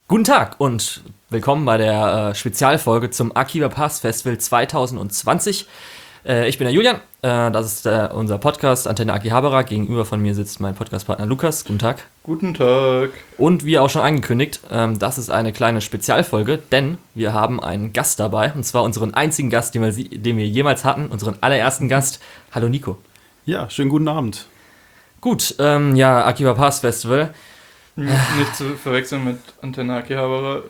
Guten Tag und willkommen bei der Spezialfolge zum Akiba Pass Festival 2020. Ich bin der Julian, das ist unser Podcast Antenne Akihabara. Gegenüber von mir sitzt mein Podcastpartner Lukas. Guten Tag. Guten Tag. Und wie auch schon angekündigt, das ist eine kleine Spezialfolge, denn wir haben einen Gast dabei, und zwar unseren einzigen Gast, den wir jemals hatten, unseren allerersten Gast. Hallo Nico. Ja, schönen guten Abend. Gut, Akiba Pass Festival. Nicht zu verwechseln mit Antenne Akihabara.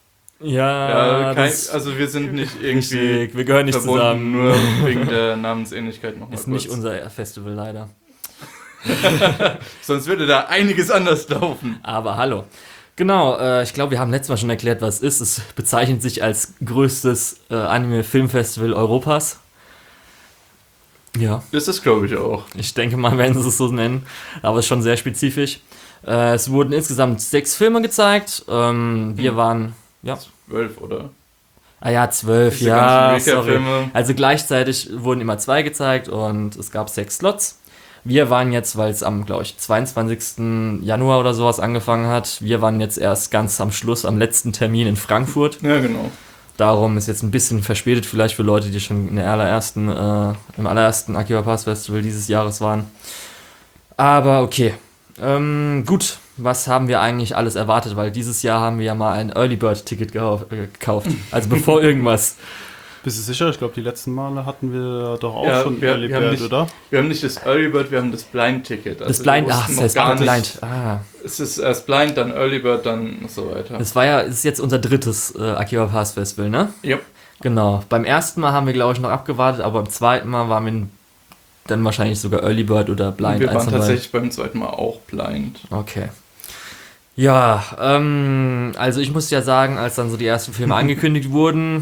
Also wir sind nicht irgendwie richtig, wir gehören nicht zusammen. Nur wegen der Namensähnlichkeit nochmal. Ist nicht unser Festival leider. Sonst würde da einiges anders laufen. Aber hallo. Genau, ich glaube, wir haben letztes Mal schon erklärt, was es ist. Es bezeichnet sich als größtes Anime-Filmfestival Europas. Ja. Das ist, glaube ich, auch. Ich denke mal, werden sie es so nennen. Aber es ist schon sehr spezifisch. Es wurden insgesamt 6 Filme gezeigt. Wir waren... Ja. 12, oder? Ah ja, 12, Diese ja, sorry. Filme. Also gleichzeitig wurden immer 2 gezeigt und es gab 6 Slots. Wir waren jetzt, weil es am, glaube ich, 22. Januar oder sowas angefangen hat, wir waren jetzt erst ganz am Schluss, am letzten Termin in Frankfurt. Ja, genau. Darum ist jetzt ein bisschen verspätet vielleicht für Leute, die schon im allerersten Akiba Pass Festival dieses Jahres waren. Aber okay. Gut, was haben wir eigentlich alles erwartet? Weil dieses Jahr haben wir ja mal ein Early Bird Ticket gekauft. Also bevor irgendwas. Bist du sicher? Ich glaube, die letzten Male hatten wir doch auch schon Early Bird, oder? Wir haben nicht das Early Bird, wir haben das Blind Ticket. Also das Blind, das heißt gar Blind. Es ist erst Blind, dann Early Bird, dann so weiter. Es ist jetzt unser drittes Akiba Pass Festival, ne? Ja. Genau. Beim ersten Mal haben wir, glaube ich, noch abgewartet, aber beim zweiten Mal waren wir dann wahrscheinlich sogar Early Bird oder Blind. Wir waren tatsächlich beim zweiten Mal auch Blind. Okay. Ja, also ich muss ja sagen, als dann so die ersten Filme angekündigt wurden,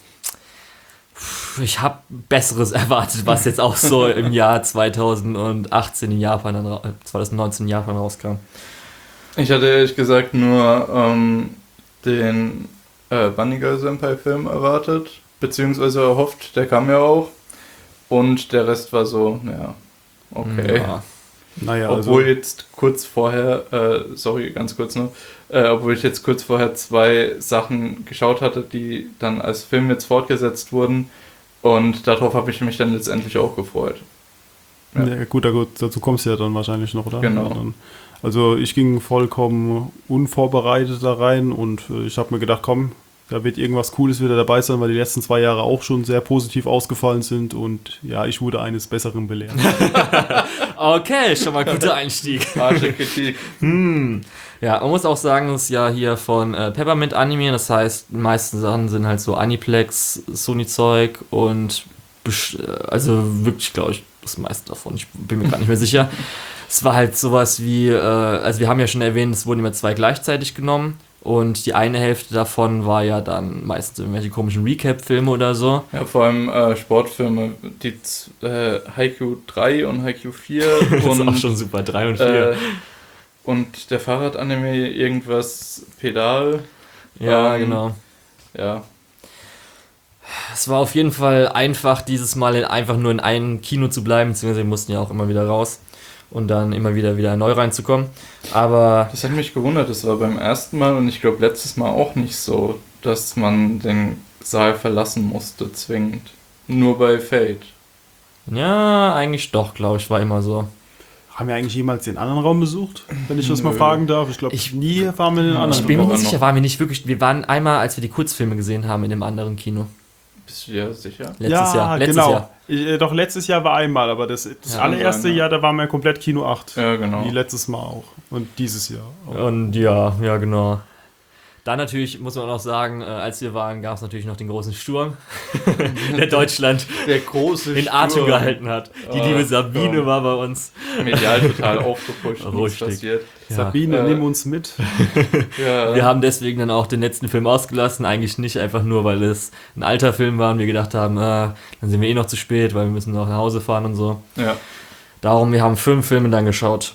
ich habe Besseres erwartet, was jetzt auch so im Jahr 2019 in Japan rauskam. Ich hatte ehrlich gesagt nur den Bunny Girl Senpai Film erwartet, beziehungsweise erhofft, der kam ja auch. Und der Rest war so, ja, okay. Ja. Naja, obwohl jetzt kurz vorher, ganz kurz noch, obwohl ich jetzt kurz vorher 2 Sachen geschaut hatte, die dann als Film jetzt fortgesetzt wurden. Und darauf habe ich mich dann letztendlich auch gefreut. Ja, gut, dazu kommst du ja dann wahrscheinlich noch, oder? Genau. Ja, also ich ging vollkommen unvorbereitet da rein und ich habe mir gedacht, komm, da wird irgendwas Cooles wieder dabei sein, weil die letzten 2 Jahre auch schon sehr positiv ausgefallen sind und ja, ich wurde eines Besseren belehrt. Okay, schon mal guter Einstieg. Harsche Kritik. Ja, man muss auch sagen, das ist ja hier von Peppermint Anime, das heißt, die meisten Sachen sind halt so Aniplex, Sony-Zeug und also wirklich, glaube ich, das meiste davon, ich bin mir gar nicht mehr sicher. Es war halt sowas wie, also wir haben ja schon erwähnt, es wurden immer 2 gleichzeitig genommen. Und die eine Hälfte davon war ja dann meistens irgendwelche komischen Recap-Filme oder so. Ja, vor allem Sportfilme, die Haikyuu 3 und Haikyuu 4. Das ist auch schon super, 3 und 4. Und der Fahrradanime, irgendwas Pedal. Ja, genau. Ja. Es war auf jeden Fall einfach, dieses Mal einfach nur in einem Kino zu bleiben, beziehungsweise wir mussten ja auch immer wieder raus. Und dann immer wieder neu reinzukommen. Aber das hat mich gewundert, das war beim ersten Mal und ich glaube letztes Mal auch nicht so, dass man den Saal verlassen musste, zwingend. Nur bei Fate. Ja, eigentlich doch, glaube ich, war immer so. Haben wir eigentlich jemals den anderen Raum besucht, wenn ich das mal fragen darf? Ich glaube, nie waren wir in den anderen. Ich bin mir nicht sicher, waren wir nicht wirklich. Wir waren einmal, als wir die Kurzfilme gesehen haben, in dem anderen Kino. Bist du dir sicher? Letztes Jahr. Doch, letztes Jahr war einmal, aber das allererste Jahr, da waren wir komplett Kino 8. Ja, genau. Wie letztes Mal auch. Und dieses Jahr auch. Und ja, genau. Dann natürlich, muss man auch sagen, als wir waren, gab es natürlich noch den großen Sturm, der Deutschland in Atem gehalten hat. Die liebe Sabine war bei uns. Medial total aufgepusht, was passiert. Ja. Sabine, nimm uns mit. Ja. Wir haben deswegen dann auch den letzten Film ausgelassen. Eigentlich nicht einfach nur, weil es ein alter Film war und wir gedacht haben, dann sind wir noch zu spät, weil wir müssen noch nach Hause fahren und so. Ja. Darum, wir haben 5 Filme dann geschaut.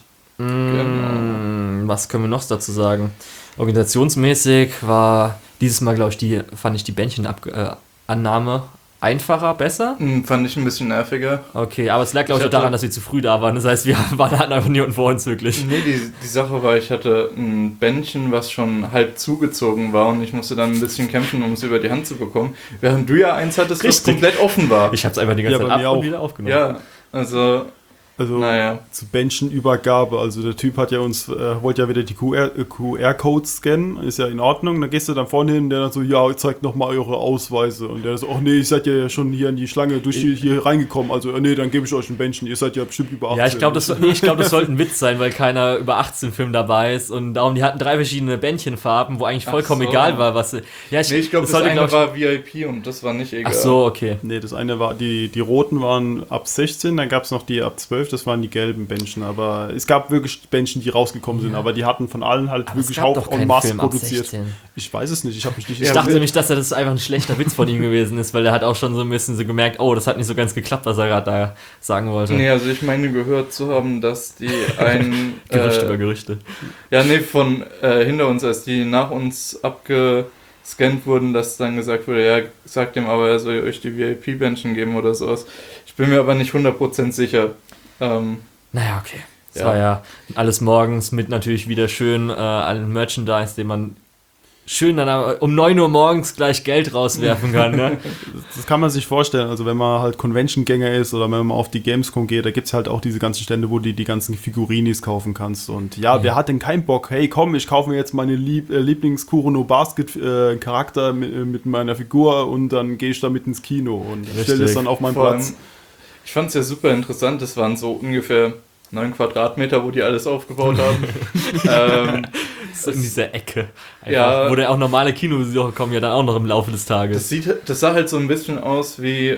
Genau. Was können wir noch dazu sagen? Organisationsmäßig war dieses Mal, glaube ich, fand ich die Bändchenannahme einfacher, besser? Fand ich ein bisschen nerviger. Okay, aber es lag, glaube ich, auch daran, dass wir zu früh da waren. Das heißt, wir hatten einfach niemanden vor uns wirklich. Nee, die Sache war, ich hatte ein Bändchen, was schon halb zugezogen war und ich musste dann ein bisschen kämpfen, um es über die Hand zu bekommen. Während du ja eins hattest, das komplett offen war. Ich habe es einfach die ganze Zeit ab und wieder aufgenommen. Ja, also naja. Zu Bändchenübergabe, also der Typ hat ja wollte ja wieder die QR-Codes scannen, ist ja in Ordnung, dann gehst du dann vorne hin, der dann so, ja, zeigt nochmal eure Ausweise und der so, ach nee, ihr seid ja schon hier in die Schlange hier reingekommen, also nee, dann gebe ich euch ein Bändchen, ihr seid ja bestimmt über 18. Ja, ich glaube, das sollte ein Witz sein, weil keiner über 18 Film dabei ist und darum, die hatten 3 verschiedene Bändchenfarben, wo eigentlich vollkommen egal war, was... Ja, ich glaube, das eine war VIP und das war nicht egal. Ach so, okay. Nee, das eine war, die roten waren ab 16, dann gab es noch die ab 12, das waren die gelben Bändchen, aber es gab wirklich Bändchen, die rausgekommen sind, aber die hatten von allen halt aber wirklich auch en masse produziert. Ich weiß es nicht, ich habe mich nicht... Ich dachte nämlich, dass das einfach ein schlechter Witz von ihm gewesen ist, weil er hat auch schon so ein bisschen so gemerkt, oh, das hat nicht so ganz geklappt, was er gerade da sagen wollte. Nee, also ich meine gehört zu haben, dass die ein... Gerüchte über Gerüchte. Ja, nee, von hinter uns, als die nach uns abgescannt wurden, dass dann gesagt wurde, ja, sagt dem aber, er soll euch die VIP-Bändchen geben oder sowas. Ich bin mir aber nicht 100% sicher. Naja, okay. Das war ja alles morgens mit natürlich wieder schön allen Merchandise, den man schön dann um 9 Uhr morgens gleich Geld rauswerfen kann. Ne? Das kann man sich vorstellen. Also wenn man halt Convention-Gänger ist oder wenn man auf die Gamescom geht, da gibt es halt auch diese ganzen Stände, wo du die ganzen Figurinis kaufen kannst. Und ja, wer hat denn keinen Bock? Hey, komm, ich kaufe mir jetzt meine Lieblings-Kurono-Basket-Charakter mit meiner Figur und dann gehe ich damit ins Kino und stelle es dann auf meinen Platz. Ich fand es ja super interessant. Das waren so ungefähr 9 Quadratmeter, wo die alles aufgebaut haben. So in dieser Ecke. Einfach, ja, wo auch normale Kinobesucher kommen ja dann auch noch im Laufe des Tages. Das sah halt so ein bisschen aus wie,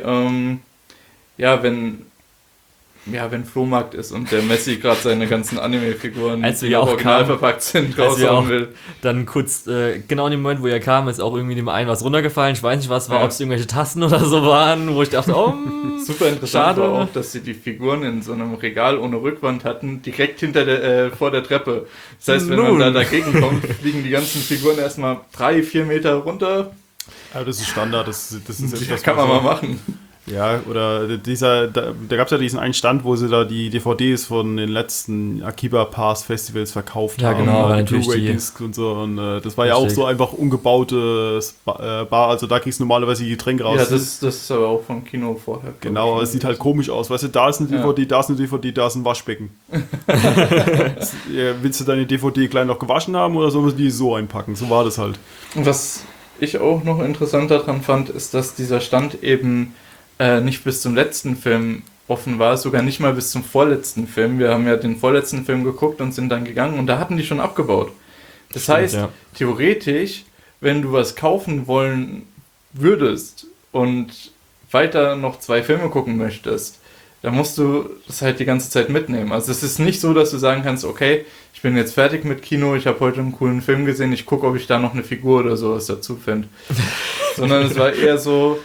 wenn Flohmarkt ist und der Messi gerade seine ganzen Anime-Figuren, die original verpackt sind, raushauen will. Dann kurz, genau in dem Moment, wo er kam, ist auch irgendwie dem einen was runtergefallen. Ich weiß nicht, was war, ob es irgendwelche Tassen oder so waren, wo ich dachte, oh, super interessant war auch, dass sie die Figuren in so einem Regal ohne Rückwand hatten, direkt vor der Treppe. Das heißt, wenn man da dagegen kommt, fliegen die ganzen Figuren erstmal 3-4 Meter runter. Ja, das ist Standard, das ist das kann man mal machen. Ja, oder da gab es ja diesen einen Stand, wo sie da die DVDs von den letzten Akiba Pass Festivals verkauft haben. Ja, genau, natürlich Blu-ray-Disc und so. Und das war ja auch so einfach umgebautes Bar. Also da kriegst du normalerweise die Getränke raus. Ja, das ist aber auch vom Kino vorher. Genau, aber es sieht halt komisch aus. Weißt du, da ist eine DVD, da ist eine DVD, da ist ein Waschbecken. Willst du deine DVD gleich noch gewaschen haben oder sollen wir die so einpacken? So war das halt. Was ich auch noch interessant daran fand, ist, dass dieser Stand eben nicht bis zum letzten Film offen war, sogar nicht mal bis zum vorletzten Film. Wir haben ja den vorletzten Film geguckt und sind dann gegangen und da hatten die schon abgebaut. Das heißt, theoretisch, wenn du was kaufen wollen würdest und weiter noch 2 Filme gucken möchtest, dann musst du das halt die ganze Zeit mitnehmen. Also es ist nicht so, dass du sagen kannst, okay, ich bin jetzt fertig mit Kino, ich habe heute einen coolen Film gesehen, ich gucke, ob ich da noch eine Figur oder sowas dazu finde. Sondern es war eher so,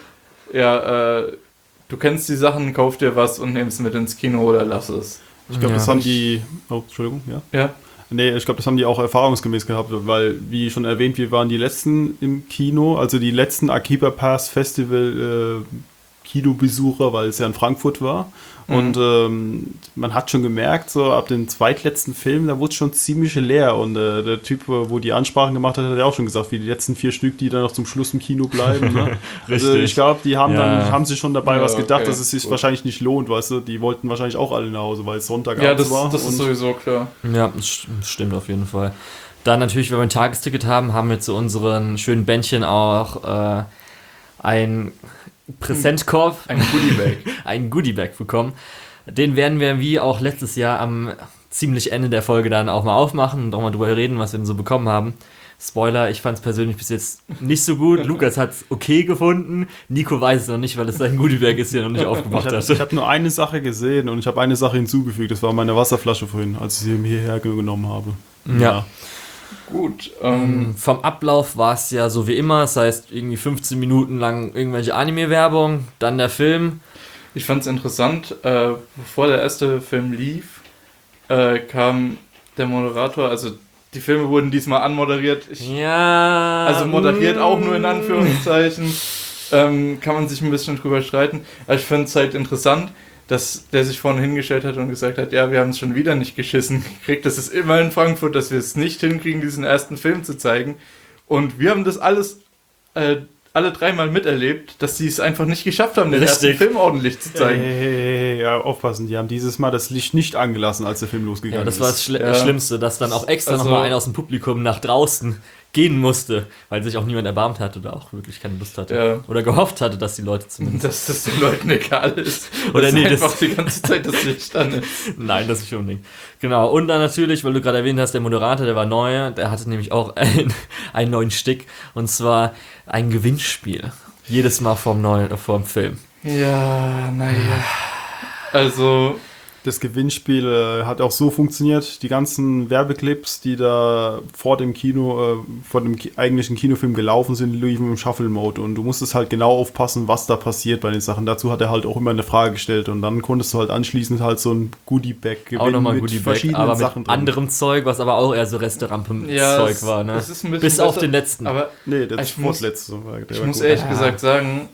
du kennst die Sachen, kauf dir was und nimm es mit ins Kino oder lass es. Ich glaube, das haben die... Oh, Entschuldigung, ja? Ja. Nee, ich glaube, das haben die auch erfahrungsgemäß gehabt, weil, wie schon erwähnt, wir waren die letzten im Kino, also die letzten Akiba Pass Festival Kinobesucher, weil es ja in Frankfurt war. Und man hat schon gemerkt, so ab dem zweitletzten Film, da wurde es schon ziemlich leer. Und der Typ, wo die Ansprachen gemacht hat, hat ja auch schon gesagt, wie die letzten 4 Stück, die dann noch zum Schluss im Kino bleiben. Ne? Also ich glaube, die haben sich schon dabei was gedacht, dass es sich wahrscheinlich nicht lohnt, weißt du. Die wollten wahrscheinlich auch alle nach Hause, weil es Sonntagabend war. Ja, das ist sowieso klar. Ja, das stimmt auf jeden Fall. Dann natürlich, wenn wir ein Tagesticket haben, haben wir zu unseren schönen Bändchen auch ein Präsentkorb, ein Goodiebag bekommen. Den werden wir wie auch letztes Jahr am ziemlich Ende der Folge dann auch mal aufmachen und auch mal drüber reden, was wir denn so bekommen haben. Spoiler, ich fand es persönlich bis jetzt nicht so gut. Lukas hat es okay gefunden. Nico weiß es noch nicht, weil es sein Goodiebag ist, den er noch nicht aufgemacht hat. Ich habe nur eine Sache gesehen und ich habe eine Sache hinzugefügt. Das war meine Wasserflasche vorhin, als ich sie hierher genommen habe. Ja. Gut. Vom Ablauf war es ja so wie immer, das heißt irgendwie 15 Minuten lang irgendwelche Anime-Werbung, dann der Film. Ich fand es interessant, bevor der erste Film lief, kam der Moderator, also die Filme wurden diesmal anmoderiert. Also moderiert auch nur in Anführungszeichen. kann man sich ein bisschen drüber streiten. Aber ich finde es halt interessant, dass der sich vorne hingestellt hat und gesagt hat, ja, wir haben es schon wieder nicht geschissen gekriegt. Das ist immer in Frankfurt, dass wir es nicht hinkriegen, diesen ersten Film zu zeigen. Und wir haben das alles alle dreimal miterlebt, dass sie es einfach nicht geschafft haben, den ersten Film ordentlich zu zeigen. Hey, ja, aufpassen, die haben dieses Mal das Licht nicht angelassen, als der Film losgegangen ist. Ja, das war das Schlimmste, dass dann auch extra nochmal einer aus dem Publikum nach draußen gehen musste, weil sich auch niemand erbarmt hat oder auch wirklich keine Lust hatte. Ja. Oder gehofft hatte, dass die Leute zumindest... Dass das den Leuten egal ist. Oder nee, einfach die ganze Zeit das Licht an ist. Nein, das ist schon unbedingt. Genau, und dann natürlich, weil du gerade erwähnt hast, der Moderator, der war neu, der hatte nämlich auch einen neuen Stick, und zwar ein Gewinnspiel. Jedes Mal vorm Film. Ja, naja. Also... Das Gewinnspiel hat auch so funktioniert, die ganzen Werbeclips, die da vor dem eigentlichen Kinofilm gelaufen sind, liefen im Shuffle-Mode, und du musstest halt genau aufpassen, was da passiert bei den Sachen. Dazu hat er halt auch immer eine Frage gestellt, und dann konntest du halt anschließend halt so ein Goodie-Bag gewinnen auch nochmal mit Goodie-Bag, verschiedenen aber Sachen mit anderem Zeug, was aber auch eher so Resterampen-Zeug war, ne? Das ist ein bisschen bis auf besser, den letzten. Aber Nee, das vorletzte. Ich muss ehrlich gesagt sagen,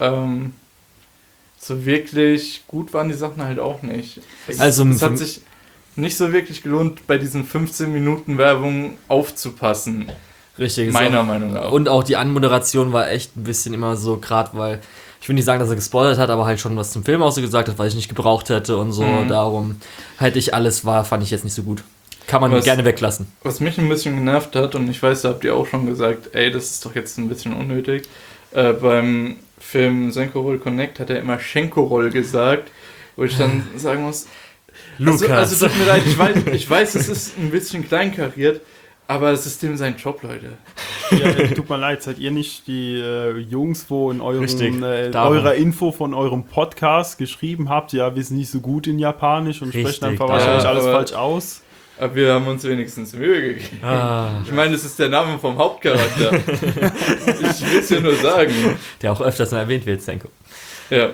so wirklich gut waren die Sachen halt auch nicht. Also es hat sich nicht so wirklich gelohnt, bei diesen 15 Minuten Werbung aufzupassen. Richtig. Meiner Meinung nach. Und auch die Anmoderation war echt ein bisschen immer so, gerade weil, ich will nicht sagen, dass er gespoilert hat, aber halt schon was zum Film auch so gesagt hat, weil ich nicht gebraucht hätte und so. Darum fand ich jetzt nicht so gut. Kann man gerne weglassen. Was mich ein bisschen genervt hat, und ich weiß, da habt ihr auch schon gesagt, ey, das ist doch jetzt ein bisschen unnötig, beim Film Senkorol Connect hat er immer Schenkorol gesagt, wo ich dann sagen muss, Lukas. Also tut mir leid, ich weiß, es ist ein bisschen kleinkariert, aber es ist dem sein Job, Leute. Ja, tut mir leid, seid ihr nicht die Jungs, wo in eurer Info von eurem Podcast geschrieben habt, ja, wir sind nicht so gut in Japanisch und sprechen einfach wahrscheinlich alles falsch aus? Aber wir haben uns wenigstens Mühe gegeben. Ich meine, es ist der Name vom Hauptcharakter. Ich will es ja nur sagen. Der auch öfters mal erwähnt wird, Senko. Ja.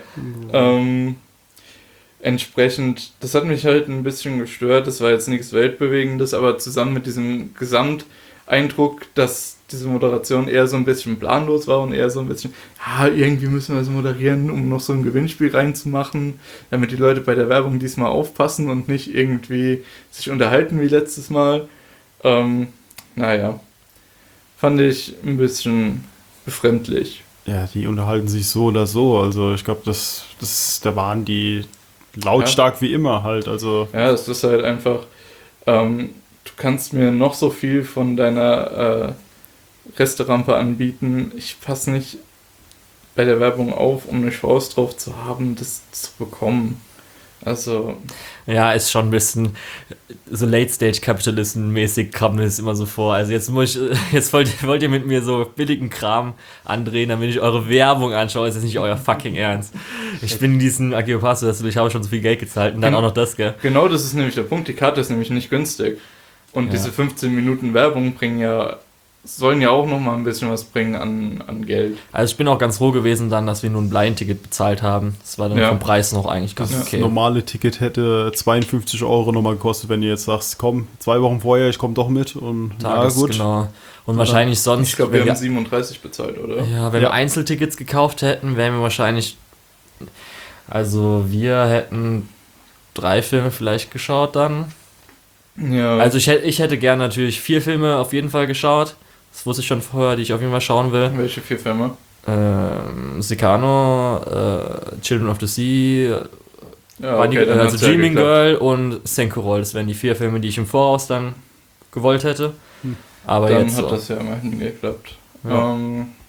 Entsprechend, das hat mich halt ein bisschen gestört. Das war jetzt nichts Weltbewegendes, aber zusammen mit diesem Gesamteindruck, dass diese Moderation eher so ein bisschen planlos war und eher so ein bisschen, irgendwie müssen wir es moderieren, um noch so ein Gewinnspiel reinzumachen, damit die Leute bei der Werbung diesmal aufpassen und nicht irgendwie sich unterhalten wie letztes Mal. Fand ich ein bisschen befremdlich. Ja, die unterhalten sich so oder so. Also ich glaube, da waren die lautstark wie immer halt. Also ja, es ist halt einfach, du kannst mir noch so viel von deiner Resterampe anbieten. Ich passe nicht bei der Werbung auf, um eine Chance drauf zu haben, das zu bekommen. Also... Ja, ist schon ein bisschen so Late-Stage-Capitalism-mäßig, kam mir das immer so vor. Also jetzt wollt ihr mit mir so billigen Kram andrehen, damit ich eure Werbung anschaue. Das ist nicht euer fucking Ernst. Ich bin in diesen Agiopasso, ich habe schon so viel Geld gezahlt und dann auch noch das, gell? Genau, das ist nämlich der Punkt. Die Karte ist nämlich nicht günstig. Und diese 15 Minuten Werbung sollen ja auch noch mal ein bisschen was bringen an Geld. Also ich bin auch ganz froh gewesen dann, dass wir nur ein Blind-Ticket bezahlt haben. Das war dann vom Preis noch eigentlich ganz okay. Das normale Ticket hätte 52 € nochmal gekostet, wenn ihr jetzt sagst, komm, 2 Wochen vorher, ich komme doch mit. Und gut. Genau. Und wahrscheinlich sonst... Ich glaube, wir haben 37 bezahlt, oder? Ja, wenn wir Einzeltickets gekauft hätten, wären wir wahrscheinlich... Also wir hätten 3 Filme vielleicht geschaut dann. Ja. Also ich hätte gerne natürlich 4 Filme auf jeden Fall geschaut. Das wusste ich schon vorher, die ich auf jeden Fall schauen will. Welche 4 Filme? Secano, Children of the Sea, Dreaming Girl und Senkorol. Das wären die 4 Filme, die ich im Voraus dann gewollt hätte. Aber dann jetzt hat das ja immerhin geklappt. Ja.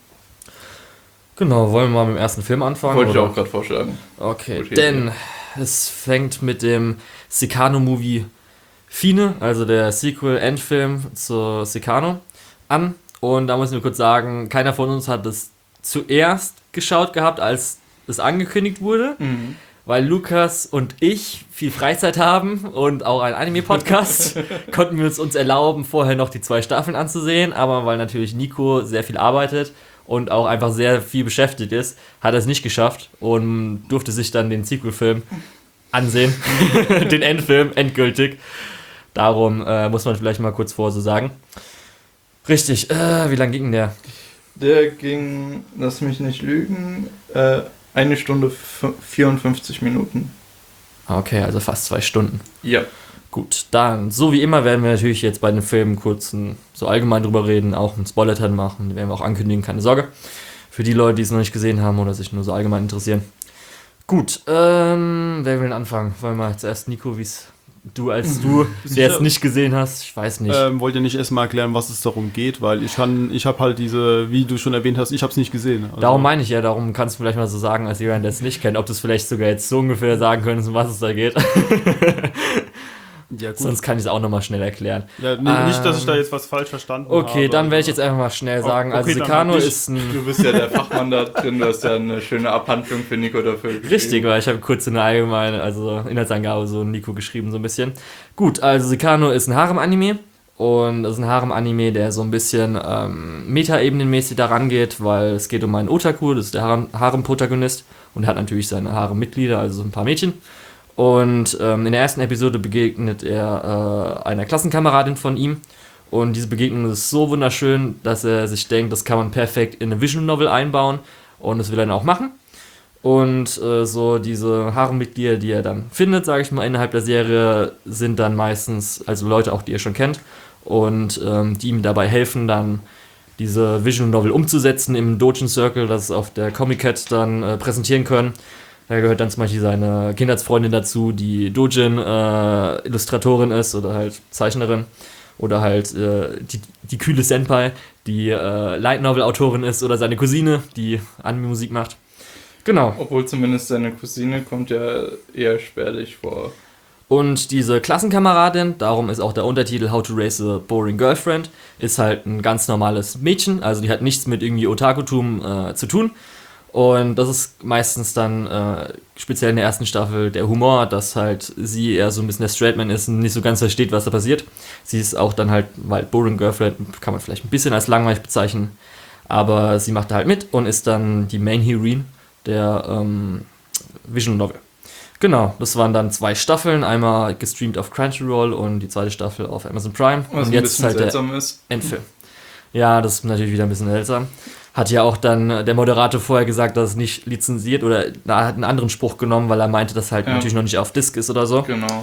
Genau, wollen wir mal mit dem ersten Film anfangen? Wollte ich auch gerade vorschlagen. Okay, denn es fängt mit dem Secano-Movie Fine, also der Sequel-Endfilm zu Secano, an. Und da müssen wir kurz sagen, keiner von uns hat es zuerst geschaut gehabt, als es angekündigt wurde, weil Lukas und ich viel Freizeit haben und auch ein Anime-Podcast, konnten wir uns erlauben, vorher noch die 2 Staffeln anzusehen, aber weil natürlich Nico sehr viel arbeitet und auch einfach sehr viel beschäftigt ist, hat er es nicht geschafft und durfte sich dann den Sequel-Film ansehen, den Endfilm, endgültig. Darum muss man vielleicht mal kurz vorher so sagen. Richtig, wie lang ging der? Der ging, lass mich nicht lügen, 1 Stunde 54 Minuten. Okay, also fast 2 Stunden. Ja. Gut, dann, so wie immer, werden wir natürlich jetzt bei den Filmen kurz so allgemein drüber reden, auch einen Spoiler-Teil machen, die werden wir auch ankündigen, keine Sorge. Für die Leute, die es noch nicht gesehen haben oder sich nur so allgemein interessieren. Gut, wer will denn anfangen? Wollen wir zuerst Nico, du, der es nicht gesehen hast, ich weiß nicht. Wollt ihr nicht erstmal erklären, was es darum geht? Weil ich habe halt wie du schon erwähnt hast, ich habe es nicht gesehen. Also Darum meine ich ja, darum kannst du vielleicht mal so sagen, als jemand, der es nicht kennt, ob du es vielleicht sogar jetzt so ungefähr sagen könntest, um was es da geht. Ja, gut. Sonst kann ich es auch nochmal schnell erklären. Ja, nicht, dass ich da jetzt was falsch verstanden habe. Okay, dann werde ich jetzt einfach mal schnell sagen. Okay, also Sicarno ist ein... Du bist ja der Fachmann da drin, du hast ja eine schöne Abhandlung für Nico dafür geschrieben. Richtig, weil ich habe kurz eine allgemeine, also Inhaltsangabe so Nico geschrieben, so ein bisschen. Gut, also Sicarno ist ein Harem-Anime. Und das ist ein Harem-Anime, der so ein bisschen metaebenenmäßig da rangeht, weil es geht um einen Otaku, das ist der Harem-Protagonist. Und er hat natürlich seine Harem-Mitglieder, also so ein paar Mädchen. Und in der ersten Episode begegnet er einer Klassenkameradin von ihm. Und diese Begegnung ist so wunderschön, dass er sich denkt, das kann man perfekt in eine Visual Novel einbauen. Und das will er dann auch machen. Und so diese Harem-Mitglieder, die er dann findet, sage ich mal, innerhalb der Serie, sind dann meistens, also Leute auch, die ihr schon kennt. Und die ihm dabei helfen, dann diese Visual Novel umzusetzen im Dojin Circle, das es auf der Comic-Cat dann präsentieren können. Da gehört dann zum Beispiel seine Kindheitsfreundin dazu, die Dojin-Illustratorin ist oder halt Zeichnerin. Oder halt die kühle Senpai, die Light Novel-Autorin ist. Oder seine Cousine, die Anime-Musik macht. Genau. Obwohl zumindest seine Cousine kommt ja eher spärlich vor. Und diese Klassenkameradin, darum ist auch der Untertitel How to Raise a Boring Girlfriend, ist halt ein ganz normales Mädchen. Also die hat nichts mit irgendwie Otakutum zu tun. Und das ist meistens dann, speziell in der ersten Staffel, der Humor, dass halt sie eher so ein bisschen der Straightman ist und nicht so ganz versteht, was da passiert. Sie ist auch dann halt, weil Boring Girlfriend kann man vielleicht ein bisschen als langweilig bezeichnen, aber sie macht da halt mit und ist dann die Main Heroine der Visual Novel. Genau, das waren dann 2 Staffeln, einmal gestreamt auf Crunchyroll und die zweite Staffel auf Amazon Prime. Was und ein jetzt bisschen halt seltsam der ist. Endfilm. Ja, das ist natürlich wieder ein bisschen seltsam. Hat ja auch dann der Moderator vorher gesagt, dass es nicht lizenziert oder er hat einen anderen Spruch genommen, weil er meinte, dass halt natürlich noch nicht auf Disc ist oder so. Genau.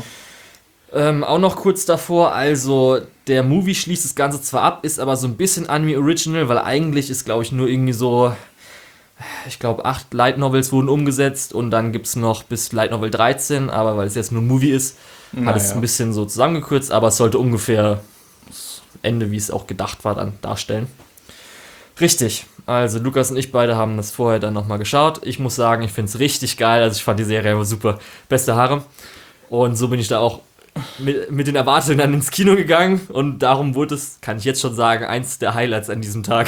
Auch noch kurz davor, also der Movie schließt das Ganze zwar ab, ist aber so ein bisschen Anime Original, weil eigentlich ist, glaube ich, nur irgendwie so, ich glaube 8 Light Novels wurden umgesetzt und dann gibt es noch bis Light Novel 13, aber weil es jetzt nur ein Movie ist, hat es ein bisschen so zusammengekürzt, aber es sollte ungefähr das Ende, wie es auch gedacht war, dann darstellen. Richtig, also Lukas und ich beide haben das vorher dann nochmal geschaut. Ich muss sagen, ich finde es richtig geil, also ich fand die Serie einfach super, beste Harem. Und so bin ich da auch mit den Erwartungen dann ins Kino gegangen und darum wurde es, kann ich jetzt schon sagen, eins der Highlights an diesem Tag.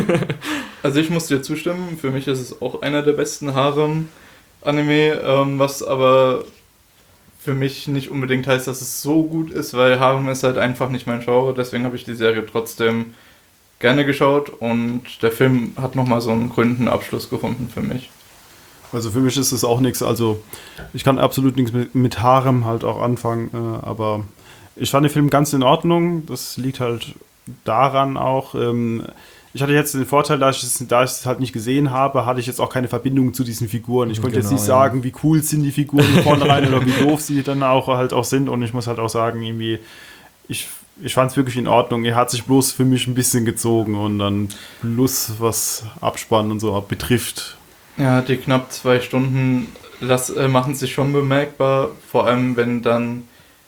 Also ich muss dir zustimmen, für mich ist es auch einer der besten Harem-Anime, was aber für mich nicht unbedingt heißt, dass es so gut ist, weil Harem ist halt einfach nicht mein Genre, deswegen habe ich die Serie trotzdem gerne geschaut und der Film hat nochmal so einen gründen Abschluss gefunden für mich. Also für mich ist es auch nichts, also ich kann absolut nichts mit Harem halt auch anfangen, aber ich fand den Film ganz in Ordnung, das liegt halt daran auch, ich hatte jetzt den Vorteil, da ich es halt nicht gesehen habe, hatte ich jetzt auch keine Verbindung zu diesen Figuren. Ich konnte jetzt nicht sagen, wie cool sind die Figuren von vornherein oder wie doof sie dann auch sind und ich muss halt auch sagen, irgendwie, ich fand es wirklich in Ordnung. Er hat sich bloß für mich ein bisschen gezogen und dann plus was Abspann und so betrifft. Ja, die knapp 2 Stunden machen sich schon bemerkbar, vor allem wenn dann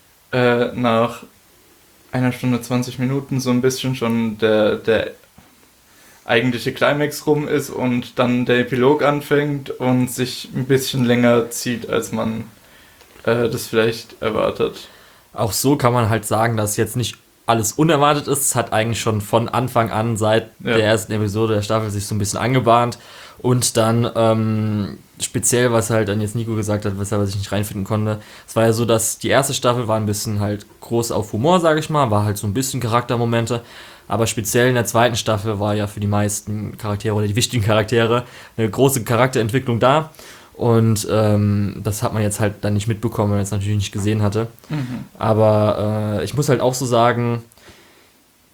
nach 1 Stunde 20 Minuten so ein bisschen schon der eigentliche Climax rum ist und dann der Epilog anfängt und sich ein bisschen länger zieht, als man das vielleicht erwartet. Auch so kann man halt sagen, dass jetzt nicht alles unerwartet ist. Es hat eigentlich schon von Anfang an, seit der ersten Episode der Staffel, sich so ein bisschen angebahnt. Und dann speziell, was halt dann jetzt Nico gesagt hat, weshalb er sich nicht reinfinden konnte. Es war ja so, dass die erste Staffel war ein bisschen halt groß auf Humor, sage ich mal. War halt so ein bisschen Charaktermomente. Aber speziell in der zweiten Staffel war ja für die meisten Charaktere oder die wichtigen Charaktere eine große Charakterentwicklung da. Und das hat man jetzt halt dann nicht mitbekommen, weil man es natürlich nicht gesehen hatte. Aber ich muss halt auch so sagen,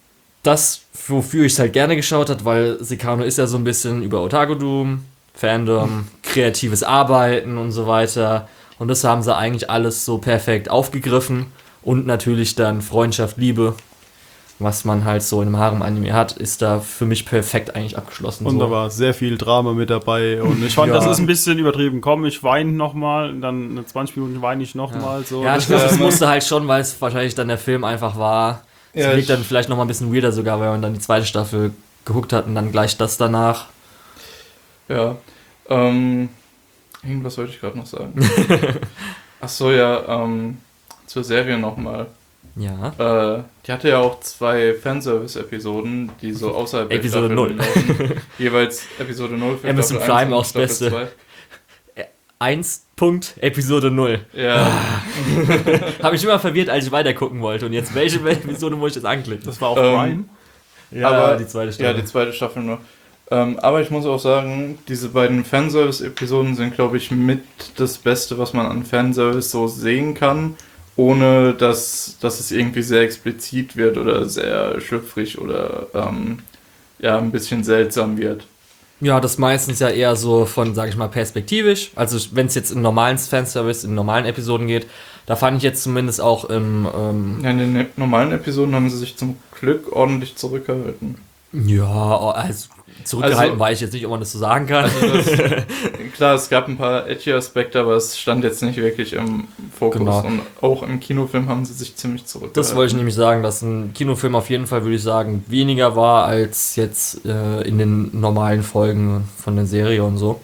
das, wofür ich es halt gerne geschaut habe, weil Seikano ist ja so ein bisschen über Otaku-Doom, Fandom, kreatives Arbeiten und so weiter. Und das haben sie eigentlich alles so perfekt aufgegriffen. Und natürlich dann Freundschaft, Liebe, was man halt so in einem Harem-Anime hat, ist da für mich perfekt eigentlich abgeschlossen. Und so. da war sehr viel Drama mit dabei. Und ich fand, Ja. das ist ein bisschen übertrieben. Komm, ich weine nochmal, dann in 20 Minuten weine ich nochmal. So. Ja, ich glaube, das musste halt schon, weil es wahrscheinlich dann der Film einfach war. Es Ja, wirkt dann vielleicht nochmal ein bisschen weirder sogar, weil man dann die zweite Staffel geguckt hat und dann gleich das danach. Ja. Irgendwas wollte ich gerade noch sagen. Achso, ja, zur Serie nochmal. Ja. Die hatte ja auch 2 Fanservice-Episoden, die so außerhalb der Episode Staffel 0. laufen. Jeweils Episode 0 für Amazon Staffel 1 Prime und aufs Staffel Beste. 2. 1. Episode 0. Ja, Habe ich immer verwirrt, als ich weitergucken wollte. Und jetzt, welche Episode muss ich jetzt anklicken? Das war auf Ähm, Prime. Ja, aber die zweite ja, die zweite Staffel noch. Aber ich muss auch sagen, diese beiden Fanservice-Episoden sind, glaube ich, mit das Beste, was man an Fanservice so sehen kann, ohne dass es irgendwie sehr explizit wird oder sehr schlüpfrig oder ja, ein bisschen seltsam wird. Ja, das meistens ja eher so von, sag ich mal, perspektivisch. Also wenn es jetzt in normalen Fanservice, in normalen Episoden geht, da fand ich jetzt zumindest auch im... Ja, in den normalen Episoden haben sie sich zum Glück ordentlich zurückgehalten. ja, also zurückgehalten Also- war ich jetzt nicht, ob man das so sagen kann. Klar, es gab ein paar edgy Aspekte, aber es stand jetzt nicht wirklich im Fokus. Genau. Und auch im Kinofilm haben sie sich ziemlich zurückgehalten. Das wollte ich nämlich sagen, dass ein Kinofilm auf jeden Fall, würde ich sagen, weniger war als jetzt in den normalen Folgen von der Serie und so.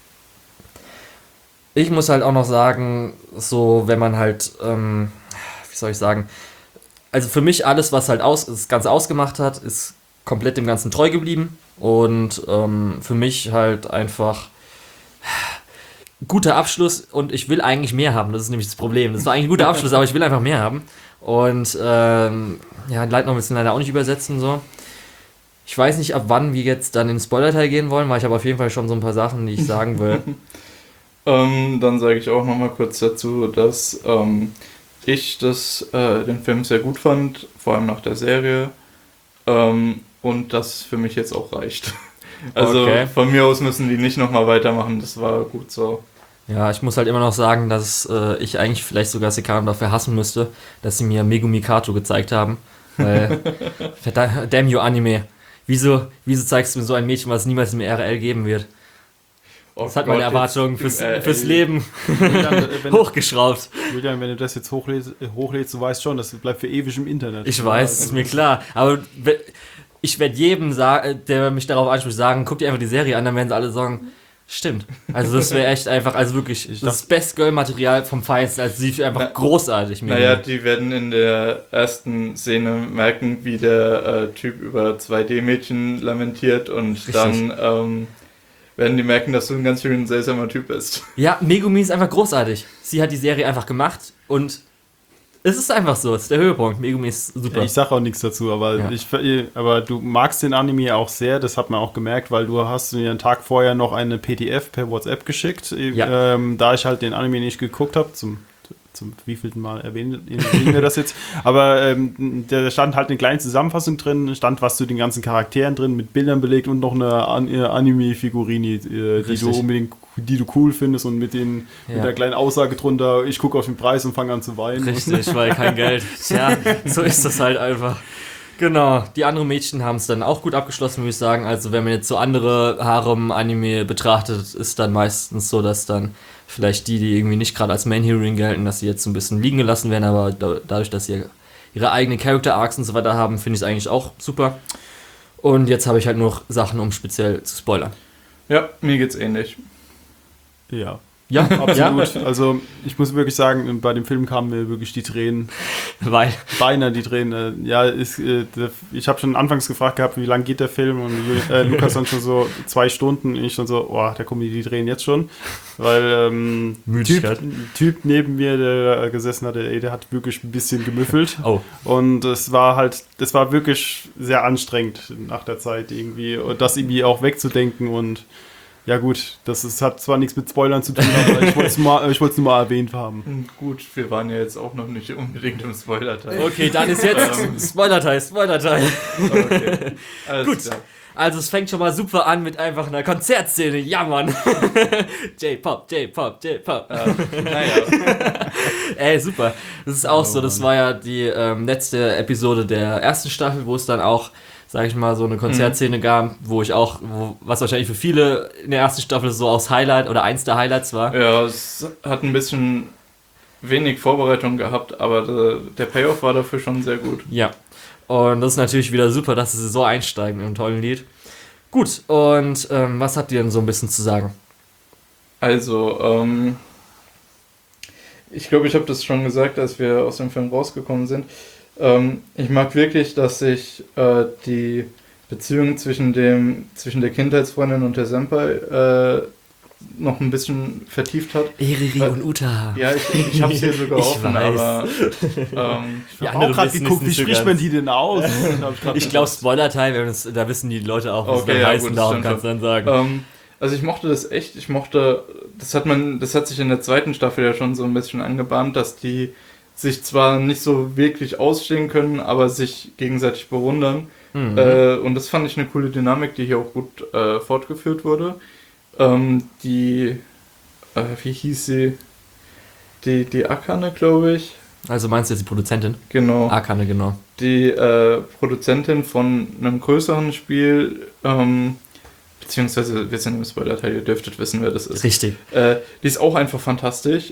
Ich muss halt auch noch sagen, so wenn man halt, wie soll ich sagen, also für mich alles, was halt das Ganze ausgemacht hat, ist komplett dem Ganzen treu geblieben und für mich halt einfach guter Abschluss und ich will eigentlich mehr haben, das ist nämlich das Problem. Das war eigentlich ein guter Abschluss, aber ich will einfach mehr haben. Und ja, Light Novels sind leider auch nicht übersetzen so. Ich weiß nicht, ab wann wir jetzt dann in den Spoiler-Teil gehen wollen, weil ich habe auf jeden Fall schon so ein paar Sachen, die ich sagen will. Dann sage ich auch nochmal kurz dazu, dass ich den Film sehr gut fand, vor allem nach der Serie. Und das für mich jetzt auch reicht. Also Okay. von mir aus müssen die nicht nochmal weitermachen, das war gut so. Ja, ich muss halt immer noch sagen, dass ich eigentlich vielleicht sogar Seikano dafür hassen müsste, dass sie mir Megumi Kato gezeigt haben. Weil, damn you Anime. Wieso zeigst du mir so ein Mädchen, was es niemals im RL geben wird? Oh Das hat meine Gott, Erwartungen jetzt- fürs Leben Wenn, hochgeschraubt. Julian, wenn du das jetzt hochlädst, du weißt schon, das bleibt für ewig im Internet. Ich weiß, ist mir klar. Aber ich werde jedem, der mich darauf anspricht, sagen, guck dir einfach die Serie an, dann werden sie alle sagen, stimmt. Also das wäre echt einfach, also wirklich, das Best Girl-Material vom Feinsten. Also sie ist einfach großartig. Naja, die werden in der ersten Szene merken, wie der Typ über 2D-Mädchen lamentiert und Richtig. dann werden die merken, dass du ein ganz schön seltsamer Typ bist. Ja, Megumi ist einfach großartig. Sie hat die Serie einfach gemacht und es ist einfach so, es ist der Höhepunkt. Megumi ist super. Ich sage auch nichts dazu, aber, Ja. aber du magst den Anime auch sehr, das hat man auch gemerkt, weil du hast mir einen Tag vorher noch eine PDF per WhatsApp geschickt, Ja. da ich halt den Anime nicht geguckt habe, zum wievielten Mal erwähnen wir das jetzt, aber da stand halt eine kleine Zusammenfassung drin, stand was zu den ganzen Charakteren drin, mit Bildern belegt und noch eine Anime-Figurini, die du cool findest und mit der kleinen Aussage drunter, ich gucke auf den Preis und fange an zu weinen. Richtig, weil kein Geld. Tja, so ist das halt einfach. Genau, die anderen Mädchen haben es dann auch gut abgeschlossen, würde ich sagen. Also wenn man jetzt so andere Harem-Anime betrachtet, ist dann meistens so, dass dann vielleicht die irgendwie nicht gerade als Main-Heroine gelten, dass sie jetzt so ein bisschen liegen gelassen werden, aber dadurch, dass sie ihre eigenen Character-Arcs und so weiter haben, finde ich es eigentlich auch super. Und jetzt habe ich halt noch Sachen, um speziell zu spoilern. Ja, mir geht's ähnlich. Ja. Ja, Absolut. Also ich muss wirklich sagen, bei dem Film kamen mir wirklich die Tränen, weil beinahe die Tränen. Ich habe schon anfangs gefragt gehabt, wie lang geht der Film und Lukas dann schon so 2 Stunden und ich schon so, da kommen die Tränen jetzt schon, weil Müdigkeit. Typ neben mir, der gesessen hat, der hat wirklich ein bisschen gemüffelt. Oh. Und das war wirklich sehr anstrengend nach der Zeit irgendwie und das irgendwie auch wegzudenken und Ja gut, hat zwar nichts mit Spoilern zu tun, aber ich wollte es nur mal erwähnt haben. Gut, wir waren ja jetzt auch noch nicht unbedingt im Spoiler-Teil. Okay, dann ist jetzt Spoiler-Teil. Okay, alles Gut. klar. Also es fängt schon mal super an mit einfach einer Konzertszene. Ja, Mann. J-Pop. Naja, Ey, super. Das ist auch so, das war ja die letzte Episode der ersten Staffel, wo es dann auch, sag ich mal, so eine Konzertszene gab, was wahrscheinlich für viele in der ersten Staffel so aus Highlight oder eins der Highlights war. ja, es hat ein bisschen wenig Vorbereitung gehabt, aber der Payoff war dafür schon sehr gut. Ja. Und das ist natürlich wieder super, dass sie so einsteigen in einem tollen Lied. Gut, und was habt ihr denn so ein bisschen zu sagen? Also, ich glaube, ich habe das schon gesagt, als wir aus dem Film rausgekommen sind. Ich mag wirklich, dass sich die Beziehung zwischen der Kindheitsfreundin und der Senpai noch ein bisschen vertieft hat. Eriri und Uta. Ja, ich habe es hier sogar Ich offen, weiß. aber Die Ich habe andere auch gerade wissen geguckt, es wie nicht so spricht ganz. man die denn aus? Ich glaube, Spoiler-Teil, da wissen die Leute auch, was Okay, wir ja, heißen, gut, darum stimmt kannst du dann sagen. also ich mochte das echt, das hat sich in der zweiten Staffel ja schon so ein bisschen angebahnt, dass die sich zwar nicht so wirklich ausstehen können, aber sich gegenseitig bewundern. Und das fand ich eine coole Dynamik, die hier auch gut fortgeführt wurde. Wie hieß sie? Die Akane, glaube ich. Also meinst du jetzt die Produzentin? Genau. Akane, genau. Die Produzentin von einem größeren Spiel, beziehungsweise wir sind im Spoiler-Teil, ihr dürftet wissen, wer das ist. Richtig. Die ist auch einfach fantastisch.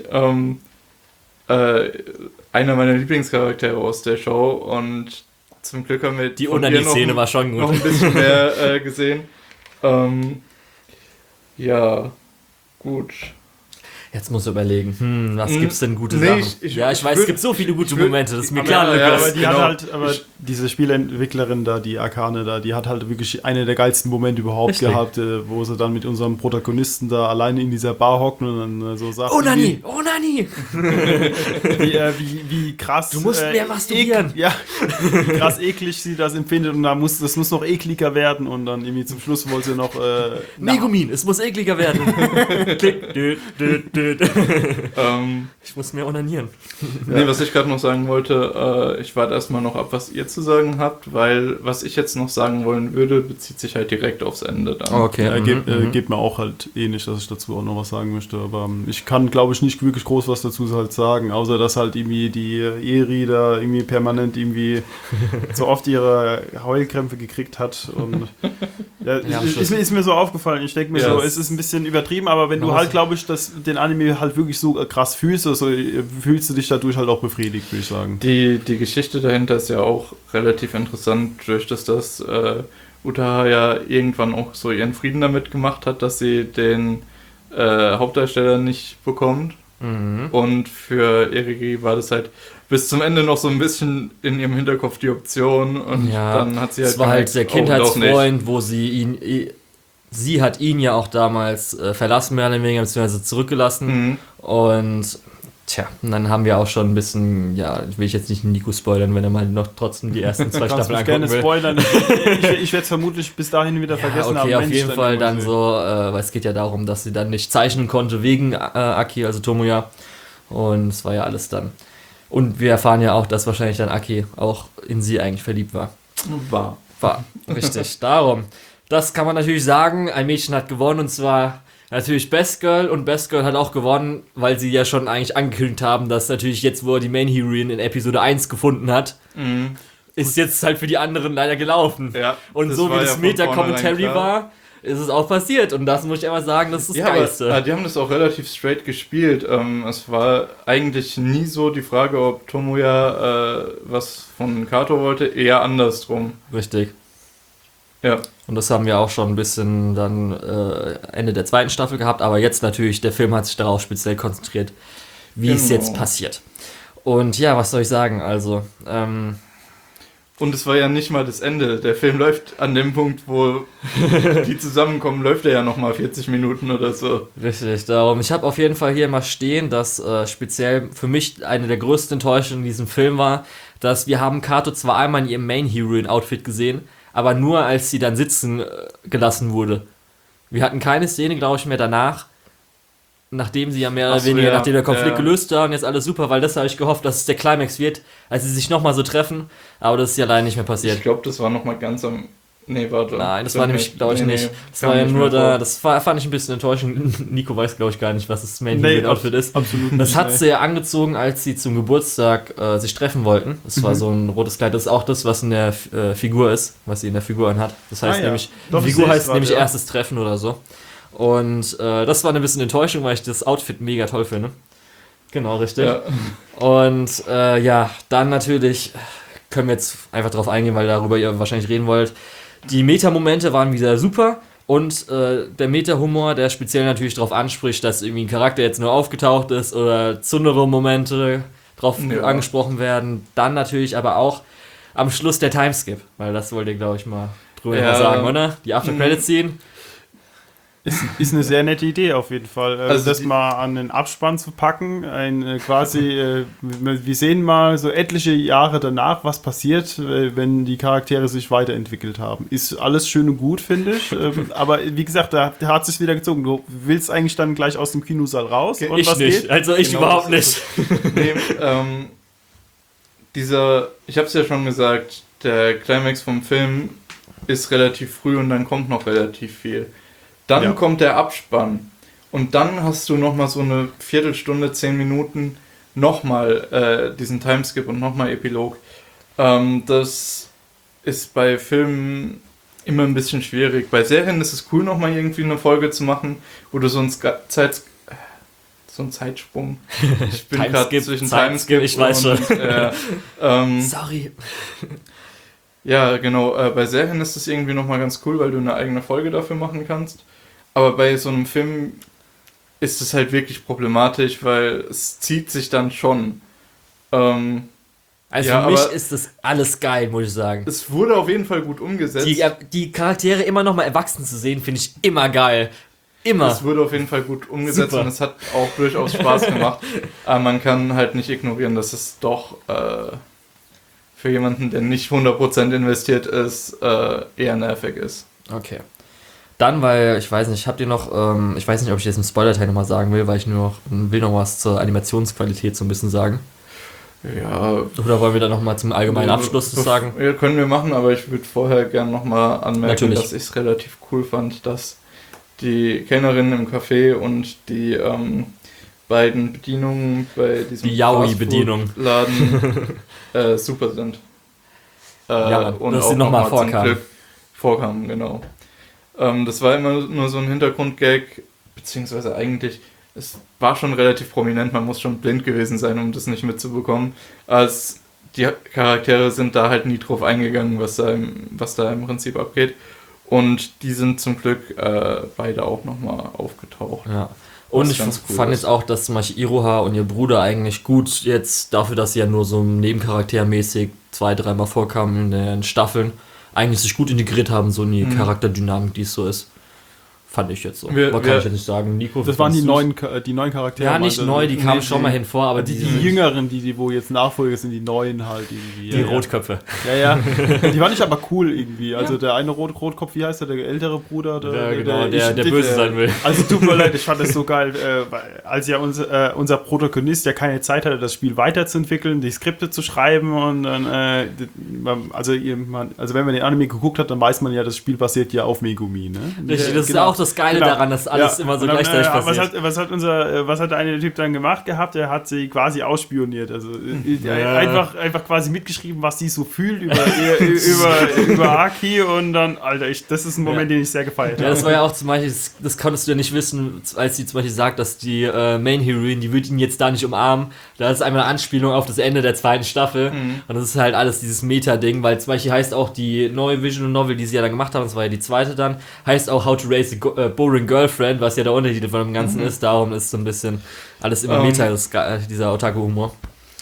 Einer meiner Lieblingscharaktere aus der Show und zum Glück haben wir Die von ihr Unani-Szene war schon noch gut. ein bisschen mehr gesehen. Ja, gut. Jetzt musst du überlegen, was gibt's denn gute Nee, Sachen? ich weiß, würd- es gibt so viele gute ich würd- Momente, das ist mir aber- klar, ja, Lukas. Aber die genau. hat diese Spieleentwicklerin da, die Akane da, die hat halt wirklich eine der geilsten Momente überhaupt Richtig. gehabt, wo sie dann mit unserem Protagonisten da alleine in dieser Bar hocken und dann so sagt, Onani! wie krass. Du musst mehr masturbieren. Wie krass eklig sie das empfindet und das muss noch ekliger werden und dann irgendwie zum Schluss wollte sie noch. Megumin, es muss ekliger werden. Klick, düt. Ich muss mehr onanieren. Nee, was ich gerade noch sagen wollte, ich warte erstmal noch ab, was ihr zu sagen habt, weil was ich jetzt noch sagen wollen würde, bezieht sich halt direkt aufs Ende dann. Okay. Geht mir auch halt ähnlich, dass ich dazu auch noch was sagen möchte. Aber ich kann, glaube ich, nicht wirklich groß was dazu halt sagen, außer dass halt irgendwie die Eri da irgendwie permanent irgendwie so oft ihre Heulkrämpfe gekriegt hat. Und ja, ist mir so aufgefallen. Ich denke mir Ja, so, es ist ein bisschen übertrieben, aber wenn du halt, glaube ich, den Anime halt wirklich so krass fühlst, also fühlst du dich dadurch halt auch befriedigt, würde ich sagen. Die Geschichte dahinter ist ja auch relativ interessant, durch das Utaha ja irgendwann auch so ihren Frieden damit gemacht hat, dass sie den Hauptdarsteller nicht bekommt. Und für Erigi war das halt bis zum Ende noch so ein bisschen in ihrem Hinterkopf die Option und Ja, dann hat sie halt es war halt der gemerkt, oh, doch nicht. Kindheitsfreund, wo sie hat ihn ja auch damals verlassen, mehr oder weniger, beziehungsweise zurückgelassen. Und und dann haben wir auch schon ein bisschen, will ich jetzt nicht Nico spoilern, wenn er mal noch trotzdem die ersten 2 Kannst Staffeln mich gerne angucken will. spoilern. Ich werde es vermutlich bis dahin wieder vergessen okay, haben. auf jeden Fall dann so, weil es geht ja darum, dass sie dann nicht zeichnen konnte wegen Aki, also Tomoya. Und es war ja alles dann. Und wir erfahren ja auch, dass wahrscheinlich dann Aki auch in sie eigentlich verliebt war. War, richtig. Darum. Das kann man natürlich sagen. Ein Mädchen hat gewonnen und zwar natürlich Best Girl. Und Best Girl hat auch gewonnen, weil sie ja schon eigentlich angekündigt haben, dass natürlich jetzt, wo er die Main Heroine in Episode 1 gefunden hat, ist jetzt halt für die anderen leider gelaufen. Ja, Und das so wie war das ja von Meta-Commentary vornherein klar. war, ist es auch passiert. Und das muss ich einfach sagen, das ist das Geilste. Aber die haben das auch relativ straight gespielt. Es war eigentlich nie so die Frage, ob Tomoya was von Kato wollte, eher andersrum. Richtig. Ja. Und das haben wir auch schon ein bisschen dann Ende der 2. Staffel gehabt, aber jetzt natürlich, der Film hat sich darauf speziell konzentriert, wie es jetzt passiert. Und ja, was soll ich sagen, also, Und es war ja nicht mal das Ende. Der Film läuft an dem Punkt, wo die zusammenkommen, läuft er ja nochmal 40 Minuten oder so. richtig, darum, ich habe auf jeden Fall hier mal stehen, dass speziell für mich eine der größten Enttäuschungen in diesem Film war, dass wir haben Kato zwar einmal in ihrem Main-Heroine-Outfit gesehen, aber nur als sie dann sitzen gelassen wurde. Wir hatten keine Szene, glaube ich, mehr danach, nachdem sie ja mehr oder Ach so, weniger, ja. nachdem der Konflikt Ja. gelöst war und jetzt alles super, weil das habe ich gehofft, dass es der Climax wird, als sie sich nochmal so treffen, aber das ist ja leider nicht mehr passiert. Ich glaube, das war nochmal ganz am... Nee, warte. Nein, das war nämlich, glaube ich, nicht. Das kam war ja nicht nur mehr da, vor. das fand ich ein bisschen enttäuschend. Nico weiß, glaube ich, gar nicht, was das Main Nee, Outfit ist. Absolut Das nicht. hat sie ja angezogen, als sie zum Geburtstag sich treffen wollten. Das war so ein rotes Kleid. Das ist auch das, was in der Figur ist, was sie in der Figur anhat. Das heißt Ah, ja. nämlich, Doch, die ich Figur seh's heißt grad, nämlich ja. erstes Treffen oder so. Und das war ein bisschen Enttäuschung, weil ich das Outfit mega toll finde. Genau, richtig. Ja. Und ja, dann natürlich können wir jetzt einfach drauf eingehen, weil darüber ihr wahrscheinlich reden wollt. Die Meta-Momente waren wieder super und der Meta-Humor, der speziell natürlich darauf anspricht, dass irgendwie ein Charakter jetzt nur aufgetaucht ist oder zundere Momente drauf Ja. angesprochen werden. Dann natürlich aber auch am Schluss der Timeskip, weil das wollt ihr, glaube ich, mal drüber Ja. sagen, oder? Die After-Credit-Scene. Ist eine sehr nette Idee auf jeden Fall. Also das die- mal an den Abspann zu packen. Wir sehen mal so etliche Jahre danach, was passiert, wenn die Charaktere sich weiterentwickelt haben. Ist alles schön und gut, finde ich. Aber wie gesagt, da hat es sich wieder gezogen. Du willst eigentlich dann gleich aus dem Kinosaal raus. Okay, und Ich was nicht, geht? also ich Genau, überhaupt das nicht. Nee, ich habe es ja schon gesagt, der Climax vom Film ist relativ früh und dann kommt noch relativ viel. Dann Ja. kommt der Abspann und dann hast du nochmal so eine Viertelstunde, 10 Minuten nochmal diesen Timeskip und nochmal Epilog. Das ist bei Filmen immer ein bisschen schwierig. Bei Serien ist es cool, nochmal irgendwie eine Folge zu machen, wo du so einen Zeitsprung. Ich bin gerade Timeskip, zwischen Zeitskip, Timeskip ich weiß schon. Sorry. Ja, genau. Bei Serien ist es irgendwie nochmal ganz cool, weil du eine eigene Folge dafür machen kannst. Aber bei so einem Film ist es halt wirklich problematisch, weil es zieht sich dann schon. Also Ja, für mich aber- ist das alles geil, muss ich sagen. Es wurde auf jeden Fall gut umgesetzt. Die Charaktere immer noch mal erwachsen zu sehen, finde ich immer geil. Immer. Es wurde auf jeden Fall gut umgesetzt Super. und es hat auch durchaus Spaß gemacht. Aber man kann halt nicht ignorieren, dass es doch für jemanden, der nicht 100% investiert ist, eher nervig ist. Okay. Dann, weil, ich weiß nicht, habt ihr noch, ich weiß nicht, ob ich jetzt im Spoiler-Teil nochmal sagen will, weil ich will noch was zur Animationsqualität so ein bisschen sagen. Ja, Oder wollen wir dann nochmal zum allgemeinen Abschluss das sagen? Ja, können wir machen, aber ich würde vorher gerne nochmal anmerken, Natürlich. dass ich es relativ cool fand, dass die Kellnerin im Café und die beiden Bedienungen bei diesem Die Yaoi-Bedienung. Laden super sind. Ja, und dass auch sie noch mal zum vorkamen. Glück vorkamen, genau. Das war immer nur so ein Hintergrundgag, beziehungsweise eigentlich, es war schon relativ prominent, man muss schon blind gewesen sein, um das nicht mitzubekommen. Als die Charaktere sind da halt nie drauf eingegangen, was da im Prinzip abgeht. Und die sind zum Glück beide auch nochmal aufgetaucht. Ja. Und Was ich ganz cool fand ist. jetzt auch, dass zum Beispiel Iroha und ihr Bruder eigentlich gut jetzt dafür, dass sie ja nur so nebencharaktermäßig 2-3 Mal vorkamen in den Staffeln, eigentlich sich gut integriert haben, so in die Charakterdynamik, die es so ist. Fand ich jetzt so. Wir- Aber kann wir- ich jetzt nicht sagen. Nico, Das waren die findest neuen Charaktere. du's? Ja, nicht also, neu, die kamen nee, schon nee. mal hin vor, aber Die die Jüngeren, wo jetzt Nachfolger sind, die neuen halt irgendwie. die ja, Rotköpfe. Ja, ja. Die waren nicht aber cool irgendwie. Also der eine Rotkopf, wie heißt der ältere Bruder? Ja, genau, der böse sein will. Also tut mir leid, ich fand das so geil, weil als ja unser Protagonist ja keine Zeit hatte, das Spiel weiterzuentwickeln, die Skripte zu schreiben und dann, also wenn man den Anime geguckt hat, dann weiß man ja, das Spiel basiert ja auf Megumi, ne? Richtig, das ist Genau. auch das Geile Genau. daran, dass alles Ja, immer so und dann, gleichzeitig passiert. was hat der eine Typ dann gemacht gehabt? Er hat sie quasi ausspioniert. Also Ja. einfach quasi mitgeschrieben, was sie so fühlt über Aki und dann, Alter, das ist ein Moment, den ich sehr gefeiert Ja, habe. das war ja auch zum Beispiel, das konntest du ja nicht wissen, als sie zum Beispiel sagt, dass die Main-Heroine, die wird ihn jetzt da nicht umarmen. Da ist einmal eine Anspielung auf das Ende der zweiten Staffel. Und das ist halt alles dieses Meta-Ding, weil zum Beispiel heißt auch die neue Visual Novel, die sie ja dann gemacht haben, das war ja die zweite dann, heißt auch How to Raise a Boring Girlfriend, was ja der Untertitel von dem Ganzen ist. Darum ist so ein bisschen alles immer Meta, dieser Otaku-Humor.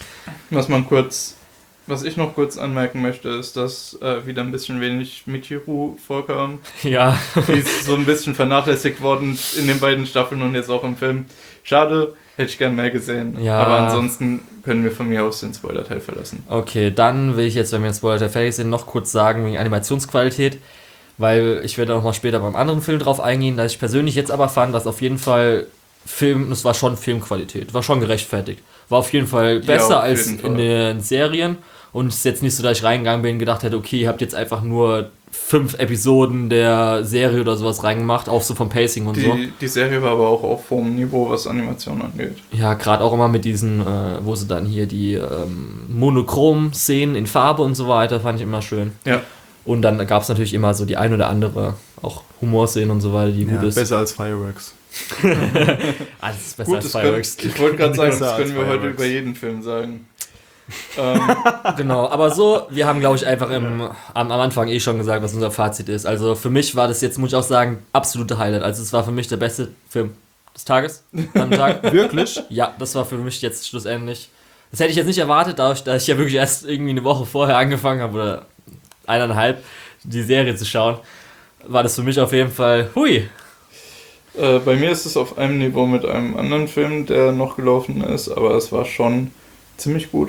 Was ich noch kurz anmerken möchte, ist, dass wieder ein bisschen wenig Michiru vorkam. Ja. Die ist so ein bisschen vernachlässigt worden in den beiden Staffeln und jetzt auch im Film. Schade, hätte ich gern mehr gesehen. Ja. Aber ansonsten können wir von mir aus den Spoiler-Teil verlassen. Okay, dann will ich jetzt, wenn wir jetzt Spoiler fertig sind, noch kurz sagen wegen Animationsqualität. weil ich werde auch mal später beim anderen Film drauf eingehen, dass ich persönlich jetzt aber fand, dass auf jeden Fall das war schon Filmqualität, war schon gerechtfertigt. War auf jeden Fall besser auf als jeden Fall. in den Serien und es ist jetzt nicht so, dass ich reingegangen bin und gedacht hätte, okay, ihr habt jetzt einfach nur 5 Episoden der Serie oder sowas reingemacht, auch so vom Pacing und so. Die Serie war aber auch auf hohem Niveau, was Animation angeht. Ja, gerade auch immer mit diesen, wo sie dann hier die Monochrom-Szenen in Farbe und so weiter, fand ich immer schön. Ja. Und dann gab es natürlich immer so die ein oder andere, auch Humorszenen und so weiter, die gut ist. Besser als Fireworks. Alles ist besser Gut, als das Fireworks. ich wollte gerade sagen, Besser das können als wir heute Fireworks. über jeden Film sagen. Genau, aber so, wir haben, glaube ich, einfach am Anfang schon gesagt, was unser Fazit ist. Also für mich war das jetzt, muss ich auch sagen, absolute Highlight. Also es war für mich der beste Film des Tages, am Tag. Wirklich? Ja, das war für mich jetzt schlussendlich. Das hätte ich jetzt nicht erwartet, dadurch, dass ich ja wirklich erst irgendwie eine Woche vorher angefangen habe oder 1,5, die Serie zu schauen, war das für mich auf jeden Fall, hui. Bei mir ist es auf einem Niveau mit einem anderen Film, der noch gelaufen ist, aber es war schon ziemlich gut.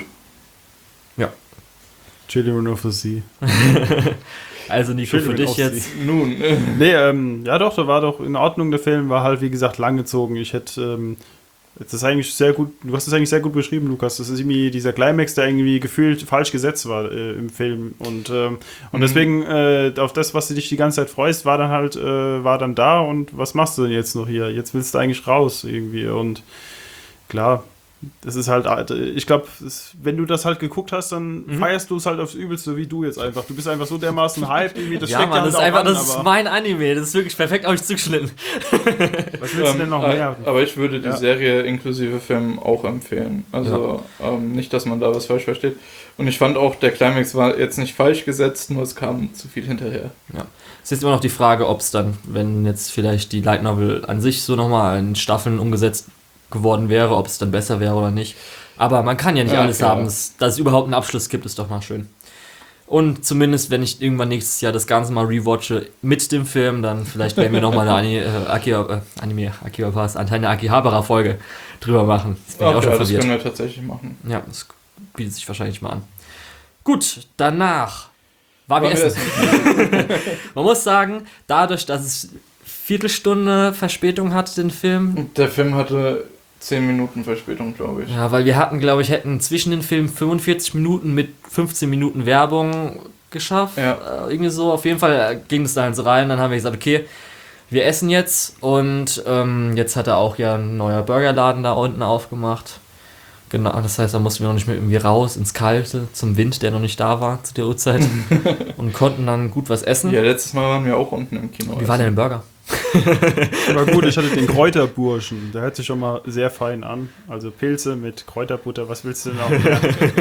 Children of the Sea. Also Nico, für Children dich of jetzt. Nun, Nee, ja doch, der war doch in Ordnung. Der Film war halt, wie gesagt, langgezogen. Ich hätte das ist eigentlich sehr gut, du hast es eigentlich sehr gut beschrieben, Lukas. Das ist irgendwie dieser Climax, der irgendwie gefühlt falsch gesetzt war im Film. Und deswegen, auf das, was du dich die ganze Zeit freust, war dann da. Und was machst du denn jetzt noch hier? Jetzt willst du eigentlich raus irgendwie. Und klar, das ist halt, ich glaube, wenn du das halt geguckt hast, dann feierst du es halt aufs Übelste, wie du jetzt einfach. Du bist einfach so dermaßen hyped, irgendwie, das Ja, steckt Mann, halt das ist auch einfach, an, das ist aber mein Anime, das ist wirklich perfekt auf mich zugeschnitten. was willst du denn noch mehr? aber ich würde die Ja. Serie inklusive Film auch empfehlen. Also nicht, dass man da was falsch versteht. Und ich fand auch, der Climax war jetzt nicht falsch gesetzt, nur es kam zu viel hinterher. Ja. Es ist immer noch die Frage, ob es dann, wenn jetzt vielleicht die Light Novel an sich so nochmal in Staffeln umgesetzt geworden wäre, ob es dann besser wäre oder nicht. Aber man kann ja nicht Ja, alles klar. haben. Dass es überhaupt einen Abschluss gibt, ist doch mal schön. Und zumindest, wenn ich irgendwann nächstes Jahr das Ganze mal rewatche mit dem Film, dann vielleicht werden wir nochmal eine eine Akihabara-Folge drüber machen. Das bin ich auch schon das verwirrt. können wir tatsächlich machen. Ja, das bietet sich wahrscheinlich mal an. Gut, danach war wir Wollen wir essen. Man muss sagen, dadurch, dass es Viertelstunde Verspätung hat, den Film. Und der Film hatte 10 Minuten Verspätung, glaube ich. Ja, weil wir hätten zwischen den Filmen 45 Minuten mit 15 Minuten Werbung geschafft. Ja. Irgendwie so. Auf jeden Fall ging es da halt so rein. Dann haben wir gesagt, okay, wir essen jetzt. Und jetzt hat er auch ja ein neuer Burgerladen da unten aufgemacht. Genau, das heißt, da mussten wir noch nicht mehr irgendwie raus ins Kalte, zum Wind, der noch nicht da war zu der Uhrzeit. Und konnten dann gut was essen. Ja, letztes Mal waren wir auch unten im Kino. Wie war denn der Burger? Aber gut, ich hatte den Kräuterburschen. Der hört sich schon mal sehr fein an. Also Pilze mit Kräuterbutter, was willst du denn auch mehr?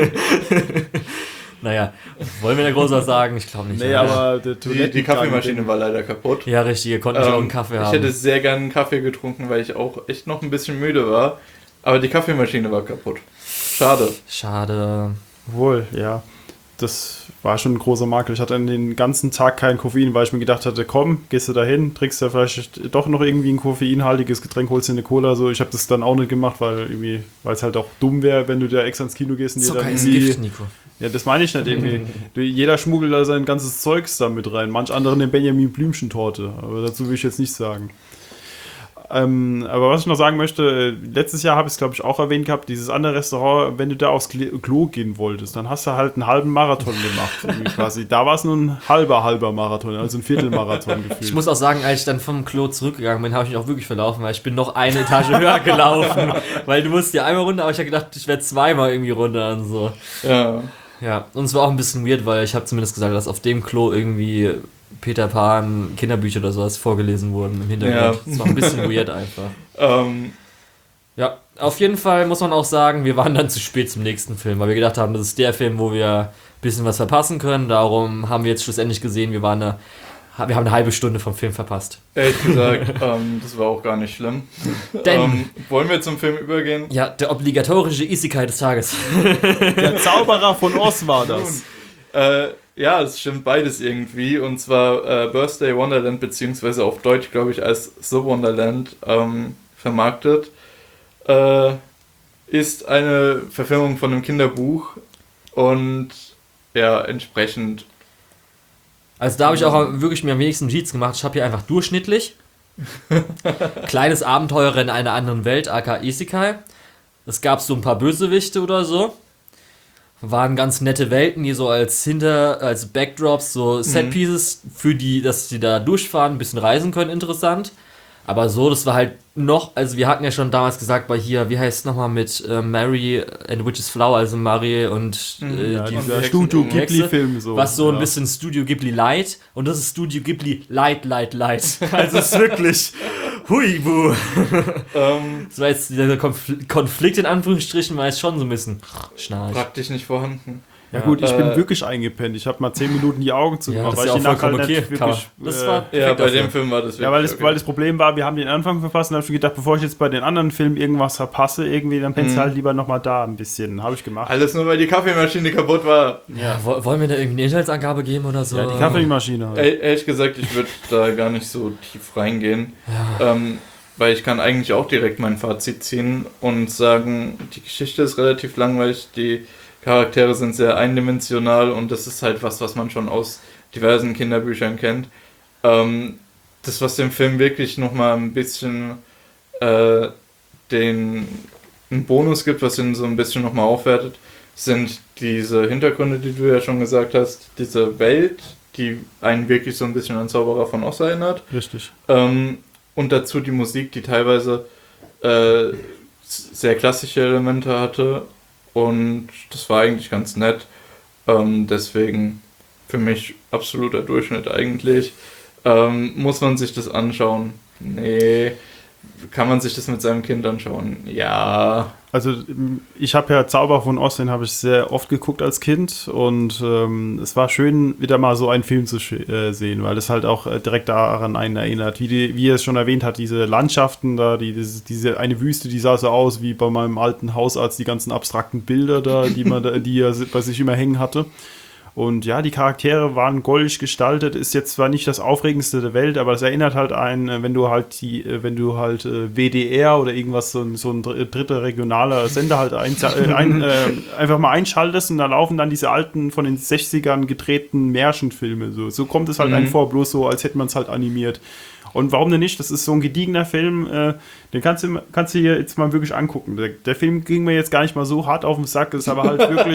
Naja, wollen wir da groß was sagen? Ich glaube nicht. Nee, oder? aber der Die Kaffeemaschine war leider kaputt. Ja, richtig, ihr konntet auch einen Kaffee ich haben. hätte sehr gerne einen Kaffee getrunken, weil ich auch echt noch ein bisschen müde war. Aber die Kaffeemaschine war kaputt. Schade. Schade. Wohl, ja. Das war schon ein großer Makel. Ich hatte an den ganzen Tag kein Koffein, weil ich mir gedacht hatte, komm, gehst du da hin, trinkst da vielleicht doch noch irgendwie ein koffeinhaltiges Getränk, holst dir eine Cola. So. Ich habe das dann auch nicht gemacht, weil es halt auch dumm wäre, wenn du da extra ins Kino gehst und dir Zucker dann ist irgendwie... Gift, Nico. Ja, das meine ich nicht irgendwie. Jeder schmuggelt da sein ganzes Zeugs da mit rein. Manch andere eine Benjamin Blümchen-Torte. Aber dazu will ich jetzt nicht sagen. Aber was ich noch sagen möchte, letztes Jahr habe ich es, glaube ich, auch erwähnt gehabt, dieses andere Restaurant, wenn du da aufs Klo gehen wolltest, dann hast du halt einen halben Marathon gemacht. Irgendwie quasi. Da war es nur ein halber Marathon, also ein Viertelmarathon gefühlt. Ich muss auch sagen, als ich dann vom Klo zurückgegangen bin, habe ich mich auch wirklich verlaufen, weil ich bin noch eine Etage höher gelaufen. Weil du musst ja einmal runter, aber ich habe gedacht, ich werde zweimal irgendwie runter und so. Ja. Ja, und es war auch ein bisschen weird, weil ich habe zumindest gesagt, dass auf dem Klo irgendwie Peter Pan, Kinderbücher oder sowas vorgelesen wurden im Hintergrund. Ja. Das war ein bisschen weird einfach. Ähm, Ja, auf jeden Fall muss man auch sagen, wir waren dann zu spät zum nächsten Film, weil wir gedacht haben, das ist der Film, wo wir ein bisschen was verpassen können. Darum haben wir jetzt schlussendlich gesehen, wir haben eine halbe Stunde vom Film verpasst. ehrlich gesagt, das war auch gar nicht schlimm. Denn, Wollen wir zum Film übergehen? ja, der obligatorische Isekai des Tages. Der Zauberer von Oz war das. Ja, es stimmt beides irgendwie. Und zwar Birthday Wonderland, beziehungsweise auf Deutsch, glaube ich, als The Wonderland vermarktet. Ist eine Verfilmung von einem Kinderbuch und ja, entsprechend Also da habe ich auch wirklich mir am wenigsten Notizen gemacht. Ich habe hier einfach durchschnittlich. Kleines Abenteuer in einer anderen Welt, aka Isekai. Es gab so ein paar Bösewichte oder so. Waren ganz nette Welten, die so als Backdrops, so Setpieces für die, dass die da durchfahren, ein bisschen reisen können, interessant. Aber so, das war halt noch, also wir hatten ja schon damals gesagt, bei hier, wie heißt es nochmal mit Mary and Witch's Flower, also Mary und dieser Studio Ghibli-Film so. Was so ein bisschen Studio Ghibli Light und das ist Studio Ghibli Light. Also es ist wirklich huibu. Das war jetzt dieser Konflikt in Anführungsstrichen, war jetzt schon so ein bisschen schnarch. Praktisch nicht vorhanden. Ja gut, ich bin wirklich eingepennt. Ich habe mal 10 Minuten die Augen zugemacht, weil ich die Nacht halt nicht wirklich... bei dem Film war das wirklich weil das Problem war, wir haben den Anfang verpasst und habe ich gedacht, bevor ich jetzt bei den anderen Filmen irgendwas verpasse, dann pennst du halt lieber nochmal da ein bisschen. Habe ich gemacht. Alles nur, weil die Kaffeemaschine kaputt war. Ja, wollen wir da irgendwie eine Inhaltsangabe geben oder so? Ja, die Kaffeemaschine halt. Ehrlich gesagt, ich würde da gar nicht so tief reingehen. Ja. Weil ich kann eigentlich auch direkt mein Fazit ziehen und sagen, die Geschichte ist relativ langweilig, die Charaktere sind sehr eindimensional und das ist halt was man schon aus diversen Kinderbüchern kennt. Das, was dem Film wirklich nochmal ein bisschen einen Bonus gibt, was ihn so ein bisschen nochmal aufwertet, sind diese Hintergründe, die du ja schon gesagt hast, diese Welt, die einen wirklich so ein bisschen an Zauberer von Oz erinnert. Richtig. Und dazu die Musik, die teilweise sehr klassische Elemente hatte. Und das war eigentlich ganz nett. Deswegen für mich absoluter Durchschnitt eigentlich. Muss man sich das anschauen? Nee. Kann man sich das mit seinem Kind anschauen? Ja. Also ich habe ja Zauber von Oz, den habe ich sehr oft geguckt als Kind und es war schön, wieder mal so einen Film zu sehen, weil es halt auch direkt daran einen erinnert. Wie er es schon erwähnt hat, diese Landschaften da, diese eine Wüste, die sah so aus wie bei meinem alten Hausarzt, die ganzen abstrakten Bilder da, die er bei sich immer hängen hatte. Und ja, die Charaktere waren goldig gestaltet, ist jetzt zwar nicht das Aufregendste der Welt, aber es erinnert halt einen, wenn du halt WDR oder irgendwas, so ein dritter regionaler Sender halt einfach mal einschaltest und da laufen dann diese alten, von den 60ern gedrehten Märchenfilme. So kommt es halt einem vor, bloß so, als hätte man es halt animiert. Und warum denn nicht? Das ist so ein gediegener Film, den kannst du hier jetzt mal wirklich angucken. Der Film ging mir jetzt gar nicht mal so hart auf den Sack, ist aber halt wirklich,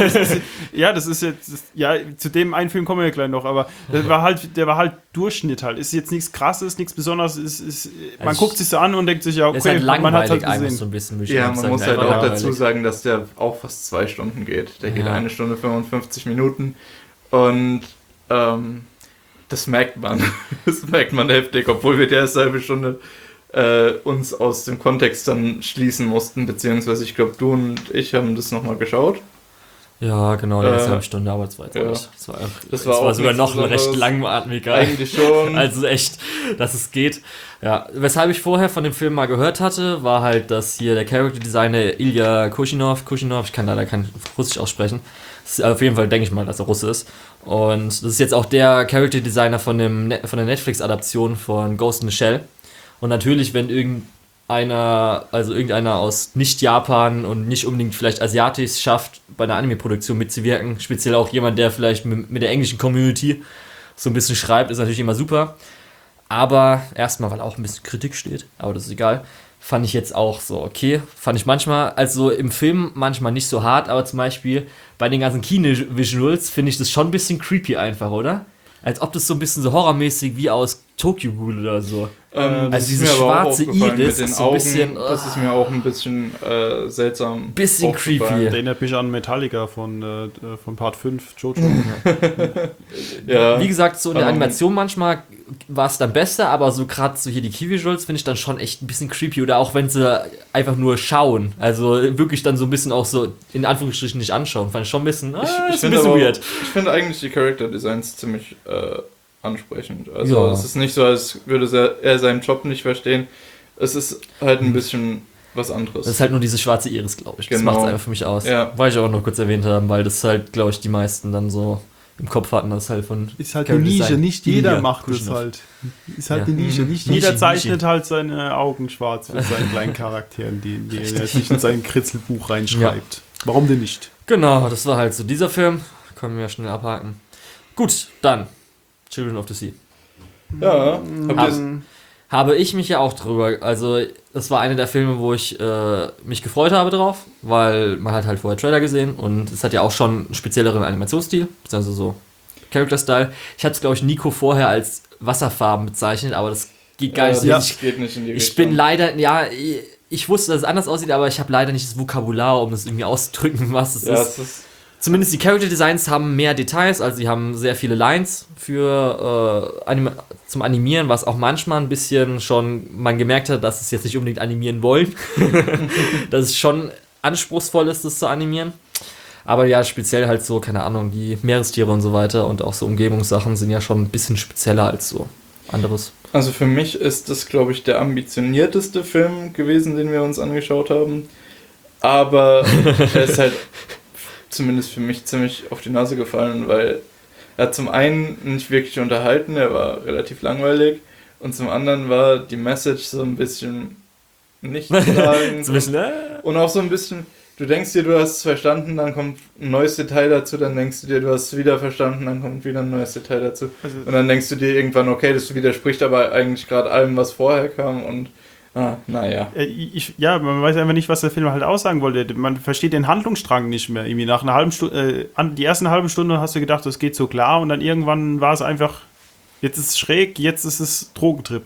zu dem einen Film kommen wir ja gleich noch, aber der war halt Durchschnitt halt. Ist jetzt nichts Krasses, nichts Besonderes, man guckt sich so an und denkt sich, ja, okay, ist halt man hat halt gesehen. gesehen. So ein bisschen, ja, man muss halt auch dazu sagen, dass der auch fast 2 Stunden geht. Der geht 1 Stunde 55 Minuten und das merkt man. Das merkt man heftig, obwohl wir die erste halbe Stunde uns aus dem Kontext dann schließen mussten, beziehungsweise ich glaube, du und ich haben das nochmal geschaut. Ja, genau, die erste halbe Stunde, aber das war jetzt nicht. Das war sogar noch recht langatmiger. Eigentlich schon. Also echt, dass es geht. Ja, weshalb ich vorher von dem Film mal gehört hatte, war halt, dass hier der Character Designer Ilya Kushinov, ich kann leider kein Russisch aussprechen. Das ist auf jeden Fall, denke ich mal, dass er Russe ist. Und das ist jetzt auch der Character Designer von der Netflix-Adaption von Ghost in the Shell. Und natürlich, wenn irgendeiner aus Nicht-Japan und nicht unbedingt vielleicht asiatisch schafft, bei einer Anime-Produktion mitzuwirken, speziell auch jemand, der vielleicht mit der englischen Community so ein bisschen schreibt, ist natürlich immer super. Aber erstmal, weil auch ein bisschen Kritik steht, aber das ist egal, fand ich jetzt auch so okay. Fand ich manchmal, also im Film manchmal nicht so hart, aber zum Beispiel bei den ganzen Kino-Visuals finde ich das schon ein bisschen creepy einfach, oder? Als ob das so ein bisschen so horrormäßig wie aus Tokyo Ghoul oder so. Also diese schwarze Iris ist so ein bisschen... Das ist mir auch ein bisschen seltsam. Bisschen creepy. Das erinnert mich an Metallica von Part 5, Jojo. Ja. Wie gesagt, so in der Animation manchmal war es dann besser, aber so gerade so hier die Key-Visuals finde ich dann schon echt ein bisschen creepy. Oder auch wenn sie einfach nur schauen. Also wirklich dann so ein bisschen auch so in Anführungsstrichen nicht anschauen. Fand ich schon ein bisschen, ist ein bisschen weird. Ich finde eigentlich die Character Designs ziemlich ansprechend. Also es ist nicht so, als würde er seinen Job nicht verstehen. Es ist halt ein bisschen was anderes. Das ist halt nur diese schwarze Iris, glaube ich. Das macht es einfach für mich aus. Ja. Wollte ich auch noch kurz erwähnt haben, weil das halt, glaube ich, die meisten dann so im Kopf hatten, das halt von... Ist halt eine Nische, nicht jeder macht das halt. Ist halt eine Nische, nicht jeder zeichnet halt seine Augen schwarz mit seinen kleinen Charakteren, die er sich in sein Kritzelbuch reinschreibt. Ja. Warum denn nicht? Genau, das war halt so dieser Film. Können wir ja schnell abhaken. Gut, dann Children of the Sea. Ja, Habe ich mich ja auch drüber, also das war einer der Filme, wo ich mich gefreut habe drauf, weil man hat halt vorher Trailer gesehen und es hat ja auch schon einen spezielleren Animationsstil, beziehungsweise so Character-Style. Ich hatte es, glaube ich, Nico vorher als Wasserfarben bezeichnet, aber das geht gar nicht so. Das geht nicht in die Ich Richtung. bin leider, ja, ich wusste, dass es anders aussieht, aber ich habe leider nicht das Vokabular, um das irgendwie auszudrücken, was es ist. Es ist. Zumindest die Character Designs haben mehr Details, also sie haben sehr viele Lines für zum Animieren, was auch manchmal ein bisschen schon man gemerkt hat, dass es jetzt nicht unbedingt animieren wollen. Dass es schon anspruchsvoll ist, das zu animieren. Aber ja, speziell halt so, keine Ahnung, die Meerestiere und so weiter und auch so Umgebungssachen sind ja schon ein bisschen spezieller als so anderes. Also für mich ist das, glaube ich, der ambitionierteste Film gewesen, den wir uns angeschaut haben. Aber er ist halt zumindest für mich ziemlich auf die Nase gefallen, weil er hat zum einen nicht wirklich unterhalten, er war relativ langweilig und zum anderen war die Message so ein bisschen nicht sagen und auch so ein bisschen, du denkst dir, du hast es verstanden, dann kommt ein neues Detail dazu, dann denkst du dir, du hast es wieder verstanden, dann kommt wieder ein neues Detail dazu und dann denkst du dir irgendwann, okay, das widerspricht aber eigentlich gerade allem, was vorher kam und naja. Man weiß einfach nicht, was der Film halt aussagen wollte. Man versteht den Handlungsstrang nicht mehr. Irgendwie nach einer halben Stunde, die ersten halben Stunde hast du gedacht, das geht so klar und dann irgendwann war es einfach, jetzt ist es schräg, jetzt ist es Drogentrip.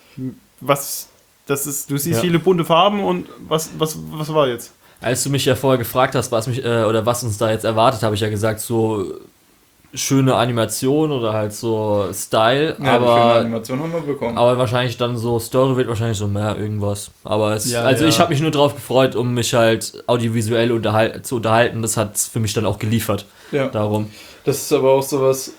Du siehst viele bunte Farben und was war jetzt? Als du mich ja vorher gefragt hast, was uns da jetzt erwartet, habe ich ja gesagt, so schöne Animation oder halt so Style, ja, aber schöne Animation haben wir bekommen. Aber wahrscheinlich dann so, Story wird wahrscheinlich so mehr irgendwas. Aber ich habe mich nur drauf gefreut, um mich halt audiovisuell zu unterhalten. Das hat für mich dann auch geliefert. Ja. Darum. Das ist aber auch sowas,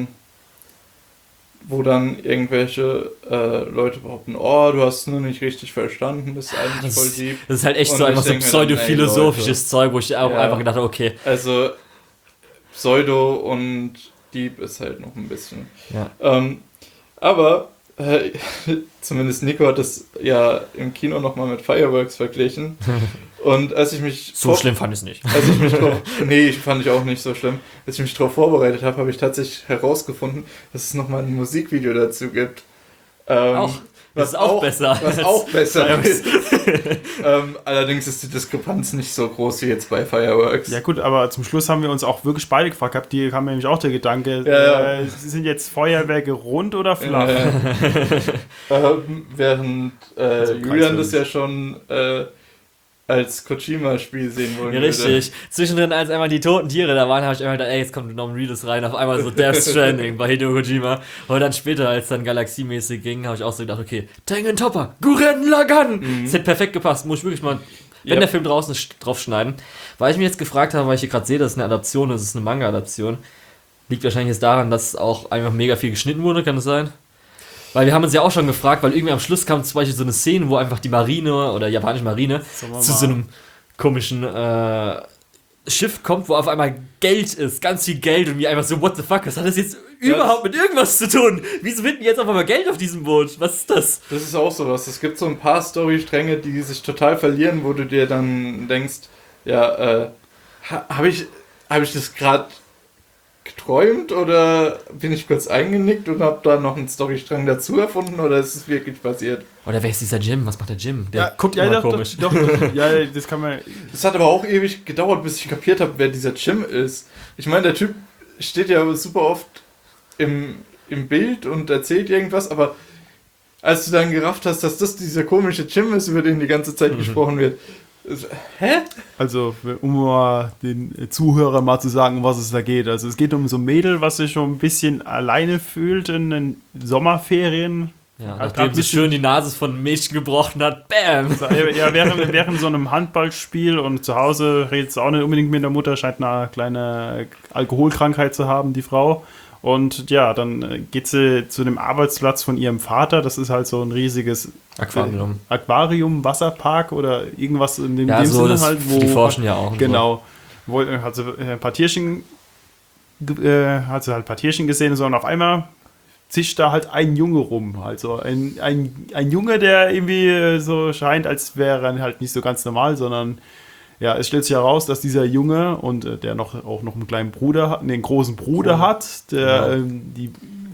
wo dann irgendwelche Leute behaupten, oh, du hast es nur nicht richtig verstanden, das ist eigentlich voll deep. Das ist halt echt Und so einfach so ich denke mir pseudophilosophisches Zeug, wo ich auch einfach gedacht habe, okay. Also Pseudo und Deep ist halt noch ein bisschen. Ja. Aber zumindest Nico hat das ja im Kino nochmal mit Fireworks verglichen. Und als ich mich... So schlimm fand ich es nicht. Fand ich auch nicht so schlimm. Als ich mich darauf vorbereitet habe, habe ich tatsächlich herausgefunden, dass es nochmal ein Musikvideo dazu gibt. Was auch besser ist. Allerdings ist die Diskrepanz nicht so groß wie jetzt bei Fireworks. Ja gut, aber zum Schluss haben wir uns auch wirklich beide gefragt gehabt. Die kam nämlich auch der Gedanke, sind jetzt Feuerwerke rund oder flach? Während Julian das ja schon als Kojima-Spiel sehen wollen würde. Richtig. Zwischendrin, als einmal die toten Tiere da waren, habe ich einmal gedacht, jetzt kommt Norman Reedus rein, auf einmal so Death Stranding bei Hideo Kojima. Und dann später, als dann galaxiemäßig ging, habe ich auch so gedacht, okay, Tengen Topper, Gurren Lagann! Das hätte perfekt gepasst. Muss ich wirklich mal, wenn der Film draußen ist, draufschneiden. Weil ich mir jetzt gefragt habe, weil ich hier gerade sehe, dass es eine Adaption ist, es ist eine Manga-Adaption. Liegt wahrscheinlich jetzt daran, dass auch einfach mega viel geschnitten wurde, kann das sein? Weil wir haben uns ja auch schon gefragt, weil irgendwie am Schluss kam zum Beispiel so eine Szene, wo einfach die Marine oder japanische Marine zu so einem komischen Schiff kommt, wo auf einmal Geld ist, ganz viel Geld und wie einfach so, what the fuck, was hat das jetzt überhaupt mit irgendwas zu tun? Wieso finden die jetzt auf einmal Geld auf diesem Boot? Was ist das? Das ist auch sowas. Es gibt so ein paar Storystränge, die sich total verlieren, wo du dir dann denkst, habe ich das gerade geträumt oder bin ich kurz eingenickt und habe da noch einen Storystrang dazu erfunden oder ist es wirklich passiert? Oder wer ist dieser Jim? Was macht der Jim? Der guckt immer komisch. Doch, das kann man... Das hat aber auch ewig gedauert, bis ich kapiert habe, wer dieser Jim ist. Ich meine, der Typ steht ja super oft im Bild und erzählt irgendwas, aber als du dann gerafft hast, dass das dieser komische Jim ist, über den die ganze Zeit gesprochen wird, hä? Also, um mal den Zuhörern mal zu sagen, um was es da geht. Also, es geht um so ein Mädel, was sich schon ein bisschen alleine fühlt in den Sommerferien. Ja, nachdem sie schön die Nase von Mädchen gebrochen hat. Bam! Ja, während so einem Handballspiel und zu Hause redet sie auch nicht unbedingt mit der Mutter, scheint eine kleine Alkoholkrankheit zu haben, die Frau. Und ja, dann geht sie zu dem Arbeitsplatz von ihrem Vater. Das ist halt so ein riesiges Aquarium, Wasserpark oder irgendwas in dem so Sinne halt. Wo die forschen ja auch. Genau. Wo hat sie ein paar Tierchen gesehen und auf einmal zischt da halt ein Junge rum. Also ein Junge, der irgendwie so scheint, als wäre er halt nicht so ganz normal, sondern ja, es stellt sich heraus, dass dieser Junge und der auch noch einen kleinen Bruder hat, einen großen Bruder hat, der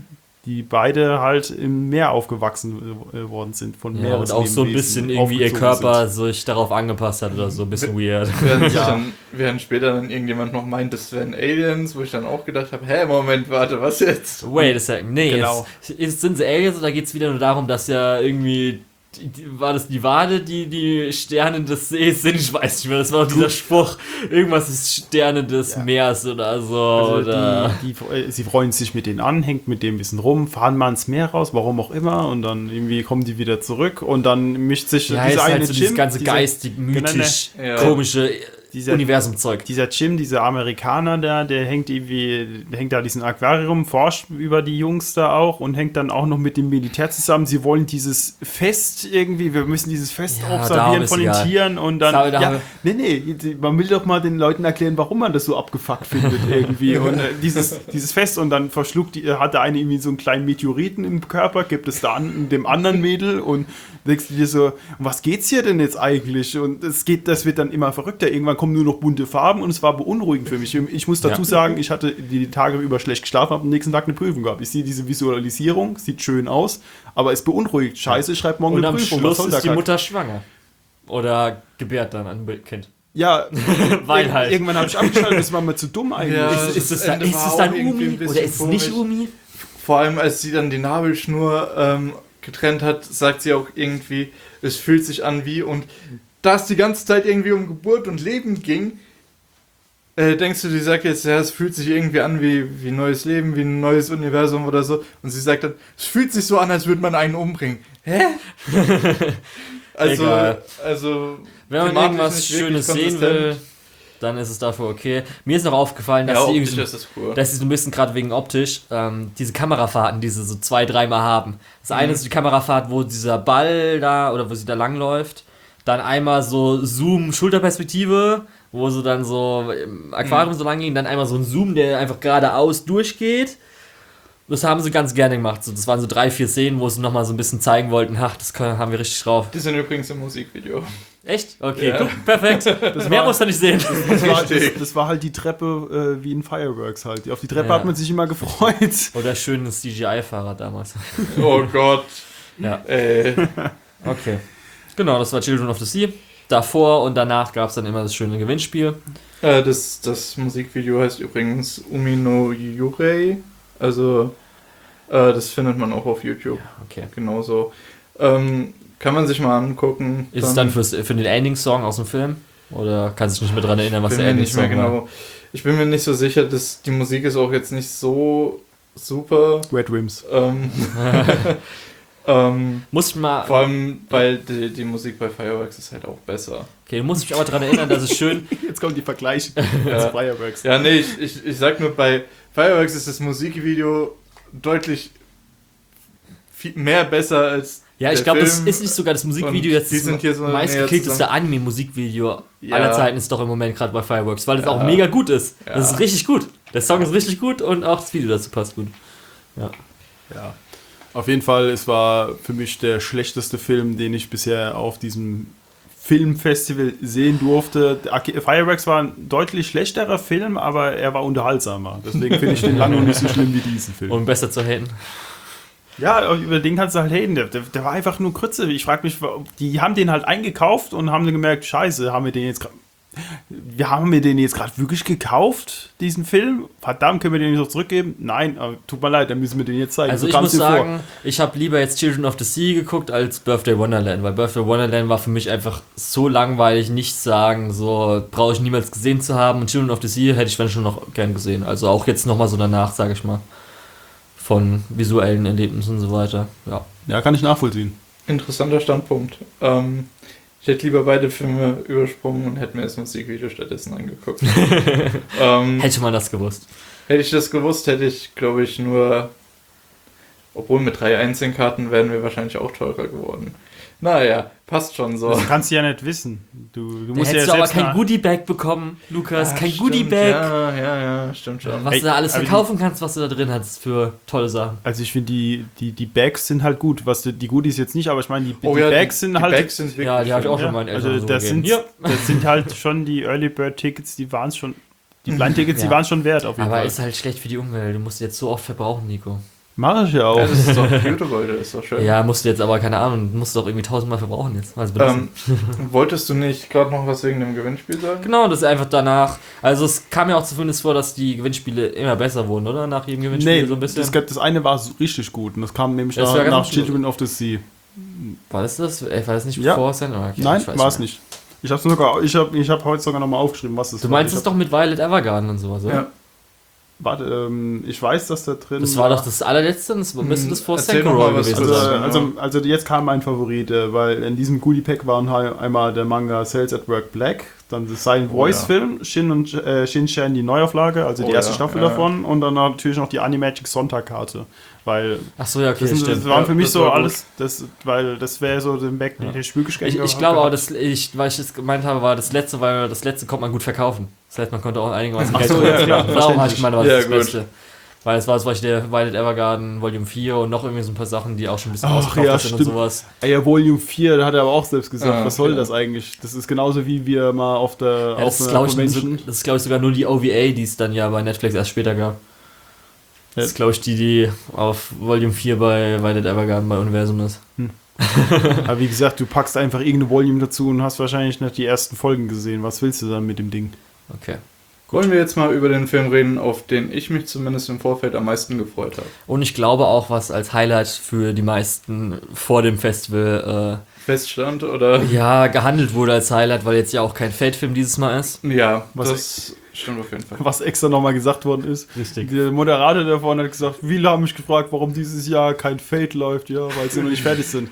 die beide halt im Meer aufgewachsen worden sind. Von Ja, und auch so ein bisschen irgendwie ihr Körper sich darauf angepasst hat oder so, ein bisschen weird. Während später dann irgendjemand noch meint, das wären Aliens, wo ich dann auch gedacht habe, hä, Moment, warte, was jetzt? Wait a second. Nee, Genau. jetzt sind sie Aliens oder geht es wieder nur darum, dass ja irgendwie war das die Wale, die Sterne des Sees sind? Ich weiß nicht mehr, das war doch dieser Spruch, irgendwas ist Sterne des Meers oder so. Also oder sie freuen sich mit denen an, hängt mit dem ein bisschen rum, fahren mal ins Meer raus, warum auch immer, und dann irgendwie kommen die wieder zurück und dann mischt sich ja, ist halt so dieses ganze geistig, mythisch, komische Universum-Zeug. Dieser Jim, dieser Amerikaner der hängt da diesen Aquarium, forscht über die Jungs da auch und hängt dann auch noch mit dem Militär zusammen. Sie wollen dieses Fest irgendwie, wir müssen dieses Fest observieren von den Tieren und dann, man will doch mal den Leuten erklären, warum man das so abgefuckt findet irgendwie und dieses Fest und dann hat der eine irgendwie so einen kleinen Meteoriten im Körper, gibt es da dem anderen Mädel und denkst du dir so, um was geht's hier denn jetzt eigentlich? Und das wird dann immer verrückter. Irgendwann kommen nur noch bunte Farben und es war beunruhigend für mich. Ich muss dazu sagen, ich hatte die Tage über schlecht geschlafen, habe am nächsten Tag eine Prüfung gehabt. Ich sehe diese Visualisierung, sieht schön aus, aber es beunruhigt. Scheiße, ich schreibe morgen und eine Prüfung. Und am Schluss ist die Mutter schwanger. Oder gebärt dann ein Kind. Ja, weil halt. Irgendwann habe ich abgeschaltet, das war mir zu dumm eigentlich. Ja, ist es dann Umi oder ist es nicht Umi? Vor allem, als sie dann die Nabelschnur getrennt hat, sagt sie auch irgendwie, es fühlt sich an wie, und da es die ganze Zeit irgendwie um Geburt und Leben ging, denkst du, die sagt jetzt, ja, es fühlt sich irgendwie an wie neues Leben, wie ein neues Universum oder so, und sie sagt dann, es fühlt sich so an, als würde man einen umbringen. Hä? Also, wenn man irgendwas Schönes sehen will, dann ist es dafür okay. Mir ist noch aufgefallen, dass sie irgendwie dass sie so ein bisschen, gerade wegen optisch, diese Kamerafahrten, die sie so 2-3 Mal haben. Das eine ist die Kamerafahrt, wo dieser Ball da, oder wo sie da langläuft. Dann einmal so Zoom, Schulterperspektive, wo sie dann so im Aquarium so lang ging. Dann einmal so ein Zoom, der einfach geradeaus durchgeht. Das haben sie ganz gerne gemacht. So, das waren so 3-4 Szenen, wo sie nochmal so ein bisschen zeigen wollten, haben wir richtig drauf. Die sind übrigens im Musikvideo. Echt? Okay, ja. Guck, perfekt. Mehr muss er nicht sehen. Das war halt die Treppe wie in Fireworks halt. Auf die Treppe hat man sich immer gefreut. Oder schönes CGI-Fahrrad damals. Oh Gott. Ja. Okay. Genau, das war Children of the Sea. Davor und danach gab es dann immer das schöne Gewinnspiel. Das Musikvideo heißt übrigens Umi no Yurei. Also, das findet man auch auf YouTube. Ja, okay. Genauso. Kann man sich mal angucken. Ist es dann für den Ending-Song aus dem Film? Oder kannst du dich nicht mehr daran erinnern, was der Ending-Song war? Genau. Ich bin mir nicht so sicher, dass die Musik ist auch jetzt nicht so super. Red Rims. Muss ich mal. Vor allem, weil die Musik bei Fireworks ist halt auch besser. Okay, du musst mich aber daran erinnern, dass es schön. Jetzt kommen die Vergleiche zu Fireworks. Ja, nee, ich sag nur, bei Fireworks ist das Musikvideo deutlich mehr besser als. Ja, ich glaube, das ist nicht sogar das Musikvideo jetzt das meistgeklickteste Anime-Musikvideo aller Zeiten ist doch im Moment gerade bei Fireworks, weil es auch mega gut ist. Ja. Das ist richtig gut. Der Song ist richtig gut und auch das Video dazu passt gut. Ja. Auf jeden Fall, es war für mich der schlechteste Film, den ich bisher auf diesem Filmfestival sehen durfte. Fireworks war ein deutlich schlechterer Film, aber er war unterhaltsamer. Deswegen finde ich den lange nicht so schlimm wie diesen Film. Um besser zu haten. Ja, über den kannst du halt haten. Der war einfach nur Krütze. Ich frage mich, die haben den halt eingekauft und haben dann gemerkt, scheiße, haben wir den jetzt gerade wirklich gekauft, diesen Film? Verdammt, können wir den nicht noch zurückgeben? Nein, aber tut mir leid, dann müssen wir den jetzt zeigen. Also ich muss sagen, ich habe lieber jetzt Children of the Sea geguckt als Birthday Wonderland, weil Birthday Wonderland war für mich einfach so langweilig, nichts sagen, so brauche ich niemals gesehen zu haben, und Children of the Sea hätte ich dann schon noch gern gesehen. Also auch jetzt nochmal so danach, sage ich mal, von visuellen Erlebnissen und so weiter. Ja, kann ich nachvollziehen. Interessanter Standpunkt. Ich hätte lieber beide Filme übersprungen und hätte mir das Musikvideo stattdessen angeguckt. Hätte man das gewusst. Hätte ich das gewusst, hätte ich, glaube ich, nur... Obwohl mit 3 Einzelkarten wären wir wahrscheinlich auch teurer geworden. Naja, passt schon so. Das kannst du ja nicht wissen. Du musst hättest ja aber kein Goodie-Bag bekommen, Lukas. Ja, kein stimmt, Goodie-Bag. Ja, stimmt schon. Was du da alles verkaufen kannst, was du da drin hast für tolle Sachen. Also ich finde, die Bags sind halt gut. Die Goodies jetzt nicht, aber ich meine, die Bags sind halt... Bags sind wirklich die habe ich auch schon meinen Eltern also das sind halt schon die Early Bird Tickets, die waren es schon... Die Blind Tickets, die waren schon wert auf jeden Fall. Aber ist halt schlecht für die Umwelt. Du musst jetzt so oft verbrauchen, Nico. Mache ich ja auch. Ja, das ist doch beautiful, das ist doch schön. Ja, musst du jetzt aber, keine Ahnung, musst du doch irgendwie 1000 Mal verbrauchen jetzt. Also Wolltest du nicht gerade noch was wegen dem Gewinnspiel sagen? genau, das ist einfach danach. Also es kam ja auch zumindest vor, dass die Gewinnspiele immer besser wurden, oder? Nach jedem Gewinnspiel Nee, so ein bisschen. das eine war so richtig gut und das kam nämlich Das war ganz nach gut. Children of the Sea. War das? War das nicht Ja. bevor es dann? Okay, Nein, ich weiß war es nicht. Ich habe heute sogar nochmal aufgeschrieben, was es Du war. meinst Ich es doch mit Violet Evergarden und sowas, oder? Ja. Warte, ich weiß, dass da drin Das war doch das allerletzte, das müsste das vor Erzähl Sankaro noch mal was gewesen zu sein. das. Also jetzt kam mein Favorit, weil in diesem Goodie Pack waren halt einmal der Manga Cells at Work Black, dann das Silent Voice Film, Shin-Chan die Neuauflage, also die erste Staffel davon und dann natürlich noch die Animagic Sonntag-Karte, weil Ach so, ja, okay, das stimmt. waren für mich das so war gut. alles, weil das wäre so den Back, den ich Spielgeschenk Ich glaube aber, weil ich das gemeint habe, war das letzte, weil das letzte konnte man gut verkaufen. Das heißt, man konnte auch einigermaßen Geld so, ja, klar, Darum habe ich gemeint, war Ja, das gut. Beste. Weil es war zum Beispiel der Violet Evergarden Volume 4 und noch irgendwie so ein paar Sachen, die auch schon ein bisschen Ach, ausgekauft ja, sind und stimmt. sowas. Ja, Volume 4, da hat er aber auch selbst gesagt, Ah, was soll okay. das eigentlich? Das ist genauso wie wir mal auf der Ja, das ist, einer glaube ich, Convention. sogar nur die OVA, die es dann ja bei Netflix erst später gab. Das ist, glaube ich, die auf Volume 4 bei Violet Evergarden bei Universum ist. Aber wie gesagt, du packst einfach irgendeine Volume dazu und hast wahrscheinlich nicht die ersten Folgen gesehen. Was willst du dann mit dem Ding? Okay. Wollen wir jetzt mal über den Film reden, auf den ich mich zumindest im Vorfeld am meisten gefreut habe? Und ich glaube auch, was als Highlight für die meisten vor dem Festival Feststand oder? ja gehandelt wurde als Highlight, weil jetzt ja auch kein Fate-Film dieses Mal ist. Ja, Was- das stimmt auf jeden Fall. Was extra nochmal gesagt worden ist. Richtig. Der Moderator davon hat gesagt, viele haben mich gefragt, warum dieses Jahr kein Fate läuft, ja, weil sie noch nicht fertig sind.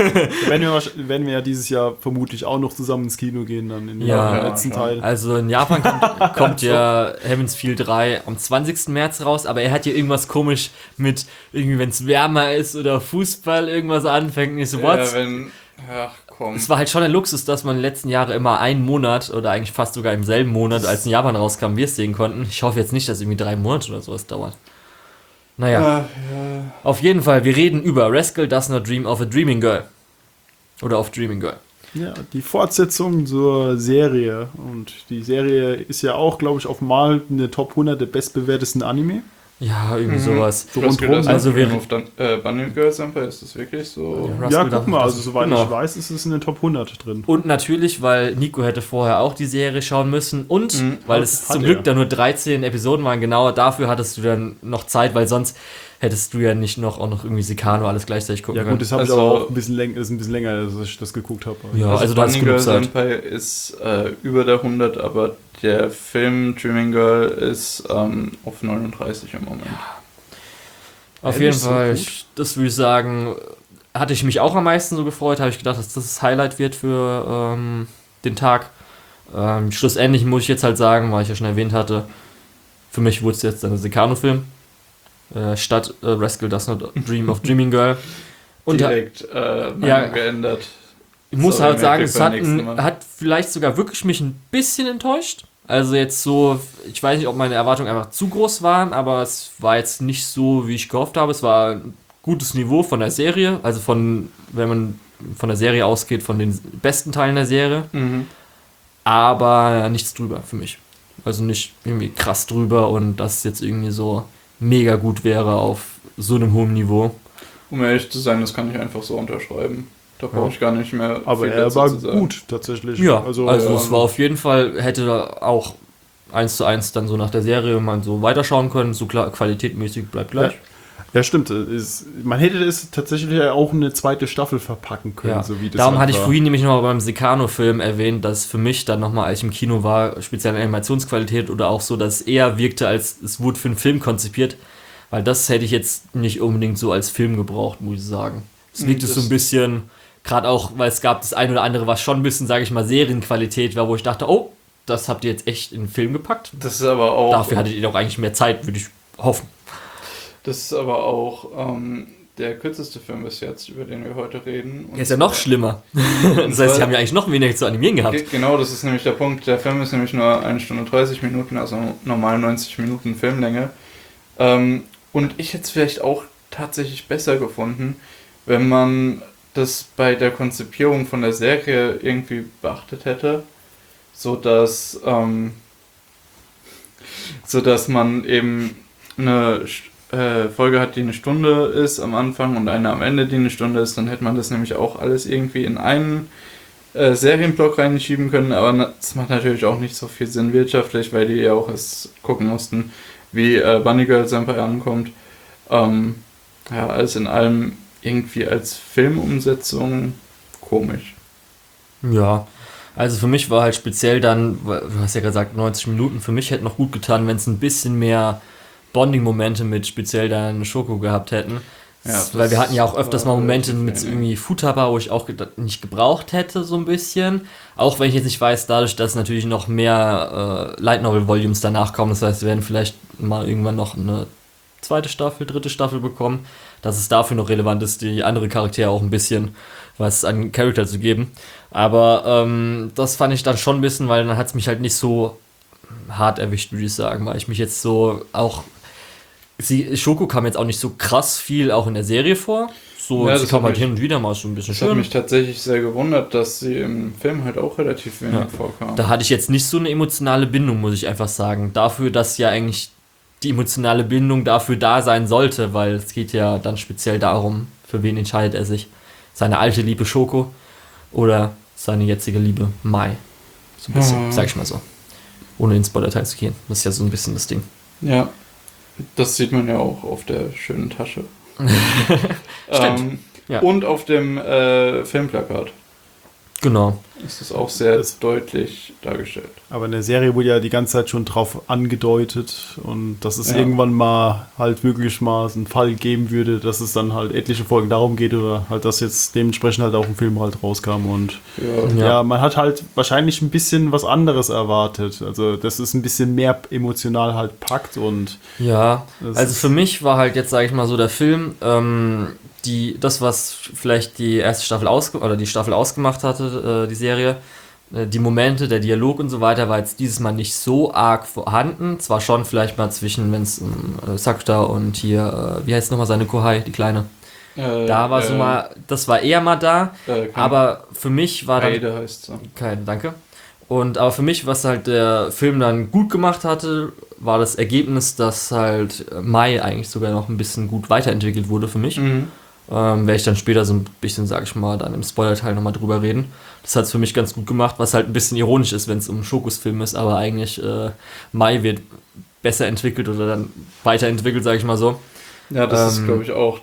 werden wir ja dieses Jahr vermutlich auch noch zusammen ins Kino gehen, dann in Ja, dem letzten ja. Teil. Also in Japan kommt ja Heaven's Feel 3 am 20. März raus, aber er hat hier irgendwas komisch mit, irgendwie wenn es wärmer ist oder Fußball irgendwas anfängt, nicht so, what? Ja, wenn. Ach komm. Es war halt schon ein Luxus, dass man in den letzten Jahren immer einen Monat oder eigentlich fast sogar im selben Monat, als in Japan rauskam, wir es sehen konnten. Ich hoffe jetzt nicht, dass irgendwie 3 Monate oder sowas dauert. Naja, Ja. auf jeden Fall, wir reden über Rascal Does Not Dream of a Dreaming Girl. Oder of Dreaming Girl. Ja, die Fortsetzung zur Serie. Und die Serie ist ja auch, glaube ich, auf mal eine Top 100 der bestbewertesten Anime. Ja, irgendwie sowas. So rundherum. Also wir- auf Bunny Girl Senpai, ist das wirklich so? Ja. Ja, Rascal guck mal, das- also soweit genau. ich weiß, ist es in der Top 100 drin. Und natürlich, weil Nico hätte vorher auch die Serie schauen müssen und weil es hat zum er. Glück da nur 13 Episoden waren, genau dafür hattest du dann noch Zeit, weil sonst hättest du ja nicht auch noch irgendwie Sikano alles gleichzeitig gucken Ja gut, können. das habe ich Also- aber auch ein bisschen länger, dass ich das geguckt habe. Ja, also du hast Bunny genug Girl Zeit. Senpai ist über der 100, aber der Film Dreaming Girl ist auf 39 im Moment. Auf Ja, jeden nicht so Fall, gut. das würde ich sagen, hatte ich mich auch am meisten so gefreut, habe ich gedacht, dass das Highlight wird für den Tag. Schlussendlich muss ich jetzt halt sagen, weil ich ja schon erwähnt hatte, für mich wurde es jetzt ein Sikano-Film statt Rascal Does Not Dream of Dreaming Girl. Und Direkt Meinung ja. geändert. ich muss Sorry, halt sagen, merkt es ihr beim hat, nächsten Mal. hat vielleicht sogar wirklich mich ein bisschen enttäuscht. Also jetzt so, ich weiß nicht, ob meine Erwartungen einfach zu groß waren, aber es war jetzt nicht so, wie ich gehofft habe. Es war ein gutes Niveau von der Serie, also wenn man von der Serie ausgeht, von den besten Teilen der Serie, aber nichts drüber für mich. Also nicht irgendwie krass drüber und dass es jetzt irgendwie so mega gut wäre auf so einem hohen Niveau. Um ehrlich zu sein, das kann ich einfach so unterschreiben. Da brauche ich gar nicht mehr Aber viel er dazu war zu sagen. gut, tatsächlich. Ja, also es war auf jeden Fall, hätte auch 1:1 dann so nach der Serie man so weiterschauen können, so klar, qualitätmäßig bleibt gleich. Ja, stimmt. Man hätte es tatsächlich auch eine zweite Staffel verpacken können, Ja. so wie das Darum halt hatte ich war. vorhin nämlich noch beim Sikano-Film erwähnt, dass für mich dann nochmal, als ich im Kino war, speziell Animationsqualität oder auch so, dass es eher wirkte, als es wurde für einen Film konzipiert, weil das hätte ich jetzt nicht unbedingt so als Film gebraucht, muss ich sagen. Es wirkte Das- so ein bisschen, gerade auch, weil es gab das ein oder andere, was schon ein bisschen, sage ich mal, Serienqualität war, wo ich dachte, oh, das habt ihr jetzt echt in den Film gepackt. Das ist aber auch. Dafür hattet ihr doch eigentlich mehr Zeit, würde ich hoffen. Das ist aber auch der kürzeste Film bis jetzt, über den wir heute reden. Und Der ist ja noch schlimmer. Das heißt, sie haben ja eigentlich noch weniger zu animieren gehabt. Genau, das ist nämlich der Punkt. Der Film ist nämlich nur 1 Stunde 30 Minuten, also normal 90 Minuten Filmlänge. Und ich hätte es vielleicht auch tatsächlich besser gefunden, wenn man das bei der Konzipierung von der Serie irgendwie beachtet hätte, sodass man eben eine Folge hat, die eine Stunde ist am Anfang und eine am Ende, die eine Stunde ist, dann hätte man das nämlich auch alles irgendwie in einen Serienblock reinschieben können, aber das macht natürlich auch nicht so viel Sinn wirtschaftlich, weil die ja auch erst gucken mussten, wie Bunny Girl Senpai ankommt. Ja, alles in allem irgendwie als Filmumsetzung komisch. Ja, also für mich war halt speziell dann, du hast ja gesagt 90 Minuten, für mich hätte noch gut getan, wenn es ein bisschen mehr Bonding-Momente mit speziell dann Shoko gehabt hätten. Ja, weil wir hatten ja auch öfters mal Momente mit wenig. irgendwie Futaba, wo ich auch nicht gebraucht hätte, so ein bisschen. Auch wenn ich jetzt nicht weiß, dadurch, dass natürlich noch mehr Light Novel Volumes danach kommen, das heißt, wir werden vielleicht mal irgendwann noch eine zweite Staffel, dritte Staffel bekommen, dass es dafür noch relevant ist, die andere Charaktere auch ein bisschen was an Charakter zu geben. Aber das fand ich dann schon ein bisschen, weil dann hat es mich halt nicht so hart erwischt, würde ich sagen, weil ich mich jetzt so auch Shoko kam jetzt auch nicht so krass viel auch in der Serie vor. So, Ja, sie das kam hat halt mich- hin und wieder mal so ein bisschen Das hat schön. mich tatsächlich sehr gewundert, dass sie im Film halt auch relativ wenig Ja. vorkam. Da hatte ich jetzt nicht so eine emotionale Bindung, muss ich einfach sagen. Dafür, dass ja eigentlich die emotionale Bindung dafür da sein sollte, weil es geht ja dann speziell darum, für wen entscheidet er sich. Seine alte Liebe Shoko oder seine jetzige Liebe Mai. So ein bisschen, sag ich mal so. Ohne ins Spoiler-Teil zu gehen. Das ist ja so ein bisschen das Ding. Ja, das sieht man ja auch auf der schönen Tasche. Stimmt. Ja. Und auf dem Filmplakat Genau. ist es auch sehr deutlich dargestellt. Aber in der Serie wurde ja die ganze Zeit schon drauf angedeutet und dass es Ja. irgendwann mal halt wirklich mal einen Fall geben würde, dass es dann halt etliche Folgen darum geht oder halt, dass jetzt dementsprechend halt auch ein Film halt rauskam und ja, man hat halt wahrscheinlich ein bisschen was anderes erwartet. Also, dass es ein bisschen mehr emotional halt packt und Ja, das also ist- für mich war halt jetzt, sage ich mal so, der Film, das, was vielleicht die erste Staffel die Staffel ausgemacht hatte, die Serie, die Momente, der Dialog und so weiter, war jetzt dieses Mal nicht so arg vorhanden. Zwar schon vielleicht mal zwischen, wenn es Sakuta und hier, wie heißt nochmal seine Kohai, die Kleine. Da war so mal, das war eher mal da, aber für mich war dann... Heide heißt so. Kein, danke. Aber für mich, was halt der Film dann gut gemacht hatte, war das Ergebnis, dass halt Mai eigentlich sogar noch ein bisschen gut weiterentwickelt wurde für mich. Werde ich dann später so ein bisschen, sag ich mal, dann im Spoiler-Teil nochmal drüber reden. Das hat es für mich ganz gut gemacht, was halt ein bisschen ironisch ist, wenn es um Shokos Film ist, aber eigentlich Mai wird besser entwickelt oder dann weiterentwickelt, sag ich mal so. Ja, das ist, glaube ich, auch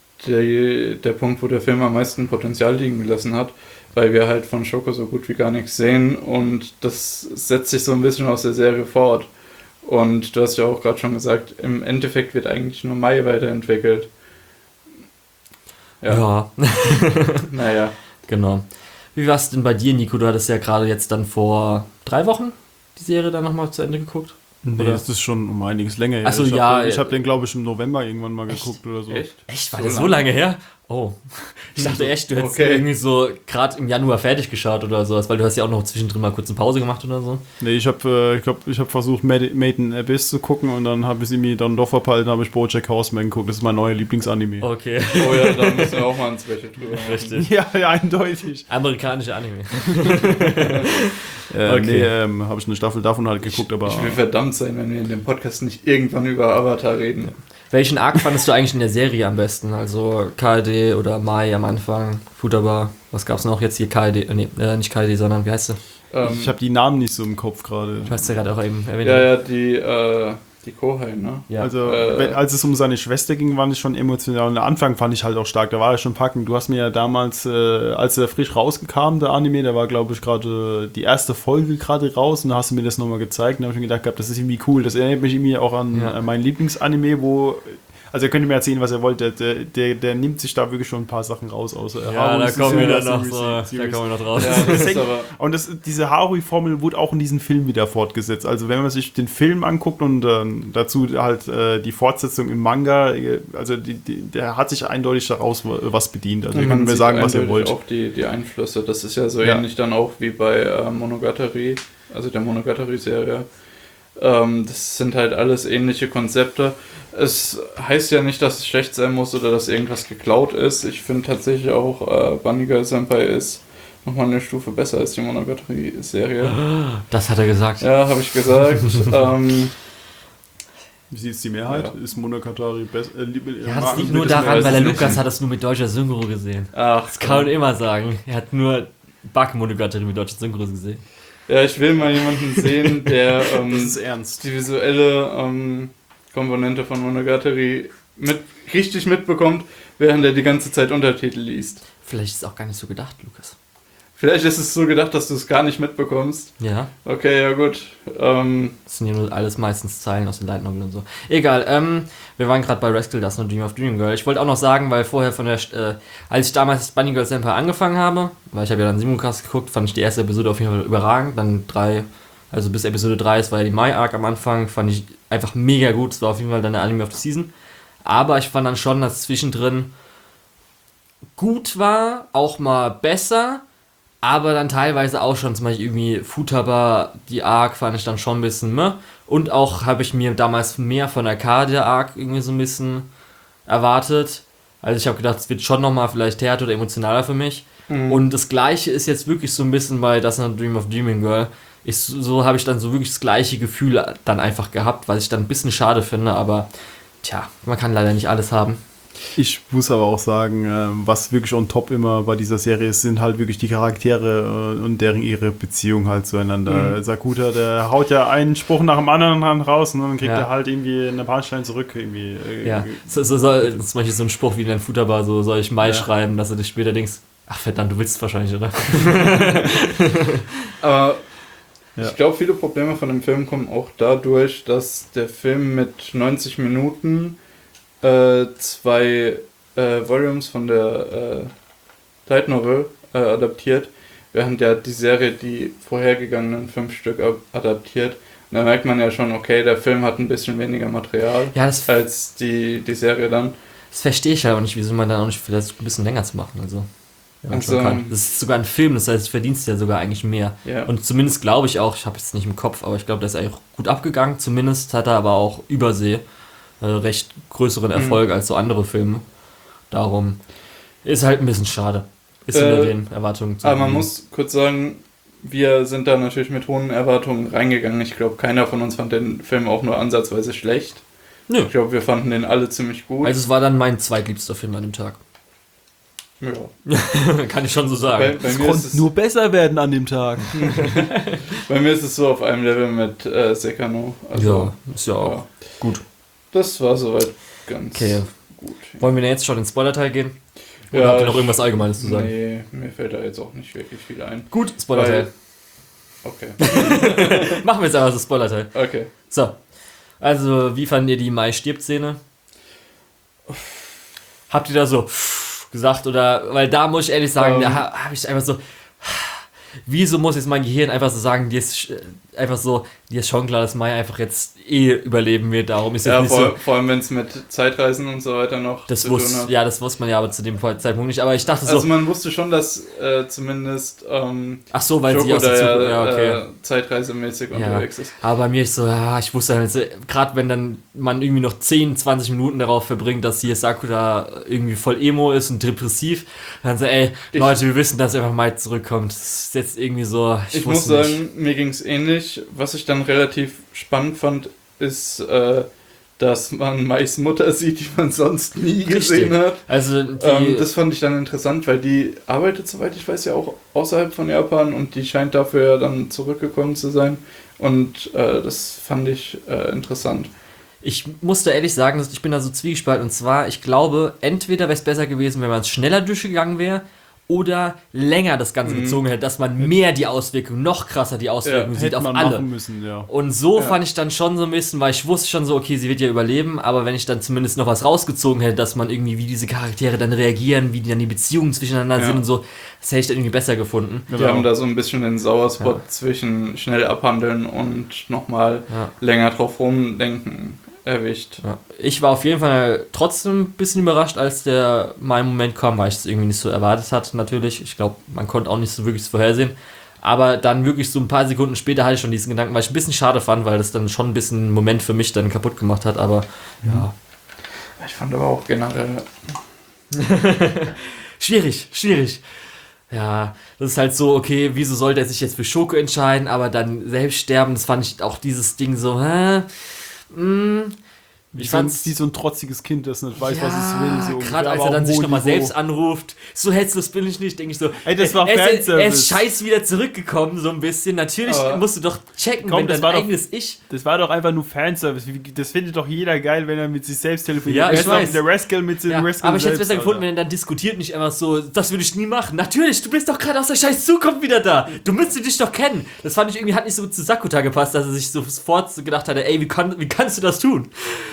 der Punkt, wo der Film am meisten Potenzial liegen gelassen hat, weil wir halt von Shoko so gut wie gar nichts sehen und das setzt sich so ein bisschen aus der Serie fort. Und du hast ja auch gerade schon gesagt, im Endeffekt wird eigentlich nur Mai weiterentwickelt. Ja, Naja. genau. Wie war es denn bei dir, Nico? Du hattest ja gerade jetzt dann vor 3 Wochen die Serie dann nochmal zu Ende geguckt. nee, Oder? das ist schon um einiges länger her. Ach so, ich ja, ich habe den, glaube ich, im November irgendwann mal geguckt oder so. Echt? Echt? War das so lange her? Oh. Ich dachte echt, du hättest Okay. irgendwie so gerade im Januar fertig geschaut oder sowas, weil du hast ja auch noch zwischendrin mal kurz eine Pause gemacht oder so. Nee, ich hab versucht, Made in Abyss zu gucken und dann habe ich sie mir dann doch verpeilt und habe ich BoJack Horseman geguckt. Das ist mein neuer Lieblingsanime. Okay. Oh ja, da müssen wir auch mal ins Special drüber machen. Richtig. Ja, eindeutig. Amerikanische Anime. Nee, habe ich eine Staffel davon halt geguckt, aber Ich will verdammt sein, wenn wir in dem Podcast nicht irgendwann über Avatar reden. Welchen Arc fandest du eigentlich in der Serie am besten? Also KD oder Mai am Anfang, Futaba, was gab's noch jetzt hier? KD, nicht KD, sondern wie heißt sie? ich habe die Namen nicht so im Kopf gerade. Du hast ja gerade auch eben erwähnt. Ja, die Kohai, ne? Ja. Also, als es um seine Schwester ging, war ich schon emotional. Und der Anfang fand ich halt auch stark, da war er schon packend. Du hast mir ja damals, als er frisch rauskam, der Anime, da war, glaube ich, gerade die erste Folge gerade raus und da hast du mir das nochmal gezeigt und da habe ich mir gedacht, das ist irgendwie cool. Das erinnert mich irgendwie auch an mein Lieblingsanime, wo... Also, ihr könnt mir erzählen, was ihr wollt. Der nimmt sich da wirklich schon ein paar Sachen raus. Ja, da kommen wir dann noch so, da kommen wir noch drauf. Ja, das ist aber... Und diese Harui-Formel wurde auch in diesem Film wieder fortgesetzt. Also wenn man sich den Film anguckt und dazu halt die Fortsetzung im Manga, also der hat sich eindeutig daraus was bedient. Also ihr könnt mir sieht sagen, was ihr eindeutig wollt. auch die Einflüsse. Das ist ja so Ja. ähnlich dann auch wie bei Monogatari, also der Monogatari-Serie. Das sind halt alles ähnliche Konzepte. Es heißt ja nicht, dass es schlecht sein muss oder dass irgendwas geklaut ist. Ich finde tatsächlich auch, Bunny Girl Senpai ist nochmal eine Stufe besser als die Monogatari-Serie. Das hat er gesagt. Ja, habe ich gesagt. Wie sieht es die Mehrheit? Ja. Ist Monogatari besser? Ja, das liegt nur daran, weil der Lukas hat das nur mit deutscher Synchro gesehen. Ach, Das kann man immer sagen. Er hat nur Bug-Monogatari mit deutscher Synchro gesehen. ja, ich will mal jemanden sehen, der Das ist ernst. die visuelle Komponente von Monogatari richtig mitbekommt, während er die ganze Zeit Untertitel liest. Vielleicht ist es auch gar nicht so gedacht, Lukas. Vielleicht ist es so gedacht, dass du es gar nicht mitbekommst. Ja, Okay, ja gut. das sind ja nur alles meistens Zeilen aus den Light Novel und so. Egal, wir waren gerade bei Rascal Dust und Dream of Dream Girl. Ich wollte auch noch sagen, weil vorher als ich damals Bunny Girl Senpai angefangen habe, weil ich habe ja dann Simulcast geguckt, fand ich die erste Episode auf jeden Fall überragend. Dann bis Episode 3, es war ja die Mai-Arc am Anfang, fand ich einfach mega gut. Es war auf jeden Fall dann der Anime of the Season. Aber ich fand dann schon, dass es zwischendrin gut war, auch mal besser, aber dann teilweise auch schon, zum Beispiel irgendwie Futaba, die Arc fand ich dann schon ein bisschen und auch habe ich mir damals mehr von Arcadia Arc irgendwie so ein bisschen erwartet. Also ich habe gedacht, es wird schon nochmal vielleicht härter oder emotionaler für mich. Und das Gleiche ist jetzt wirklich so ein bisschen bei Das ist Dream of Dreaming Girl. So habe ich dann so wirklich das gleiche Gefühl dann einfach gehabt, was ich dann ein bisschen schade finde, aber tja, man kann leider nicht alles haben. Ich muss aber auch sagen, was wirklich on top immer bei dieser Serie ist, sind halt wirklich die Charaktere und ihre Beziehung halt zueinander. Sakuta, der haut ja einen Spruch nach dem anderen raus und dann kriegt er halt irgendwie eine Punchline zurück. Irgendwie. Ja, zum Beispiel so ein Spruch wie in Futaba, so soll ich Mai schreiben, dass du dich später denkst, ach verdammt, du willst es wahrscheinlich, oder? Aber ich glaube, viele Probleme von dem Film kommen auch dadurch, dass der Film mit 90 Minuten 2 Volumes von der Light Novel adaptiert, während ja die Serie die vorhergegangenen 5 Stück adaptiert. Und da merkt man ja schon, okay, der Film hat ein bisschen weniger Material als die Serie dann. Das verstehe ich halt auch nicht, wieso man dann auch nicht vielleicht ein bisschen länger zu machen. Also, das ist sogar ein Film, das heißt, du verdienst ja sogar eigentlich mehr. Ja. Und zumindest glaube ich auch, ich habe es nicht im Kopf, aber ich glaube, der ist eigentlich gut abgegangen. Zumindest hat er aber auch Übersee recht größeren Erfolg als so andere Filme. Darum ist halt ein bisschen schade. Ist unter den Erwartungen zu Aber man muss kurz sagen, wir sind da natürlich mit hohen Erwartungen reingegangen. Ich glaube, keiner von uns fand den Film auch nur ansatzweise schlecht. Nö. Ich glaube, wir fanden den alle ziemlich gut. Also es war dann mein zweitliebster Film an dem Tag. Ja. Kann ich schon so sagen. Bei mir ist es nur besser werden an dem Tag. Bei mir ist es so auf einem Level mit Sekano. Also, ja, ist ja auch gut. Das war soweit ganz gut. Wollen wir denn jetzt schon in den Spoiler-Teil gehen? Oder Ja, habt ihr noch irgendwas Allgemeines zu sagen? Nee, mir fällt da jetzt auch nicht wirklich viel ein. Gut, Spoiler-Teil. Okay. Machen wir jetzt einfach so Spoiler-Teil. Okay. So. Also, wie fandet ihr die Mai-Stirbt-Szene? Habt ihr da so gesagt oder, weil da muss ich ehrlich sagen, da habe ich einfach so, wieso muss jetzt mein Gehirn einfach so sagen, dir ist schon klar, dass Mai einfach jetzt überleben wird, darum ist jetzt nicht so. Vor allem wenn es mit Zeitreisen und so weiter noch Das wusste man ja aber zu dem Zeitpunkt nicht, aber ich dachte so. Also man wusste schon, dass zumindest ach so, weil sie aus der Zukunft zeitreisemäßig unterwegs ist. Aber bei mir ist so, ich wusste halt, gerade wenn dann man irgendwie noch 10, 20 Minuten darauf verbringt, dass hier Sakura irgendwie voll emo ist und depressiv, dann so, Leute, wir wissen, dass einfach Mai zurückkommt. Das ist jetzt irgendwie so, ich muss sagen, mir ging es ähnlich. Was ich dann relativ spannend fand, ist, dass man Mais Mutter sieht, die man sonst nie gesehen hat. Also das fand ich dann interessant, weil die arbeitet, soweit ich weiß, ja auch außerhalb von Japan und die scheint dafür ja dann zurückgekommen zu sein. Und das fand ich interessant. Ich musste ehrlich sagen, ich bin da so zwiegespalten. Und zwar, ich glaube, entweder wäre es besser gewesen, wenn man es schneller durchgegangen wäre, oder länger das Ganze gezogen hätte, dass man mehr die Auswirkungen, noch krasser die Auswirkungen sieht auf alle. Müssen, ja. Und so fand ich dann schon so ein bisschen, weil ich wusste schon so, okay, sie wird ja überleben, aber wenn ich dann zumindest noch was rausgezogen hätte, dass man irgendwie, wie diese Charaktere dann reagieren, wie dann die Beziehungen zwischeneinander sind und so, das hätte ich dann irgendwie besser gefunden. Die haben da so ein bisschen den Sauerspot zwischen schnell abhandeln und nochmal länger drauf rumdenken erwischt. Ja. Ich war auf jeden Fall trotzdem ein bisschen überrascht, als mein Moment kam, weil ich es irgendwie nicht so erwartet hatte, natürlich. Ich glaube, man konnte auch nicht so wirklich vorhersehen. Aber dann wirklich so ein paar Sekunden später hatte ich schon diesen Gedanken, weil ich ein bisschen schade fand, weil das dann schon ein bisschen einen Moment für mich dann kaputt gemacht hat, aber ja. Ich fand aber auch generell... Schwierig. Ja, das ist halt so, okay, wieso sollte er sich jetzt für Schoko entscheiden, aber dann selbst sterben, das fand ich auch dieses Ding so, Ich fand's wie so ein trotziges Kind, das nicht weiß, was es will. So gerade als er dann sich nochmal selbst anruft, so hetzlos bin ich nicht, denke ich so, Ey, das war er Fanservice. ist scheiß wieder zurückgekommen, so ein bisschen. Natürlich musst du doch checken, Komm, wenn das dein war doch- eigenes Ich... Das war doch einfach nur Fanservice. Das findet doch jeder geil, wenn er mit sich selbst telefoniert. Ja, ich Erst noch weiß. Der Rascal mit dem Ja, Rascal aber ich hätte es selbst, besser gefunden, Alter. wenn er dann diskutiert, nicht einfach so, das würde ich nie machen. Natürlich, du bist doch gerade aus der scheiß Zukunft wieder da. Du müsstest dich doch kennen. Das fand ich irgendwie, hat nicht so gut zu Sakuta gepasst, dass er sich sofort so gedacht hatte, ey, wie kannst du das tun?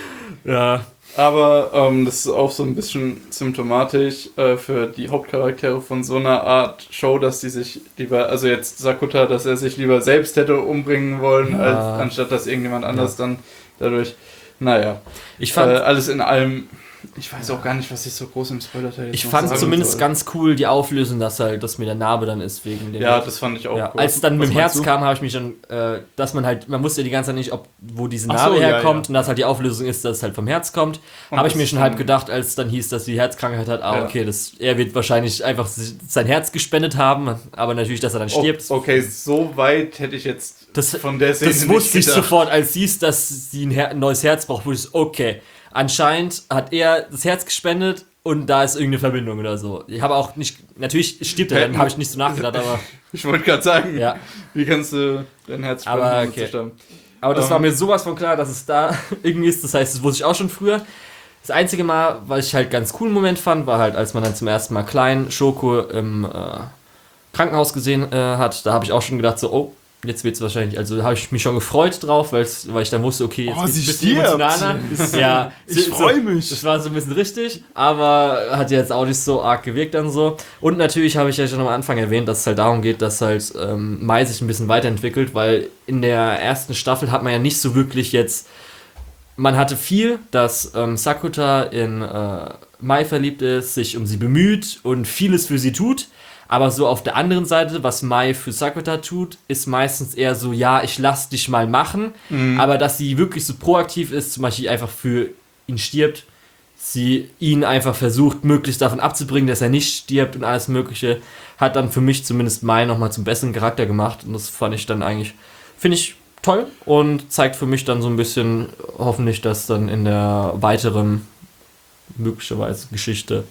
Ja. Aber das ist auch so ein bisschen symptomatisch für die Hauptcharaktere von so einer Art Show, dass die sich lieber, also jetzt Sakuta, dass er sich lieber selbst hätte umbringen wollen, anstatt dass irgendjemand anders dann dadurch, naja, Ich fand, alles in allem, ich weiß auch gar nicht, was ich so groß im Spoiler-Teil jetzt ich noch fand sagen zumindest soll. ganz cool die Auflösung, dass halt das mit der Narbe dann ist, wegen dem... Ja, das fand ich auch Ja, cool. als es dann mit Was dem meinst Herz du? kam, habe ich mich schon, dass man wusste ja die ganze Zeit nicht, wo diese Ach Narbe so, ja, herkommt ja. und dass halt die Auflösung ist, dass es halt vom Herz kommt. Und Habe ich das mir schon ist halb dann- gedacht, als es dann hieß, dass sie Herzkrankheit hat, Ja. okay, er wird wahrscheinlich einfach sein Herz gespendet haben, aber natürlich, dass er dann stirbt. Okay, so weit hätte ich jetzt Das, von der Szene das wusste ich nicht gedacht. sofort, als sie dass sie ein neues Herz braucht, wo ich so, okay, anscheinend hat er das Herz gespendet und da ist irgendeine Verbindung oder so. Ich habe auch nicht, natürlich stirbt er, dann habe ich nicht so nachgedacht, aber Ich wollte gerade sagen, ja. wie kannst du dein Herz spenden, Aber um okay. zu sterben? Aber das war mir sowas von klar, dass es da irgendwie ist. Das heißt, das wusste ich auch schon früher. Das einzige Mal, was ich halt ganz coolen Moment fand, war halt, als man dann zum ersten Mal klein Shoko im Krankenhaus gesehen hat. Da habe ich auch schon gedacht, so, oh, jetzt wird es wahrscheinlich, also da habe ich mich schon gefreut drauf, weil ich dann wusste, okay, jetzt Oh, wird's sie ein bisschen stirbt. emotionaler. Ja, Ich freu mich. Das war so ein bisschen richtig, aber hat jetzt auch nicht so arg gewirkt dann so. Und natürlich habe ich ja schon am Anfang erwähnt, dass es halt darum geht, dass halt Mai sich ein bisschen weiterentwickelt, weil in der ersten Staffel hat man ja nicht so wirklich jetzt, man hatte viel, dass Sakuta in Mai verliebt ist, sich um sie bemüht und vieles für sie tut. Aber so auf der anderen Seite, was Mai für Sakuta tut, ist meistens eher so, ja, ich lass dich mal machen. Aber dass sie wirklich so proaktiv ist, zum Beispiel einfach für ihn stirbt, sie ihn einfach versucht, möglichst davon abzubringen, dass er nicht stirbt und alles Mögliche, hat dann für mich zumindest Mai nochmal zum besseren Charakter gemacht. Und das fand ich dann eigentlich, finde ich toll und zeigt für mich dann so ein bisschen, hoffentlich, dass dann in der weiteren, möglicherweise Geschichte,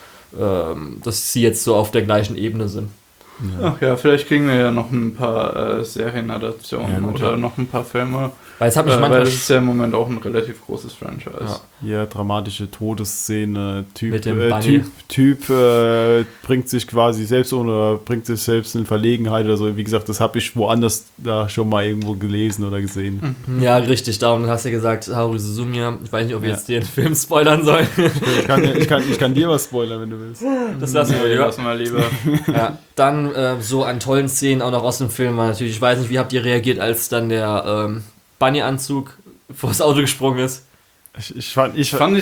dass sie jetzt so auf der gleichen Ebene sind. Ach ja, vielleicht kriegen wir ja noch ein paar Serienadaptionen Ja, gut, oder ja. noch ein paar Filme. Weil es hat mich Weil manchmal das ist ja im Moment auch ein relativ großes Franchise. Ja. Ja, dramatische Todesszene, Mit dem Bunny. Typ bringt sich quasi selbst um oder bringt sich selbst in Verlegenheit oder so. Wie gesagt, das habe ich woanders da schon mal irgendwo gelesen oder gesehen. Ja, richtig, darum hast du ja gesagt, Haru Suzumiya. Ich weiß nicht, ob wir Ja. jetzt den Film spoilern sollen. Ich kann dir was spoilern, wenn du willst. Das lassen wir Nee, lieber. lass mal lieber. Ja, dann so an tollen Szenen auch noch aus dem Film war natürlich, ich weiß nicht, wie habt ihr reagiert, als dann der Bunny-Anzug vors Auto gesprungen ist? Ich fand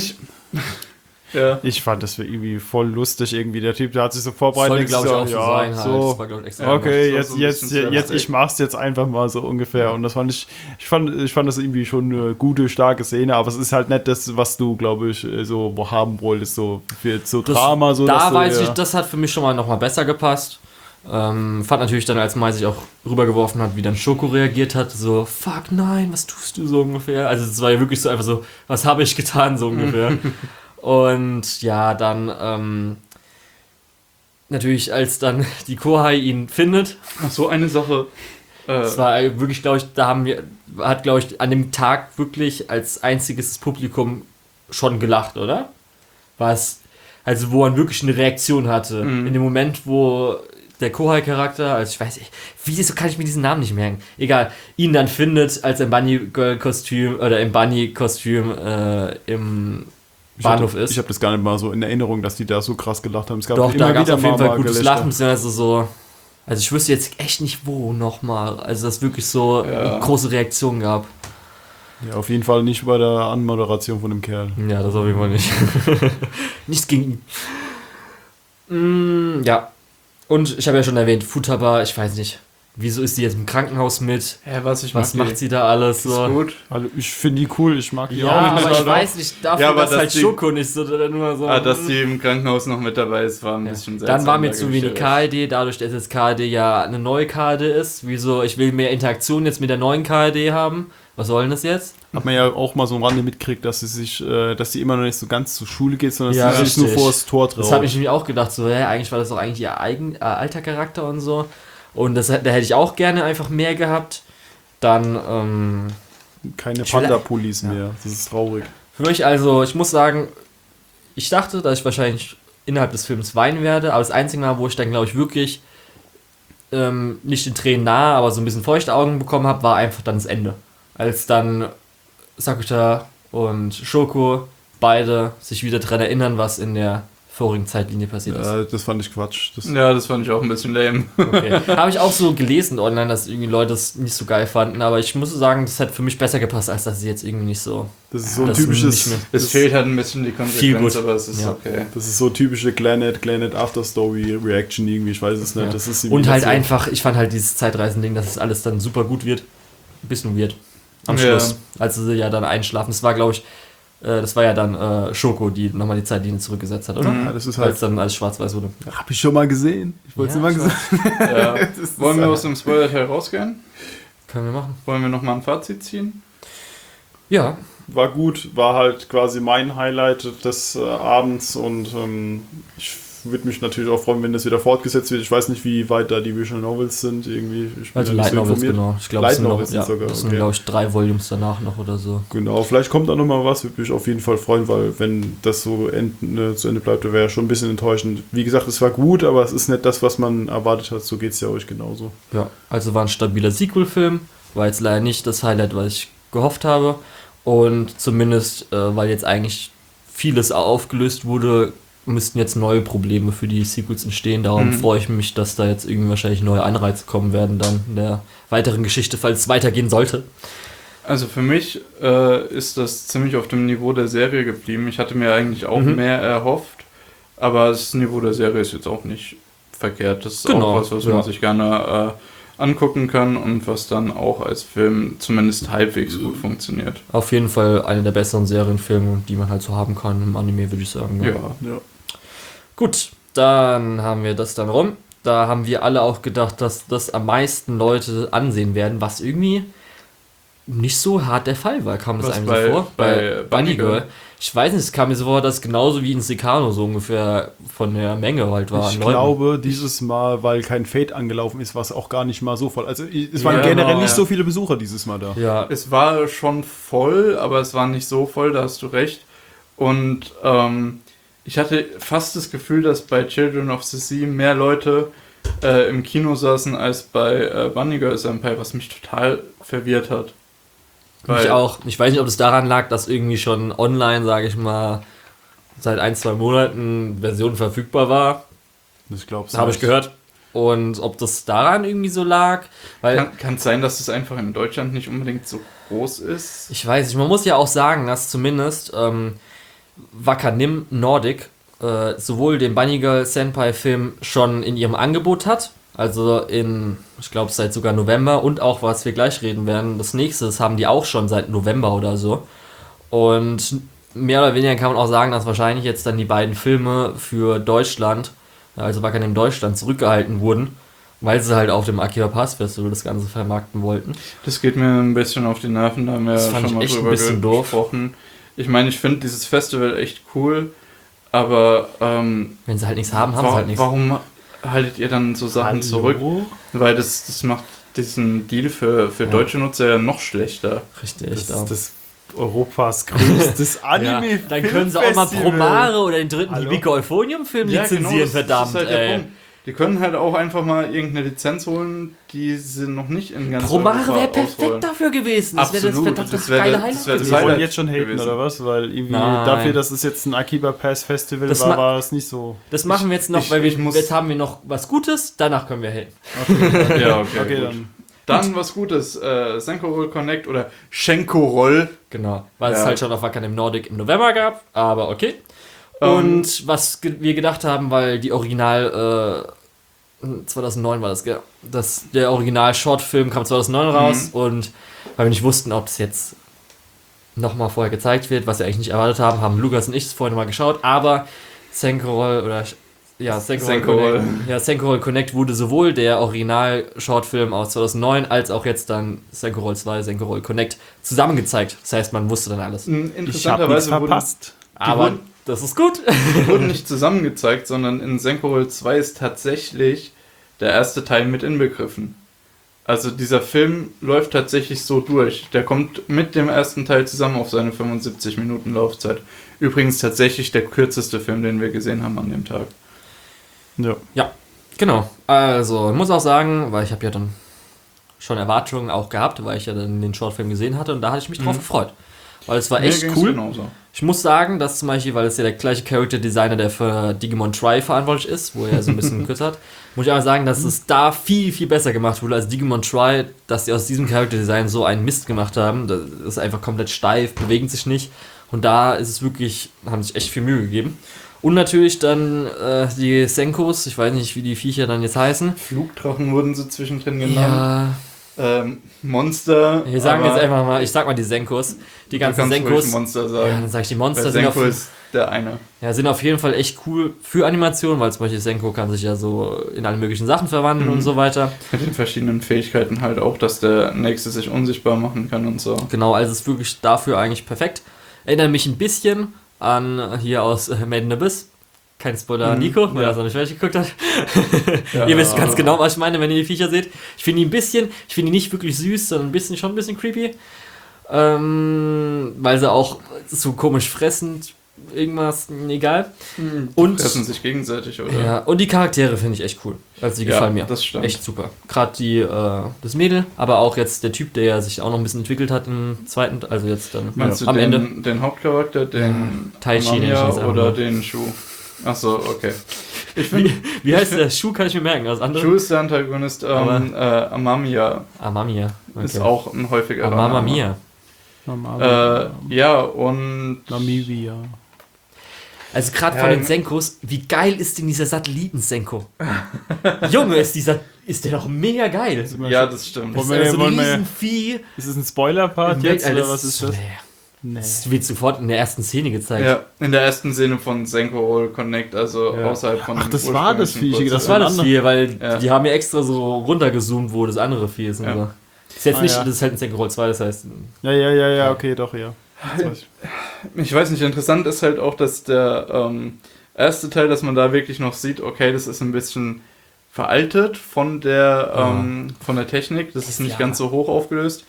Ja. das irgendwie voll lustig irgendwie. Der Typ, der hat sich so vorbereitet. Sollte, glaube ich, so, auch so sein. Halt. so, Das war, glaub ich, extra okay, das war jetzt, so ein bisschen ich mach's jetzt einfach mal so ungefähr. Und das fand ich fand das irgendwie schon eine gute, starke Szene, aber es ist halt nicht das, was du, glaube ich, so haben wolltest, so für so Drama. So, da dass du, weiß ja. ich, das hat für mich schon mal noch mal besser gepasst. Fand natürlich dann, als Mai sich auch rübergeworfen hat, wie dann Shoko reagiert hat, so, fuck, nein, was tust du so ungefähr? Also es war ja wirklich so einfach so, was habe ich getan, so ungefähr. Und ja, dann natürlich, als dann die Kohai ihn findet, Ach so, eine Sache. das war wirklich, glaube ich, hat, glaube ich, an dem Tag wirklich als einziges das Publikum schon gelacht, oder? War es, also wo man wirklich eine Reaktion hatte. In dem Moment, wo der Kohai-Charakter, also ich weiß nicht, wieso kann ich mir diesen Namen nicht merken? Egal, ihn dann findet, als er im Bunny-Girl-Kostüm oder im Bunny-Kostüm im Bahnhof ist. Ich habe das gar nicht mal so in Erinnerung, dass die da so krass gelacht haben. Es gab Doch, da immer gab es wieder auf jeden mal Fall gutes Gelächter. Lachen, beziehungsweise so. Also ich wüsste jetzt echt nicht, wo nochmal. Also dass es wirklich so eine große Reaktion gab. Ja, auf jeden Fall nicht bei der Anmoderation von dem Kerl. Ja, das auf jeden Fall nicht. Nichts gegen ihn. Ja. Und ich habe ja schon erwähnt, Futaba, ich weiß nicht. Wieso ist die jetzt im Krankenhaus mit? Was Was macht sie da alles Ist so? gut. Also ich finde die cool, ich mag die Ja, auch. aber ich Alter. weiß nicht, dafür, Ja, aber dass dass halt die- Schoko nicht so oder nur so. Dass sie im Krankenhaus noch mit dabei ist, war ein bisschen seltsam. Dann war mir zu wenig dargestellt. KD, dadurch, dass jetzt KD ja eine neue KD ist. Wieso, ich will mehr Interaktion jetzt mit der neuen KD haben. was soll denn das jetzt? Hat man ja auch mal so am Rande mitgekriegt, dass dass sie immer noch nicht so ganz zur Schule geht, sondern Ja, dass sie sich nur richtig. vor das Tor traut. Das habe ich nämlich auch gedacht, so, eigentlich war das doch eigentlich ihr alter Charakter und so. Und da hätte ich auch gerne einfach mehr gehabt. Dann, Keine Ich will- Panda-Pullis mehr. Das ist traurig. für mich also, ich muss sagen, ich dachte, dass ich wahrscheinlich innerhalb des Films weinen werde, aber das einzige Mal, wo ich dann, glaube ich, wirklich nicht den Tränen nahe, aber so ein bisschen feuchte Augen bekommen habe, war einfach dann das Ende. Als dann Sakuta und Shoko beide sich wieder daran erinnern, was in der vorigen Zeitlinie passiert ist. Ja, das fand ich Quatsch. Ja, das fand ich auch ein bisschen lame. Okay. Habe ich auch so gelesen online, dass irgendwie Leute das nicht so geil fanden, aber ich muss sagen, das hat für mich besser gepasst, als dass sie jetzt irgendwie nicht so. Das ist so ein Das nicht typisches. mehr. Es fehlt halt ein bisschen die Viel Konsequenz, gut. aber es ist Ja. okay. Das ist so typische Glanet Afterstory Reaction irgendwie, ich weiß es nicht. Ja. Das ist Und halt so. einfach, ich fand halt dieses Zeitreisen-Ding, dass es alles dann super gut wird. Ein bisschen weird. Am Ja. Schluss, als sie ja dann einschlafen. Das war, glaube ich, das war ja dann Shoko, die nochmal die Zeitlinie zurückgesetzt hat, oder? Mhm. Ja, das ist Als halt. dann alles schwarz-weiß wurde. Hab ich schon mal gesehen. Ich wollte es Ja, immer gesagt. Ja. ist Wollen wir halt- aus dem Spoiler-Teil rausgehen? Können wir machen. Wollen wir nochmal ein Fazit ziehen? Ja, War gut, war halt quasi mein Highlight des Abends und ich würde mich natürlich auch freuen, wenn das wieder fortgesetzt wird. Ich weiß nicht, wie weit da die Visual Novels sind. Irgendwie, ich bin also da nicht Light so Novels, informiert. genau. Ich glaube, Light es sind, noch, Novels sind ja, sogar, das sind okay. glaube ich, 3 Volumes danach noch oder so. Genau, vielleicht kommt da nochmal was, würde mich auf jeden Fall freuen, weil wenn das so zu Ende bleibt, wäre schon ein bisschen enttäuschend. Wie gesagt, es war gut, aber es ist nicht das, was man erwartet hat. So geht es ja euch genauso. Ja, also war ein stabiler Sequel-Film. War jetzt leider nicht das Highlight, was ich gehofft habe. Und zumindest, weil jetzt eigentlich vieles aufgelöst wurde, müssten jetzt neue Probleme für die Sequels entstehen. Darum freue ich mich, dass da jetzt irgendwie wahrscheinlich neue Anreize kommen werden dann in der weiteren Geschichte, falls es weitergehen sollte. Also für mich ist das ziemlich auf dem Niveau der Serie geblieben. Ich hatte mir eigentlich auch Mhm. mehr erhofft, aber das Niveau der Serie ist jetzt auch nicht verkehrt. Das ist Genau, auch was ja. man sich gerne angucken kann und was dann auch als Film zumindest halbwegs gut funktioniert. Auf jeden Fall eine der besseren Serienfilme, die man halt so haben kann im Anime, würde ich sagen. Ja. Ja. Gut, dann haben wir das dann rum. Da haben wir alle auch gedacht, dass das am meisten Leute ansehen werden, was irgendwie nicht so hart der Fall war, kam das Was einem bei- so vor. bei Bunny Girl? Ich weiß nicht, es kam mir so vor, dass es genauso wie in Secano so ungefähr von der Menge halt war. Ich an Leuten. glaube, dieses Mal, weil kein Fade angelaufen ist, war es auch gar nicht mal so voll. Also es waren Ja, generell genau. nicht so viele Besucher dieses Mal da. Ja, Es war schon voll, aber es war nicht so voll, da hast du recht. Und ich hatte fast das Gefühl, dass bei Children of the Sea mehr Leute im Kino saßen als bei Bunny Girl Senpai, was mich total verwirrt hat. ich auch. Ich weiß nicht, ob es daran lag, dass irgendwie schon online, sage ich mal, seit 1-2 Monaten Version verfügbar war. Ich glaube, Habe ich gehört. Und ob das daran irgendwie so lag, weil Kann es sein, dass es einfach in Deutschland nicht unbedingt so groß ist? ich weiß nicht, man muss ja auch sagen, dass zumindest Wakanim Nordic sowohl den Bunny Girl Senpai Film schon in ihrem Angebot hat, also ich glaube seit sogar November, und auch, was wir gleich reden werden, das nächste, das haben die auch schon seit November oder so. Und mehr oder weniger kann man auch sagen, dass wahrscheinlich jetzt dann die beiden Filme für Deutschland, also Wakanim Deutschland, zurückgehalten wurden, weil sie halt auf dem Akiba Pass Festival das Ganze vermarkten wollten. Das geht mir ein bisschen auf die Nerven, da haben wir Das ja fand schon ich mal echt ein drüber bisschen doof. gesprochen. Ich meine, ich finde dieses Festival echt cool, aber Wenn sie halt nichts haben, haben sie halt nichts. warum haltet ihr dann so Sachen zurück? Weil das macht diesen Deal für deutsche Nutzer ja noch schlechter. Richtig, Das ja. ist das Europas größtes Ja, Anime. dann können sie auch mal Promare oder den dritten Hallo? Hibiko Euphonium-Film lizenzieren, genau, das verdammt. ist halt der ey. Punkt. Die können halt auch einfach mal irgendeine Lizenz holen, die sie noch nicht in ganz Promare Europa wäre perfekt ausrollen. dafür gewesen. Das wäre das Absolut, verdammte das wäre- geile das Highlight wäre das Die gewesen. wollen Highlight jetzt schon haten, gewesen. oder was? Weil irgendwie Nein. dafür, dass es jetzt ein Akiba Pass Festival Das war, ma- war es nicht so. Das machen wir jetzt noch, ich- weil ich muss- jetzt haben wir noch was Gutes, danach können wir haten. Ja, okay, Okay, gut. dann. Dann was Gutes. Senko-Roll Connect oder Schenko-Roll. Genau, weil es Ja. halt schon auf Wakanim Nordic im November gab, aber okay. Und was wir gedacht haben, weil die Original 2009 war das, gell? Der Original-Shortfilm kam 2009 raus und weil wir nicht wussten, ob es jetzt nochmal vorher gezeigt wird, was wir eigentlich nicht erwartet haben, haben Lukas und ich es vorhin mal geschaut, aber Senko-Roll oder Ja, Senko-Roll. Senko-Roll Connect wurde sowohl der Original-Shortfilm aus 2009 als auch jetzt dann Senko-Roll 2, Senko-Roll Connect zusammengezeigt. Das heißt, man wusste dann alles. Ich habe nichts Interessanterweise verpasst. Aber das ist gut. Die wurden nicht zusammengezeigt, sondern in Senko-Roll 2 ist tatsächlich der erste Teil mit inbegriffen. Also dieser Film läuft tatsächlich so durch. Der kommt mit dem ersten Teil zusammen auf seine 75 Minuten Laufzeit. Übrigens tatsächlich der kürzeste Film, den wir gesehen haben an dem Tag. Ja. Genau. Also, ich muss auch sagen, weil ich habe ja dann schon Erwartungen auch gehabt, weil ich ja dann den Shortfilm gesehen hatte und da hatte ich mich drauf gefreut. Weil es war Mir echt ging's cool. genauso. Ich muss sagen, dass zum Beispiel, weil es ja der gleiche Character Designer, der für Digimon Tri verantwortlich ist, wo er so ein bisschen kürzer hat, muss ich aber sagen, dass es da viel, viel besser gemacht wurde als Digimon Tri, dass die aus diesem Character Design so einen Mist gemacht haben. Das ist einfach komplett steif, bewegen sich nicht. Und da ist es wirklich, haben sich echt viel Mühe gegeben. Und natürlich dann die Senkos, ich weiß nicht, wie die Viecher dann jetzt heißen. Flugdrachen wurden sie zwischendrin genannt. Ja, Monster. wir sagen aber jetzt einfach mal, ich sag mal die Senkos. Die ganzen du kannst ruhig Senkos. Monster Ja, sagen. dann sag ich die Monster Weil sind Senko auf, ist der eine. sind auf jeden Fall echt cool für Animationen, weil zum Beispiel Senko kann sich ja so in alle möglichen Sachen verwandeln und so weiter. Mit den verschiedenen Fähigkeiten halt auch, dass der Nächste sich unsichtbar machen kann und so. Genau, also ist wirklich dafür eigentlich perfekt. Erinnert mich ein bisschen an hier aus Made in Abyss. Kein Spoiler an Nico, weil er es noch nicht fertig geguckt hat. Ja. Ihr wisst ganz genau, was ich meine, wenn ihr die Viecher seht. Ich finde die nicht wirklich süß, sondern schon ein bisschen creepy. Weil sie auch so komisch fressen, irgendwas, egal. Und Fressen sich gegenseitig, oder? ja, und die Charaktere finde ich echt cool. Also die gefallen mir. Das stimmt. Echt super. Gerade das Mädel, aber auch jetzt der Typ, der sich auch noch ein bisschen entwickelt hat im zweiten, also jetzt dann Meinst du am Ende. den Hauptcharakter, den Taichi nenne ich Amamiya jetzt einfach oder mal. den Shu? Achso, okay. Ich finde, Wie heißt der? Schuh kann ich mir merken. Das andere? Shu ist der Antagonist. Amamiya Amamiya. Okay. ist auch ein häufiger Mama Mia. Ja, und Namibia. Also gerade Ja, von den Senkos, wie geil ist denn dieser Satelliten-Senko? Junge, ist der doch mega geil. ja, das stimmt. Das ist Wollen wir- ja so ein wollen wir- Riesenvieh. Ist es ein Spoiler-Part Im jetzt Weltall, oder was ist das? Nee. Das wird sofort in der ersten Szene gezeigt. Ja, in der ersten Szene von Senko Roll Connect, also Ja. außerhalb von Ach, dem das war das ursprünglichen Viech, Das Kurzfilm. war ein das anderer. Vieh, weil Ja. die haben ja extra so runtergezoomt, wo das andere Vieh ist. Und Ja. so. Das ist jetzt nicht, ja. das ist halt ein Senko Roll 2, das heißt. Ja, okay, doch, ja. Jetzt weiß ich. Ich weiß nicht, interessant ist halt auch, dass der erste Teil, dass man da wirklich noch sieht, okay, das ist ein bisschen veraltet von der Technik, das ist nicht Ja. ganz so hoch aufgelöst.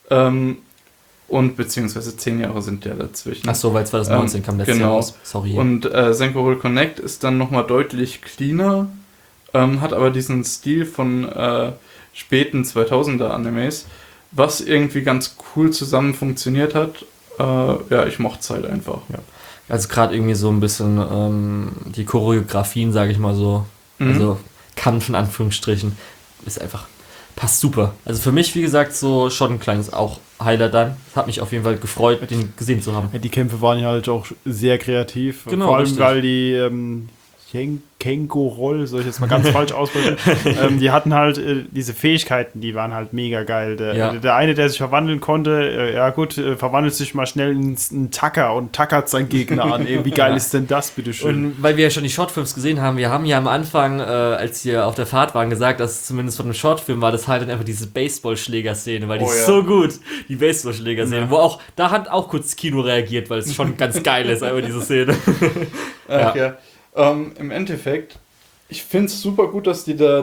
Und beziehungsweise 10 Jahre sind ja dazwischen. Achso, weil 2019 kam letztes Jahr genau. raus. Sorry. Und Senko Roll Connect ist dann nochmal deutlich cleaner, hat aber diesen Stil von späten 2000er Animes, was irgendwie ganz cool zusammen funktioniert hat. Ja, ich mochte es halt einfach. Also gerade irgendwie so ein bisschen die Choreografien, sage ich mal so, also Kampf in Anführungsstrichen, ist einfach, passt super. Also für mich, wie gesagt, so schon ein kleines auch Highlight dann. Es hat mich auf jeden Fall gefreut, den gesehen zu haben. Ja, die Kämpfe waren ja halt auch sehr kreativ. Genau, Vor allem, richtig. weil die Kenko-Roll, soll ich jetzt mal ganz falsch aussprechen, die hatten halt diese Fähigkeiten, die waren halt mega geil. Der eine, der sich verwandeln konnte, verwandelt sich mal schnell in einen Tacker und tackert seinen Gegner an. Ey, wie geil ist denn das, bitteschön? Und weil wir ja schon die Shortfilms gesehen haben, wir haben ja am Anfang, als wir auf der Fahrt waren, gesagt, dass zumindest von dem Shortfilm war das halt dann einfach diese Baseballschläger-Szene, weil die ist so gut, die Baseballschläger-Szene, wo auch, da hat auch kurz das Kino reagiert, weil es schon ganz geil ist, einfach diese Szene. Ach ja. Im Endeffekt, ich finde es super gut, dass die da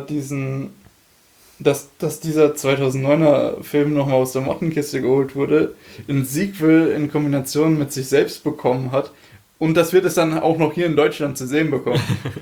dass dieser 2009er Film nochmal aus der Mottenkiste geholt wurde, ein Sequel in Kombination mit sich selbst bekommen hat und dass wir das dann auch noch hier in Deutschland zu sehen bekommen.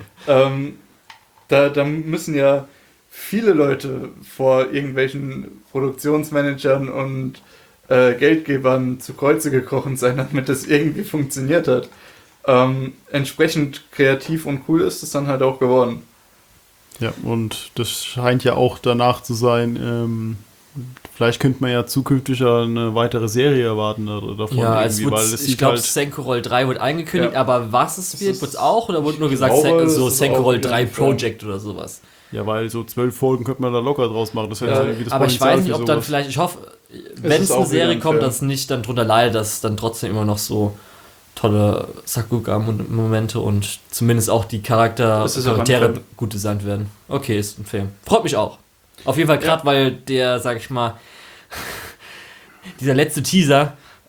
Da müssen ja viele Leute vor irgendwelchen Produktionsmanagern und Geldgebern zu Kreuze gekrochen sein, damit das irgendwie funktioniert hat. Entsprechend kreativ und cool ist es dann halt auch geworden. Ja, und das scheint ja auch danach zu sein. Vielleicht könnte man ja zukünftig eine weitere Serie erwarten davon. Ja, es irgendwie, wird, weil das ich sieht glaube, halt, Senko Roll 3 wurde angekündigt, Ja. aber was es wird, ist- wird es auch? Oder wurde nur gesagt, glaube, es so ist Senko auch Roll wieder 3 ein Film. Project oder sowas. ja, weil so 12 Folgen könnte man da locker draus machen. Das wäre Ja, so irgendwie das Aber ich Potenzial weiß nicht, für ob dann sowas. vielleicht, ich hoffe, wenn es ist eine auch wieder Serie ein kommt, Film. dass nicht dann drunter leidet, dass es dann trotzdem immer noch so tolle Sakuga-Momente und zumindest auch die Charaktere gut designt werden. Okay, ist ein Film. Freut mich auch. Auf jeden Fall gerade, weil der, sag ich mal, dieser letzte Teaser,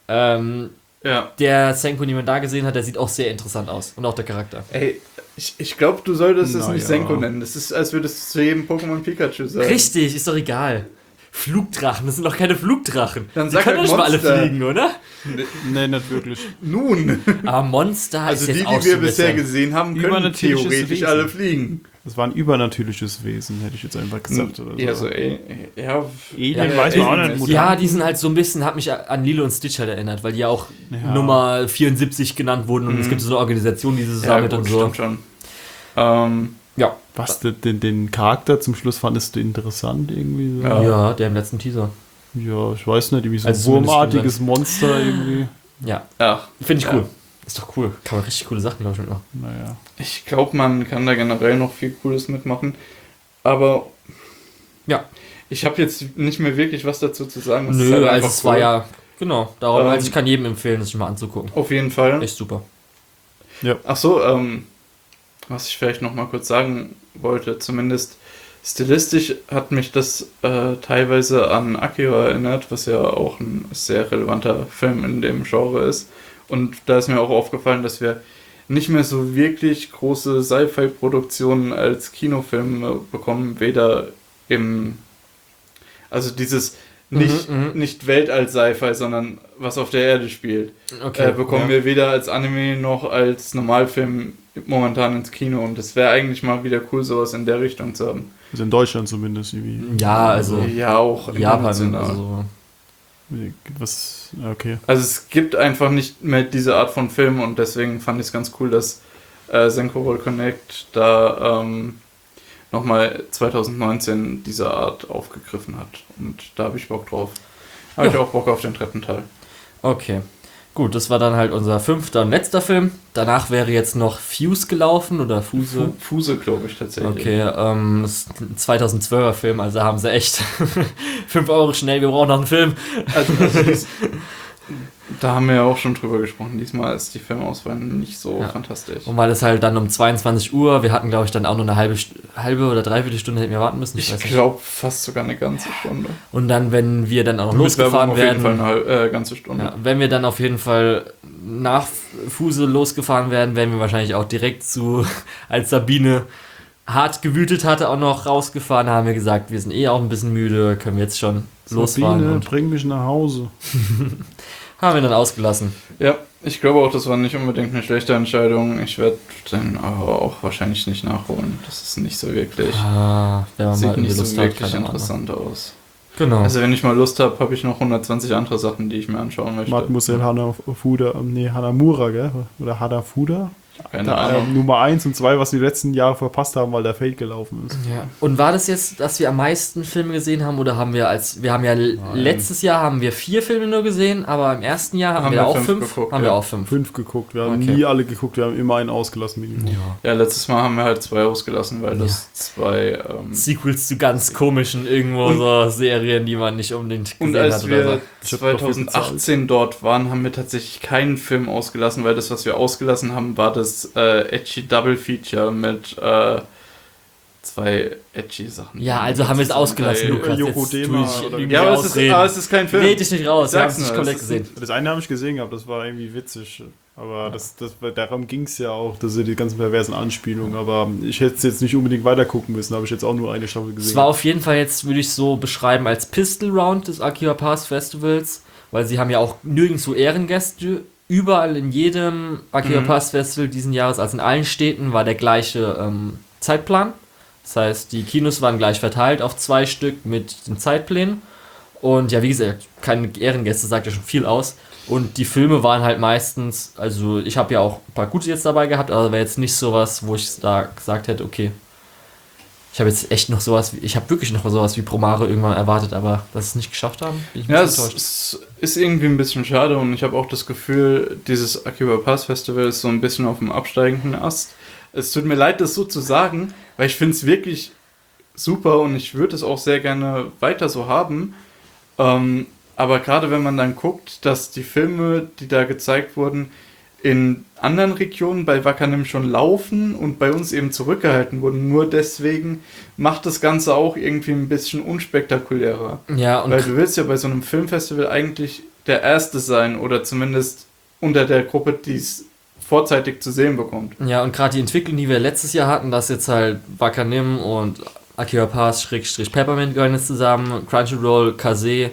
der Senku niemand da gesehen hat, der sieht auch sehr interessant aus. Und auch der Charakter. Ey, ich glaube, du solltest es nicht Senku nennen. Das ist, als würdest du zu jedem Pokémon Pikachu sagen. Richtig, ist doch egal. Flugdrachen, das sind doch keine Flugdrachen. Dann die können doch nicht mal alle fliegen, oder? Nee, nicht wirklich. Nun. Aber Monster also ist jetzt die auch wir bisher gesehen haben, können theoretisch Wesen. alle fliegen. Das war ein übernatürliches Wesen, hätte ich jetzt einfach gesagt. Oder so. Ja, so Alien weiß man auch nicht. Ja, die sind halt so ein bisschen, hat mich an Lilo und Stitch halt erinnert, weil die ja auch Nummer 74 genannt wurden und es gibt so eine Organisation, die sie zusammen und so. Stimmt schon. Was, den Charakter zum Schluss fandest du interessant irgendwie? So? Ja, der im letzten Teaser. Ja, ich weiß nicht, irgendwie so Also ein wurmartiges Monster irgendwie. Ja. Ach, finde ich cool. Ist doch cool. Kann man richtig coole Sachen, glaube ich, mitmachen. Naja. Ich glaube, man kann da generell noch viel Cooles mitmachen. Aber ich habe jetzt nicht mehr wirklich was dazu zu sagen. Nö, halt also es war ja, genau, darum, also ich kann jedem empfehlen, das sich mal anzugucken. Auf jeden Fall. Echt super. Ja. Ach so, was ich vielleicht noch mal kurz sagen wollte, zumindest stilistisch hat mich das teilweise an Akira erinnert, was ja auch ein sehr relevanter Film in dem Genre ist. Und da ist mir auch aufgefallen, dass wir nicht mehr so wirklich große Sci-Fi-Produktionen als Kinofilme bekommen, weder also dieses nicht Weltall-Sci-Fi, sondern was auf der Erde spielt, bekommen wir weder als Anime noch als Normalfilm momentan ins Kino, und es wäre eigentlich mal wieder cool, sowas in der Richtung zu haben. Also in Deutschland zumindest irgendwie. Ja, also ja, auch Japan, also was, okay. Also es gibt einfach nicht mehr diese Art von Film, und deswegen fand ich es ganz cool, dass Senko Roll Connect da nochmal 2019 diese Art aufgegriffen hat. Und da habe ich Bock drauf. Habe ich auch Bock auf den dritten Teil. Okay. Gut, das war dann halt unser 5. und letzter Film. Danach wäre jetzt noch Fuse gelaufen oder Fuse. Fuse, glaube ich, tatsächlich. Okay, das ist ein 2012er Film, also haben sie echt 5 Euro schnell, wir brauchen noch einen Film. Also da haben wir ja auch schon drüber gesprochen. Diesmal ist die Filmauswahl nicht so fantastisch. Und weil es halt dann um 22 Uhr, wir hatten, glaube ich, dann auch nur eine halbe oder dreiviertel Stunde hätten wir warten müssen. Ich glaube fast sogar eine ganze Stunde. Und dann, wenn wir dann auch noch losgefahren werden. Auf jeden Fall eine ganze Stunde. Ja, wenn wir dann auf jeden Fall nach Fuse losgefahren werden wir wahrscheinlich auch direkt als Sabine hart gewütet hatte, auch noch rausgefahren, haben wir gesagt, wir sind auch ein bisschen müde, können wir jetzt schon losfahren. Sabine, bring mich nach Hause. Haben wir dann ausgelassen. Ja, ich glaube auch, das war nicht unbedingt eine schlechte Entscheidung. Ich werde dann aber auch wahrscheinlich nicht nachholen. Das ist nicht so wirklich. Sieht nicht so wirklich interessant aus. Genau. Also wenn ich mal Lust habe ich noch 120 andere Sachen, die ich mir anschauen möchte. Mademoiselle Hanamura, gell? Oder Hanafuda? Keine Ahnung. Nummer 1 und 2, was wir die letzten Jahre verpasst haben, weil der Fade gelaufen ist. Ja. Und war das jetzt, dass wir am meisten Filme gesehen haben, oder haben wir letztes Jahr haben wir 4 Filme nur gesehen, aber im ersten Jahr haben wir auch 5 geguckt. Haben wir auch 5. 5 geguckt, wir haben nie alle geguckt, wir haben immer einen ausgelassen. Ja, letztes Mal haben wir halt 2 ausgelassen, weil das 2 Sequels zu ganz komischen irgendwo so Serien, die man nicht unbedingt gesehen hat. Und als wir 2018 dort waren, haben wir tatsächlich keinen Film ausgelassen, weil das, was wir ausgelassen haben, war das Edgy Double Feature mit 2 Edgy Sachen. Ja, also haben wir es ausgelassen, Lukas. Ja, aber es ist kein Film. Red dich nicht raus, wir haben es nicht komplett gesehen. Das eine habe ich gesehen gehabt, das war irgendwie witzig. Aber darum ging es ja auch, dass die ganzen perversen Anspielungen. Aber ich hätte es jetzt nicht unbedingt weiter gucken müssen, habe ich jetzt auch nur eine Staffel gesehen. Es war auf jeden Fall jetzt, würde ich so beschreiben, als Pistol Round des Akiba Pass Festivals, weil sie haben ja auch nirgendwo Ehrengäste. Überall in jedem Akiba Pass Festival diesen Jahres, also in allen Städten, war der gleiche Zeitplan. Das heißt, die Kinos waren gleich verteilt auf 2 Stück mit den Zeitplänen. Und ja, wie gesagt, keine Ehrengäste, sagt ja schon viel aus. Und die Filme waren halt meistens, also ich habe ja auch ein paar gute jetzt dabei gehabt, aber wäre jetzt nicht sowas, wo ich da gesagt hätte, okay, ich habe jetzt echt noch sowas, ich habe wirklich noch sowas wie Promare irgendwann erwartet, aber dass es nicht geschafft haben, bin ich ja, es ist irgendwie ein bisschen schade, und ich habe auch das Gefühl, dieses Akiba Pass Festival ist so ein bisschen auf dem absteigenden Ast. Es tut mir leid, das so zu sagen, weil ich finde es wirklich super und ich würde es auch sehr gerne weiter so haben. Aber gerade wenn man dann guckt, dass die Filme, die da gezeigt wurden, in anderen Regionen bei Wakanim schon laufen und bei uns eben zurückgehalten wurden. Nur deswegen macht das Ganze auch irgendwie ein bisschen unspektakulärer. Ja, und Weil du willst ja bei so einem Filmfestival eigentlich der Erste sein oder zumindest unter der Gruppe, die es vorzeitig zu sehen bekommt. ja, und gerade die Entwicklung, die wir letztes Jahr hatten, dass jetzt halt Wakanim und Akira Pass / Peppermint gehören jetzt zusammen, Crunchyroll, Kase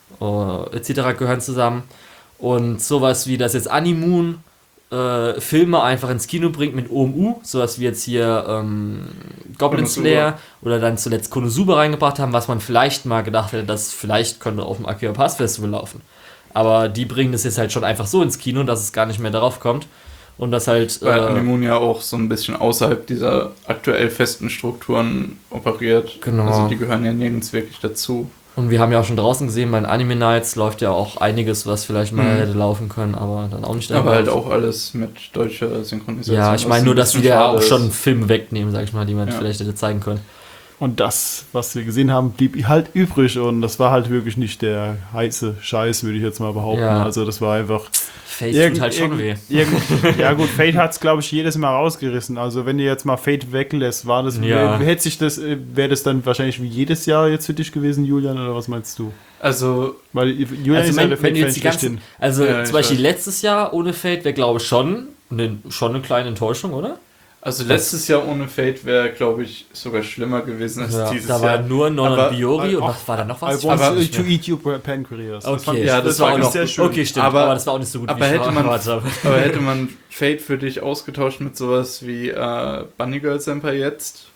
etc. gehören zusammen. Und sowas wie das jetzt Animoon Filme einfach ins Kino bringt mit OMU, sowas wie jetzt hier Goblin Konosuba. Slayer oder dann zuletzt Konosuba reingebracht haben, was man vielleicht mal gedacht hätte, das vielleicht könnte auf dem Akira Pass Festival laufen. Aber die bringen das jetzt halt schon einfach so ins Kino, dass es gar nicht mehr darauf kommt. Und das halt. Weil Animoon ja auch so ein bisschen außerhalb dieser aktuell festen Strukturen operiert. Genau. Also die gehören ja nirgends wirklich dazu. Und wir haben ja auch schon draußen gesehen, bei den Anime Nights läuft ja auch einiges, was vielleicht mal hätte laufen können, aber dann auch nicht. Aber halt auch alles mit deutscher Synchronisation. Ja, ich meine nur, dass wir ja auch schon Filme wegnehmen, sag ich mal, die man Ja. vielleicht hätte zeigen können. Und das, was wir gesehen haben, blieb halt übrig und das war halt wirklich nicht der heiße Scheiß, würde ich jetzt mal behaupten. Ja. Also das war einfach... Fate tut halt schon weh. Ja gut, Fate hat es, glaube ich, jedes Mal rausgerissen. Also wenn ihr jetzt mal Fate weglässt, Ja. wäre das dann wahrscheinlich wie jedes Jahr jetzt für dich gewesen, Julian, oder was meinst du? Also, Weil Julian Also ist ja der wenn du jetzt Fate-Fan die ganzen, schlechthin. also Ja, ich zum Beispiel weiß. letztes Jahr ohne Fate wäre, glaube ich, schon eine kleine Enttäuschung, oder? letztes Jahr ohne Fate wäre, glaube ich, sogar schlimmer gewesen als Ja, dieses da Jahr. war nur Non Aber- und Biori und auch- was war da noch was? I want aber- to eat your pancreas. Das fand Okay, ich- ja, das war auch wirklich noch sehr schön. Okay, stimmt, Aber- aber das war auch nicht so gut, aber wie ich hätte man- erwartet habe. Aber hätte man Fate für dich ausgetauscht mit sowas wie Bunny Girl Senpai jetzt,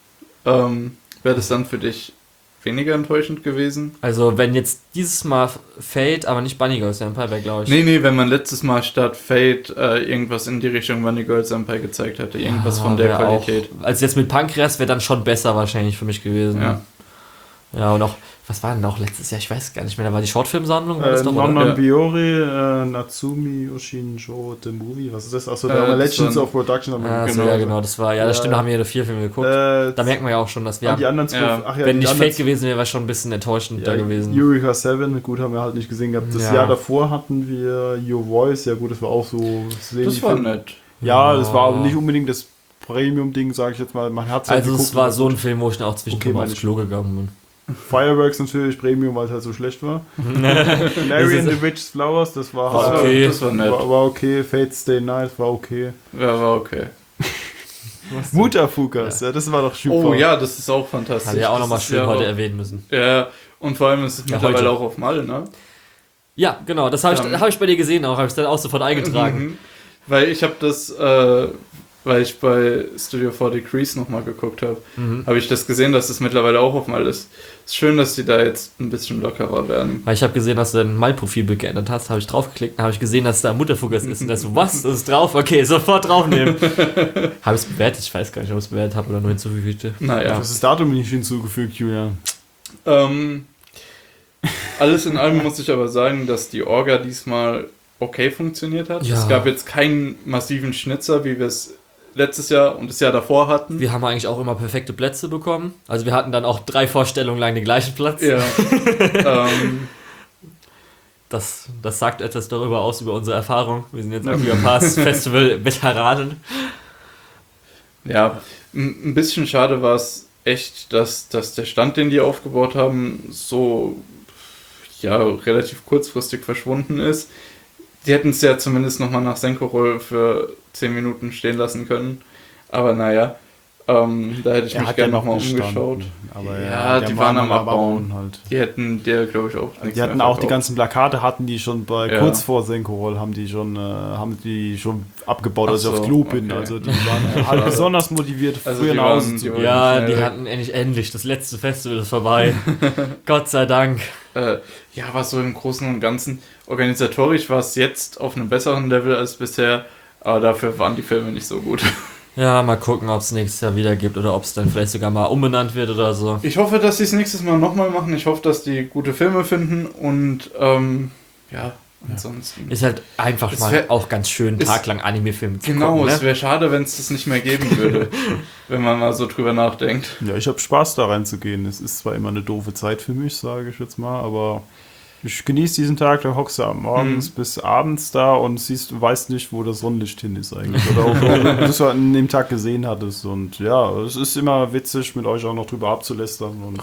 wäre das dann für dich weniger enttäuschend gewesen? Also wenn jetzt dieses Mal Fate, aber nicht Bunny Girl Senpai wäre, glaube ich. Nee, wenn man letztes Mal statt Fate irgendwas in die Richtung Bunny Girl Senpai gezeigt hätte, irgendwas von der wär Qualität. Auch, also jetzt mit Pankreas wäre dann schon besser wahrscheinlich für mich gewesen. Ja. Ja, und auch, was war denn auch letztes Jahr? Ich weiß gar nicht mehr, da war die Shortfilmsammlung, war das doch, Non oder? Ja. Biori, Natsumi Oshinjo The Movie, was ist das? Achso, da haben wir das Legends war- of Production. haben wir Ja, geguckt. so, ja, genau, das war, ja, das Ja. stimmt, da haben wir ja 4 Filme geguckt. Da Da merkt man ja auch schon, dass wir die anderen zwei, Ja. ach ja, wenn die nicht anderen Fate gewesen wäre, wäre schon ein bisschen enttäuschend da gewesen. Eureka 7, gut, haben wir halt nicht gesehen gehabt. Das Ja. Jahr davor hatten wir Your Voice, ja gut, das war auch so... Das war nett. Ja, Ja. das war aber nicht unbedingt das Premium-Ding, sage ich jetzt mal. Man hat's halt Also es geguckt, war aber so ein Film, wo ich dann auch zwischendurch Okay, mal meine aufs Klo gegangen bin. Fireworks natürlich Premium, weil es halt so schlecht war. Larry and the Witch's Flowers, das war War halt- okay. Das war nett. War okay. Fate Stay Night war okay. Ja, war okay. Mutafukas, ja, das war doch super. Oh ja, das ist auch fantastisch. Hatte ja auch Das nochmal ist schön ja heute auch- erwähnen müssen. Ja, und vor allem ist es Ja, mittlerweile heute. auch auf Malle, ne? Ja, genau, das habe ich, hab ich bei dir gesehen, auch habe ich dann auch sofort eingetragen. Mhm. Weil ich habe das, weil ich bei Studio 4 Degrees nochmal geguckt habe, habe ich das gesehen, dass es mittlerweile auch auf Malle ist. Ist schön, dass die da jetzt ein bisschen lockerer werden. Weil ich habe gesehen, dass du dein Mai-Profilbild geändert hast, habe ich draufgeklickt, dann habe ich gesehen, dass da Mutterfugas ist. Und dann so, was? Das ist drauf? Okay, sofort draufnehmen. Habe ich es bewertet? Ich weiß gar nicht, ob ich es bewertet habe oder nur hinzugefügt. Naja. Das ist Datum nicht hinzugefügt, Julian. Alles in allem muss ich aber sagen, dass die Orga diesmal okay funktioniert hat. Ja. Es gab jetzt keinen massiven Schnitzer, wie wir es letztes Jahr und das Jahr davor hatten. Wir haben eigentlich auch immer perfekte Plätze bekommen. Also wir hatten dann auch 3 Vorstellungen lang den gleichen Platz. Ja. Das sagt etwas darüber aus, über unsere Erfahrung. Wir sind jetzt Akira Pass Festival Veteranen. Ja, ein bisschen schade war es echt, dass der Stand, den die aufgebaut haben, so relativ kurzfristig verschwunden ist. Die hätten es ja zumindest nochmal nach Senko-Roll für 10 Minuten stehen lassen können. Aber naja, da hätte ich mich gerne nochmal umgeschaut. Aber Ja, der die war waren am mal Abbauen. halt. Die hätten der, glaube ich, auch nichts Die hatten mehr auch die verkauft. ganzen Plakate, hatten die schon bei Ja. kurz vor Senko-Roll, haben die schon abgebaut, Ach als ich so, aufs Klo bin. okay. Also die waren halt besonders motiviert, Also früher die nach Hause waren- zu die gehen. Ja, schnell die weg. hatten endlich das letzte Festival ist vorbei. Gott sei Dank. Was so im Großen und Ganzen organisatorisch war es jetzt auf einem besseren Level als bisher, aber dafür waren die Filme nicht so gut. Ja, mal gucken, ob es nächstes Jahr wieder gibt oder ob es dann vielleicht sogar mal umbenannt wird oder so. Ich hoffe, dass sie es nächstes Mal nochmal machen. Ich hoffe, dass die gute Filme finden und ansonsten. Ist halt einfach Es mal wär- auch ganz schön, einen ist- Tag lang Anime-Filme zu Genau, gucken. es Ne? wäre schade, wenn es das nicht mehr geben würde, wenn man mal so drüber nachdenkt. Ja, ich habe Spaß da reinzugehen. Es ist zwar immer eine doofe Zeit für mich, sage ich jetzt mal, aber Ich genieße diesen Tag, da hockst du morgens bis abends da und weißt nicht, wo das Sonnenlicht hin ist eigentlich. Oder auch, wo du es an dem Tag gesehen hattest. Und ja, es ist immer witzig, mit euch auch noch drüber abzulästern. Und,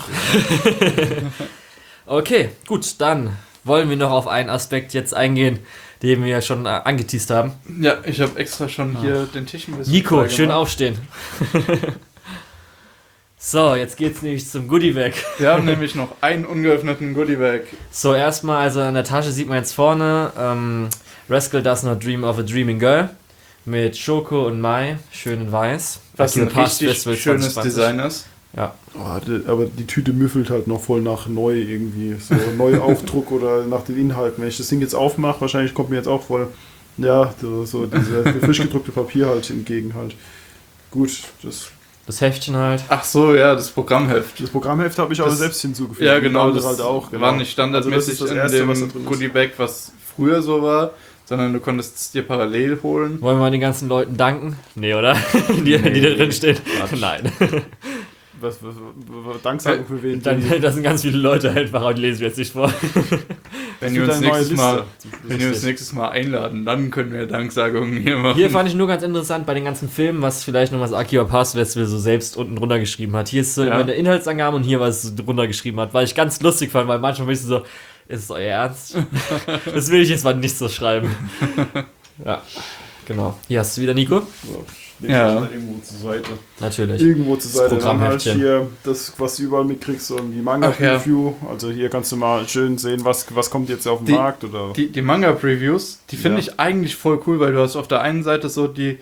Okay, gut, dann wollen wir noch auf einen Aspekt jetzt eingehen, den wir ja schon angeteased haben. Ja, ich habe extra schon hier den Tisch ein bisschen Nico, frei schön gemacht. aufstehen. So, jetzt geht's nämlich zum Goodie-Bag. Wir haben nämlich noch einen ungeöffneten Goodie-Bag. So, erstmal, also an der Tasche sieht man jetzt vorne Rascal Does Not Dream of a Dreaming Girl mit Schoko und Mai, schön in weiß. Was ein Akira Pass richtig Festival schönes 2020. Design ist. Ja. aber die Tüte müffelt halt noch voll nach neu irgendwie. So neu Aufdruck oder nach den Inhalten. Wenn ich das Ding jetzt aufmache, wahrscheinlich kommt mir jetzt auch voll, ja, so diese frisch gedruckte Papier halt entgegen halt. Gut, Das Heftchen halt. Ach so, ja, das Programmheft. das Programmheft habe ich aber Das- selbst hinzugefügt. Ja, Wie genau, andere das halt auch. Genau. war nicht standardmäßig Also das ist das Erste, in was da dem drin ist. Goodie-Bag, was früher so war, sondern du konntest es dir parallel holen. Wollen wir mal den ganzen Leuten danken? Nee, oder? die da drin stehen. Nein. Was, Danksagung für wen? Da sind ganz viele Leute einfach, aber die lesen wir jetzt nicht vor. Wenn gibt wir uns eine neue nächstes Mal, Liste. wenn wir uns nächstes Mal einladen, dann können wir Danksagungen hier machen. Hier fand ich nur ganz interessant bei den ganzen Filmen, was vielleicht noch was Akira Pass Festival so selbst unten drunter geschrieben hat. Hier ist so Ja. immer eine Inhaltsangabe und hier was es drunter geschrieben hat, weil ich ganz lustig fand, weil manchmal bin ich so, ist es euer Ernst? Das will ich jetzt mal nicht so schreiben. Ja, genau. Hier hast du wieder Nico. Ja. Irgendwo zur Seite. Natürlich. Irgendwo zur Seite. Dann halt Programmheftchen. hier das, was du überall mitkriegst, und die Ach ja. Manga-Preview. Also hier kannst du mal schön sehen, was kommt jetzt auf den Die- Markt. Oder Die Manga-Previews, die finde Ja. ich eigentlich voll cool, weil du hast auf der einen Seite so die,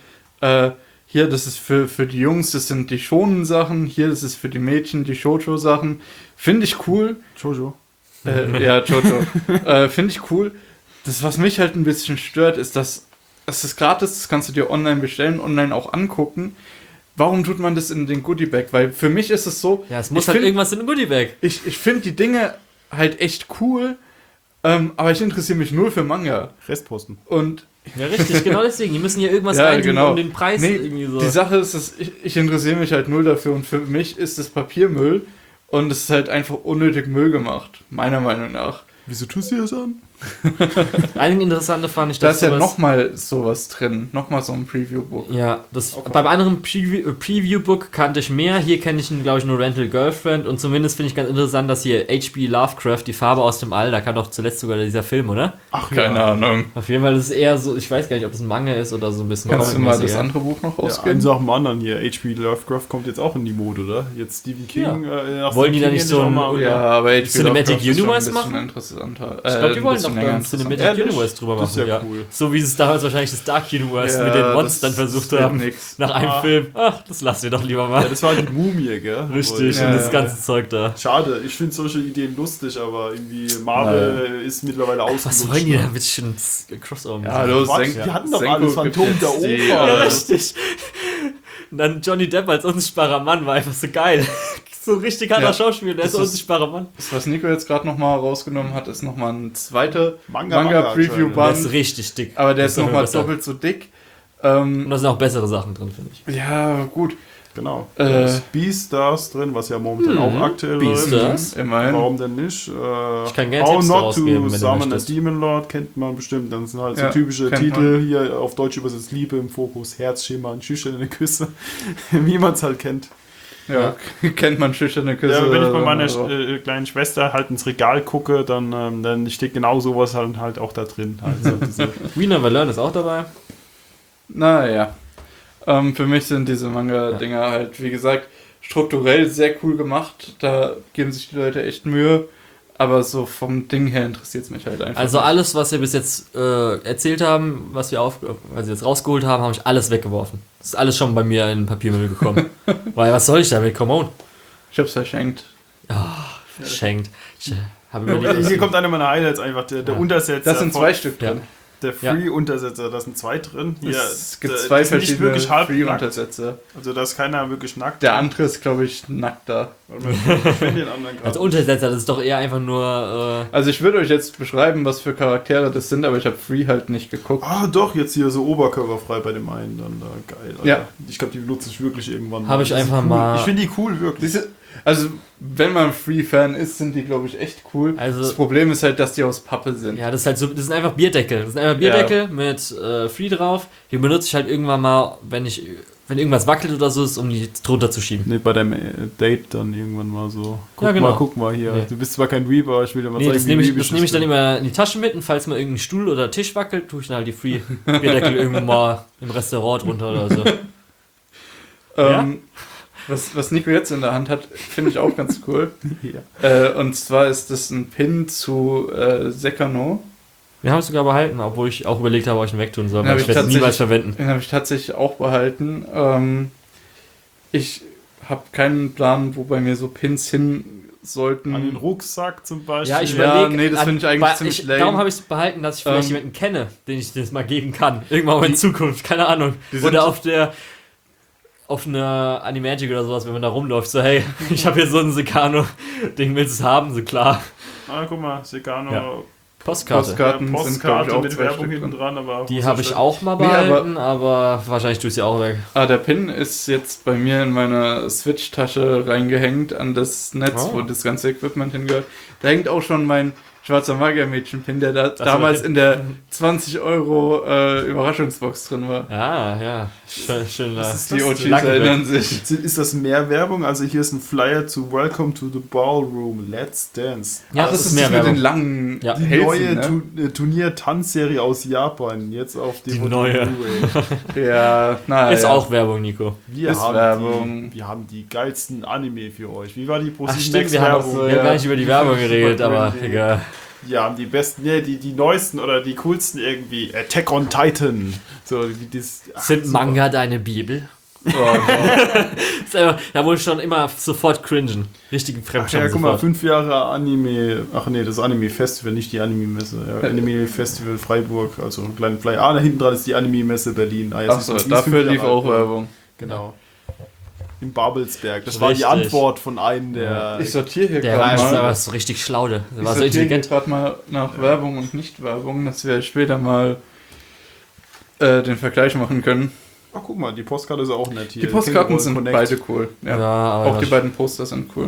hier, das ist für die Jungs, das sind die Shonen-Sachen, hier, das ist für die Mädchen die Shoujo-Sachen. Finde ich cool. Jojo. Ja, Jojo. Finde ich cool. Das, was mich halt ein bisschen stört, ist, dass es ist gratis, das kannst du dir online bestellen, online auch angucken. Warum tut man das in den Goodie-Bag? Weil für mich ist es so, Ja, es muss ich halt find- irgendwas in den Goodie-Bag. ich finde die Dinge halt echt cool, aber ich interessiere mich nur für Manga. Restposten. Und Ja, richtig, genau deswegen. Die müssen hier irgendwas Ja, reintun, genau. um den Preis nee, irgendwie so. die Sache ist, dass ich interessiere mich halt null dafür und für mich ist das Papiermüll und es ist halt einfach unnötig Müll gemacht, meiner Meinung nach. Wieso tust du das an? Einige interessante fand ich, Da dass ist ja sowas- nochmal sowas drin, nochmal so ein Preview-Book. Ja, beim anderen Preview-Book kannte ich mehr. Hier kenne ich, glaube ich, nur Rental Girlfriend. Und zumindest finde ich ganz interessant, dass hier H.P. Lovecraft, die Farbe aus dem All, da kam doch zuletzt sogar dieser Film, oder? Ach Keine Ahnung. Auf jeden Fall ist es eher so, ich weiß gar nicht, ob es ein Manga ist oder so ein bisschen. Kannst du mal das comic-mäßiger. andere Buch noch Ja, rausgeben? eins nach dem anderen hier. H.P. Lovecraft kommt jetzt auch in die Mode, oder? Jetzt Stephen King. nach Wollen die da Stephen nicht King so endlich ein- auch mal- Ja, aber HP Cinematic Lovecraft ist schon ein Universe bisschen machen? interessanter. Ich glaube, die wollen doch ein bisschen dann länger Cinematic interessant. Ehrlich? Universe drüber Das ist machen. ja cool. So wie sie es damals wahrscheinlich das Dark Universe Ja, mit den das Monstern versucht wird haben. nix. Nach einem Ah. Film. Ach, das lassen wir doch lieber mal. Ja, das war die Mumie, gell? Richtig, Ja, und das ja, ganze Zeug da. Schade, ich finde solche Ideen lustig, aber irgendwie Marvel ist mittlerweile ausgelutscht. Was wollen die da mit schon Crossover? Ja, los, Quatsch, die hatten doch alles Phantom der Oper. Ja, Ja, richtig. Und dann Johnny Depp als unsichtbarer Mann war einfach so geil. So richtig harter Ja. Schauspieler, der ist Das ein ist- unsichtbarer Mann. Das, was Nico jetzt gerade nochmal rausgenommen hat, ist nochmal ein zweiter Manga Der Manga-Preview-Band. ist richtig dick. Aber der Das ist nochmal besser. doppelt so dick. Und da sind auch bessere Sachen drin, finde ich. Ja, gut. Genau. Äh. Da ist Beastars drin, was ja momentan auch aktuell Beastars. läuft. Immerhin. Warum denn nicht? Ich kann gerne How Tipps Not rausgeben, wenn to du Summon a möchtest. Demon Lord kennt man bestimmt. Dann sind halt so Ja, typische kennt Titel hier auf Deutsch übersetzt: Liebe im Fokus, Herzschimmer und schüchterne Küsse. Wie man es halt kennt. Ja, kennt man schüchterne Küsse. Ja, wenn ich bei meiner also. kleinen Schwester halt ins Regal gucke, dann steht genau sowas halt auch da drin. Also diese We Never Learn ist auch dabei. Naja. Für mich sind diese Manga-Dinger halt, wie gesagt, strukturell sehr cool gemacht. Da geben sich die Leute echt Mühe. Aber so vom Ding her interessiert es mich halt einfach. Also nicht. alles, was wir bis jetzt erzählt haben, was wir jetzt rausgeholt haben, habe ich alles weggeworfen. Das ist alles schon bei mir in den Papiermüll gekommen. Weil was soll ich damit? Come on. Ich hab's verschenkt. Verschenkt. Ich habe überlegt, Hier kommt einer meiner Highlights einfach, der Ja. Untersetzer. Das sind von- 2 Stück Ja. drin. Der Free-Untersetzer, da sind 2 drin. Hier, Es gibt da- 2 die sind nicht verschiedene wirklich halb nackt. Free-Untersätze. Also da ist keiner wirklich nackt. Der andere ist, glaube ich, nackter. Ich finde den anderen als gerade. Untersetzer, das ist doch eher einfach nur. Also ich würde euch jetzt beschreiben, was für Charaktere das sind, aber ich habe Free halt nicht geguckt. Ah, doch, jetzt hier so oberkörperfrei bei dem einen. Dann da. Geil, Alter. Ja. Ich glaube, die benutze ich wirklich irgendwann. Habe ich Das ist einfach cool. mal- Ich finde die cool, wirklich. Also, wenn man Free-Fan ist, sind die, glaube ich, echt cool. Also- das Problem ist halt, dass die aus Pappe sind. Ja, das ist halt so, das sind einfach Bierdeckel. Das sind einfach Bierdeckel mit Free drauf. Die benutze ich halt irgendwann mal, wenn irgendwas wackelt oder so ist, um die drunter zu schieben. Nee, bei deinem Date dann irgendwann mal so. Genau. Guck mal hier. Nee. Du bist zwar kein Weeper, aber ich will dir mal Nee, zeigen, das nehme ich, weebig das nehm ich dann bin. immer in die Tasche mit und falls mal irgendein Stuhl oder Tisch wackelt, tue ich dann halt die Free Bierdeckel irgendwann mal im Restaurant drunter oder so. Was Nico jetzt in der Hand hat, finde ich auch ganz cool. Ja. Und zwar ist das ein Pin zu Sekano. Wir haben es sogar behalten, obwohl ich auch überlegt habe, ob ich ihn wegtun soll, Den aber hab ich werde es tatsächlich- niemals verwenden. Den habe ich tatsächlich auch behalten. Ich habe keinen Plan, wo bei mir so Pins hin sollten. An den Rucksack zum Beispiel. Ja, ich Ja, überlege. nee, das finde ich eigentlich ziemlich lame. Darum habe ich es behalten, dass ich vielleicht jemanden kenne, den ich das mal geben kann. Irgendwann mal in Zukunft, keine Ahnung. die sind- Oder auf einer Animagic oder sowas, wenn man da rumläuft, so hey, ich habe hier so einen Secano, den willst du haben, so klar. Ah, guck mal, Secano. Ja. Postkarte. Postkarten sind, glaube ich, auch mit 2 Werbung Stück hinten drin. dran, aber Die habe ich auch mal behalten, aber wahrscheinlich tue ich sie auch weg. Der Pin ist jetzt bei mir in meiner Switch-Tasche reingehängt an das Netz, Oh. wo das ganze Equipment hingehört. Da hängt auch schon mein schwarzer Magier-Mädchen-Pin, der da damals okay. in der 20 Euro Überraschungsbox drin war. Ja, schön. Die OGs lange erinnern sich. Ist das mehr Werbung? Also hier ist ein Flyer zu Welcome to the Ballroom, Let's Dance. Ja, das ist mehr das mit Werbung. den langen Ja. Die Hälsen, neue ne? Turnier-Tanzserie aus Japan, jetzt auf Die DVD neue. Blu-ray. Ja, naja. Ist auch Werbung, Nico. Wir Ist haben Werbung. wir haben die geilsten Anime für euch. Wie war die Ach ProSieben stimmt, Max wir haben Werbung? wir haben gar nicht über die Werbung geredet, Super aber trendy. egal. Wir haben die besten, die neuesten oder die coolsten irgendwie. Attack on Titan. So, wie das, Sind super. Manga deine Bibel? Oh, Ist einfach, da wurde ich schon immer sofort cringen. Richtigen Ach Fremdscham ja, guck mal, sofort. 5 Jahre Anime. Ach nee, das Anime-Festival, nicht die Anime-Messe. Ja, Anime-Festival Freiburg, also ein kleiner Flyer. Da hinten dran ist die Anime-Messe Berlin. Ah, Achso, dafür lief auch Werbung. Genau. In Babelsberg. Das Richtig. war die Antwort von einem der. Ich sortiere hier Der war gerade einfach mal. so richtig schlau, der Ich war so sortiere hier intelligent. gerade mal nach Werbung und Nicht-Werbung, dass wir später mal den Vergleich machen können. Ach, guck mal, die Postkarte ist auch nett hier. Die Postkarten King sind Connect. beide cool. Ja. aber Auch die beiden Poster sind cool.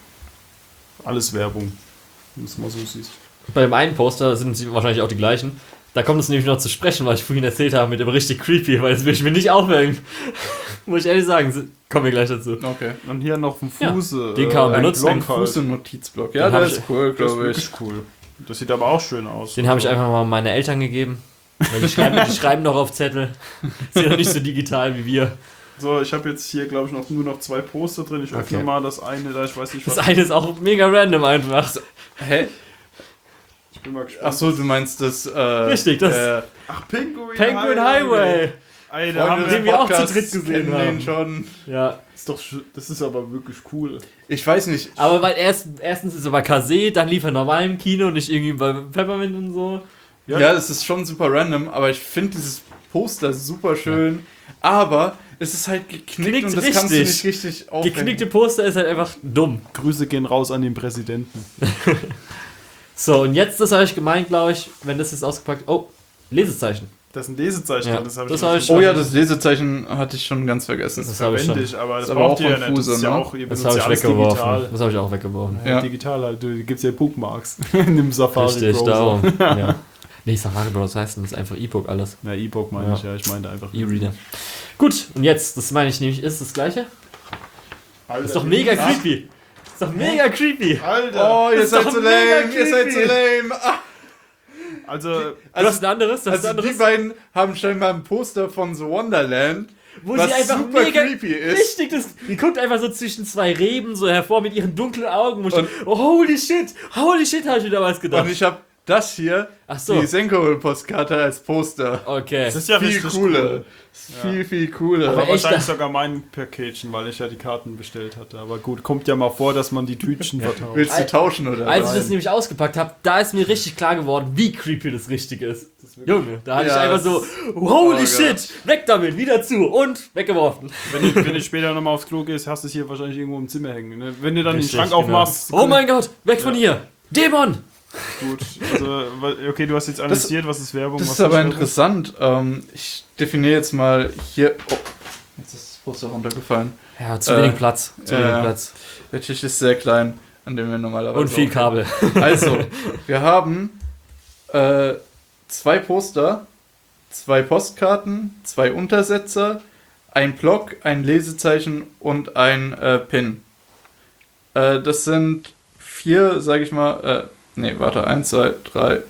Alles Werbung. Wenn du es mal so siehst. bei dem einen Poster sind sie wahrscheinlich auch die gleichen. Da kommt es nämlich noch zu sprechen, was ich vorhin erzählt habe mit dem richtig creepy, weil das will ich mir nicht aufhängen. Muss ich ehrlich sagen, kommen wir gleich dazu. Okay. Und hier noch vom Ja, Fuße. den kann man ein benutzen. Block Ein halt. Fuß- und Notizblock. Ja, Den der hab ist ich- cool, Das ist glaube ich. wirklich cool. Das sieht aber auch schön aus. Den habe ich einfach mal meinen Eltern gegeben. Weil die schreiben noch auf Zettel. Sind noch nicht so digital wie wir. So, ich habe jetzt hier, glaube ich, nur noch 2 Poster drin. Ich öffne Okay. mal das eine da, ich weiß nicht, was. Das eine ist auch mega random einfach. Hä? Ich bin mal gespannt. Achso, du meinst das. Richtig, das- Ach, Penguin, Penguin Highway. Ey, Freunde da haben des den wir auch zu Podcasts dritt gesehen kennen haben. den schon. Ja, das ist aber wirklich cool. Ich weiß nicht. aber weil erstens ist er bei Kase, dann lief er normal im Kino, nicht irgendwie bei Peppermint und so. Ja, das ist schon super random, aber ich finde dieses Poster super schön. Aber es ist halt geknickt Knickt und das kannst du richtig. nicht richtig aufhängen. Geknickte Poster ist halt einfach dumm. Grüße gehen raus an den Präsidenten. So, und jetzt, das habe ich gemeint, glaube ich, wenn das jetzt ausgepackt. Oh, Lesezeichen. Das ist ein Lesezeichen, Ja, das habe das ich, hab ich Oh ja, das Lesezeichen hatte ich schon ganz vergessen. Das habe ich schon. verwendet, aber das Ist aber braucht auch ihr ja von nicht. Das Fuse, ist ja ne? auch, ihr Das benutzt habe ja ich alles weggeworfen. digital. Das habe ich auch weggeworfen. Ja, Ja. digital halt. Du gibst ja Bookmarks in dem Safari Richtig, Browser. darum. Ja. Nee, Safari Bros heißt das ist einfach E-Book alles. Ja, E-Book meine Ja. ich, ja. Ich meinte einfach E-Reader. Gut, und jetzt, das meine ich nämlich, ist das gleiche? Alter, Ist doch mega creepy. Ist doch mega creepy. Alter! Oh, ihr Das ist seid doch so mega lame, ihr seid so creepy. lame. Ah, Also, Du hast ein anderes, das ist ein also die anderes. beiden haben scheinbar ein Poster von The Wonderland, Wo was sie einfach super mega creepy ist. richtig, die guckt einfach so zwischen zwei Reben so hervor mit ihren dunklen Augen. Und Und- oh, holy shit, habe ich wieder was gedacht. Und ich habe das hier, Ach so. die Senko-Postkarte als Poster. Okay. das ist ja Viel richtig cooler. cool. Viel cooler. Aber Aber echt, wahrscheinlich sogar mein Päckchen, weil ich ja die Karten bestellt hatte. Aber gut, kommt ja mal vor, dass man die Tütchen vertauscht. Willst du tauschen oder Als ich was? das nämlich ausgepackt habe, da ist mir richtig klar geworden, wie creepy das richtig ist. Junge, da hatte ich Ja, einfach so, das- holy oh shit, Gott. weg damit, wieder zu und weggeworfen. Wenn ich später nochmal aufs Klo gehst, hast du es hier wahrscheinlich irgendwo im Zimmer hängen. Ne? Wenn du dann Richtig, den Schrank genau. aufmachst. Oh mein Gott, weg von hier. Dämon! Gut, also, okay, du hast jetzt analysiert, was ist Werbung, Das was ist aber Werbung. interessant. Ich definiere jetzt mal hier. Oh, jetzt ist Poster runtergefallen. Ja, zu wenig Platz. Zu wenig Platz. Der Tisch ist sehr klein, an dem wir normalerweise. Und viel Kabel. Also, wir haben 2 Poster, 2 Postkarten, 2 Untersetzer, ein Block, ein Lesezeichen und ein Pin. Das sind 4, sage ich mal, 1, 2, 3,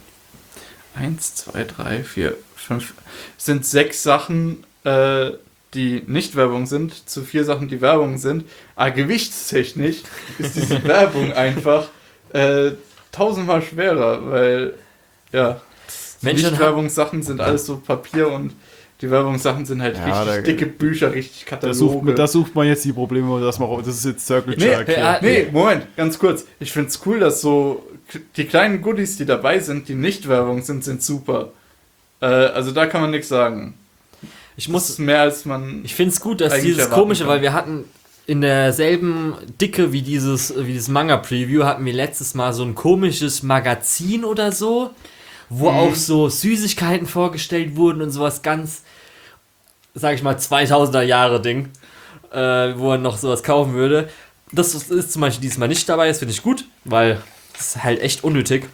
4, 5. Es sind 6 Sachen, die nicht Werbung sind, zu 4 Sachen, die Werbung sind. Aber gewichtstechnisch ist diese Werbung einfach 1000-mal schwerer, weil, ja, die Nicht-Werbungssachen sind alles so Papier und die Werbungssachen sind halt richtig dicke Bücher, richtig Kataloge. Da sucht man jetzt die Probleme, das ist jetzt Circle Jerk. Nee, Moment, ganz kurz. Ich finde es cool, dass so die kleinen Goodies, die dabei sind, die nicht Werbung sind super. Also da kann man nichts sagen. Das ist mehr als man. Ich finde es gut, dass dieses komische, weil wir hatten in derselben Dicke wie dieses Manga-Preview, hatten wir letztes Mal so ein komisches Magazin oder so, wo auch so Süßigkeiten vorgestellt wurden und sowas ganz, sag ich mal, 2000er Jahre Ding, wo man noch sowas kaufen würde. Das ist zum Beispiel diesmal nicht dabei, das finde ich gut, weil das ist halt echt unnötig.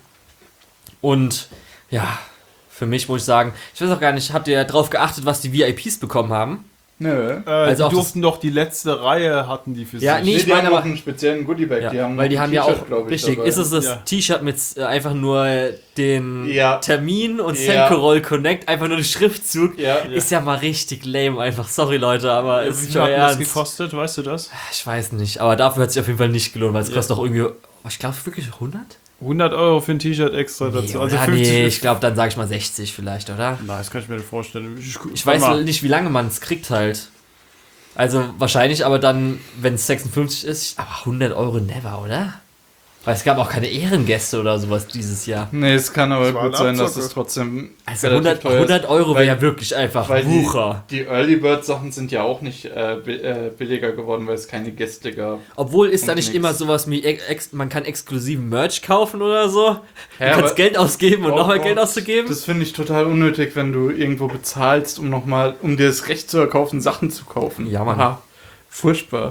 Und ja, für mich muss ich sagen, ich weiß auch gar nicht, habt ihr drauf geachtet, was die VIPs bekommen haben? Nö. Die durften doch die letzte Reihe, hatten die für sich. Ja, nee, ich die meine haben aber auch einen speziellen Goodiebag. Ja, weil die haben ja auch, richtig, dabei. ist es das T-Shirt mit einfach nur den Termin und Ja. Senko-Roll Connect, einfach nur den Schriftzug, Ja. ist ja mal richtig lame einfach, sorry Leute, aber es ist Wie nur hat das ernst. gekostet, weißt du das? Ich weiß nicht, aber dafür hat es sich auf jeden Fall nicht gelohnt, weil es kostet auch irgendwie, ich glaube wirklich 100? 100 € für ein T-Shirt extra dazu. Also 50 nee, ich glaube, dann sage ich mal 60 vielleicht, oder? Nein, das kann ich mir nicht vorstellen. Ich weiß nicht, wie lange man es kriegt halt. Also wahrscheinlich, aber dann, wenn es 56 ist, aber 100 € never, oder? Weil es gab auch keine Ehrengäste oder sowas dieses Jahr. Nee, es kann aber Das war gut ein sein, dass Abzocke. es trotzdem Also 100 € wäre ja wirklich einfach weil Wucher. die Early Bird Sachen sind ja auch nicht billiger geworden, weil es keine Gäste gab. Obwohl ist da Und nicht nix. immer sowas wie, man kann exklusiven Merch kaufen oder so. Du aber- kannst Geld ausgeben und nochmal Geld auszugeben. Das finde ich total unnötig, wenn du irgendwo bezahlst, um dir das Recht zu erkaufen, Sachen zu kaufen. Ja, Mann. Aha, furchtbar.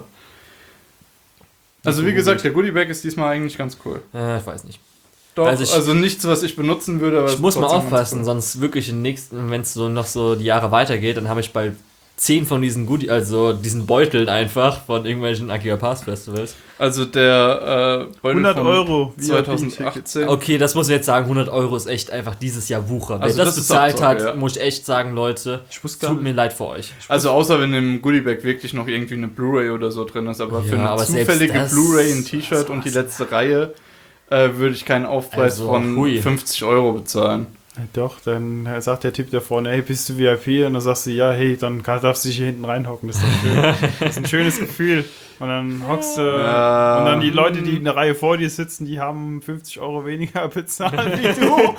Also wie gesagt, der Goodiebag ist diesmal eigentlich ganz cool. Ich weiß nicht. Doch, Also also, ich- nichts, was ich benutzen würde, aber Ich es muss ist mal trotzdem ganz aufpassen, cool. sonst wirklich im nächsten, wenn es so noch so die Jahre weitergeht, dann habe ich bald 10 von diesen diesen Beuteln einfach von irgendwelchen Akira Pass Festivals. Also der Beutel 100 von € 2018. Okay, das muss ich jetzt sagen, 100 € ist echt einfach dieses Jahr Wucher. Wer Also das das ist bezahlt Abzocke, hat, ja. muss ich echt sagen, Leute, Ich wusste gar tut mir leid für euch. Also außer wenn im Goodiebag wirklich noch irgendwie eine Blu-ray oder so drin ist, aber Ja, für eine aber selbst zufällige das- Blu-ray, ein T-Shirt und die letzte Reihe würde ich keinen Aufpreis Also, von hui. 50 € bezahlen. Doch, dann sagt der Typ da vorne, hey, bist du VIP? Und dann sagst du, ja, hey, dann darfst du dich hier hinten reinhocken. Das ist doch schön. Das ist ein schönes Gefühl. Und dann hockst du, Ja. und dann die Leute, die in der Reihe vor dir sitzen, die haben 50 € weniger bezahlt wie du.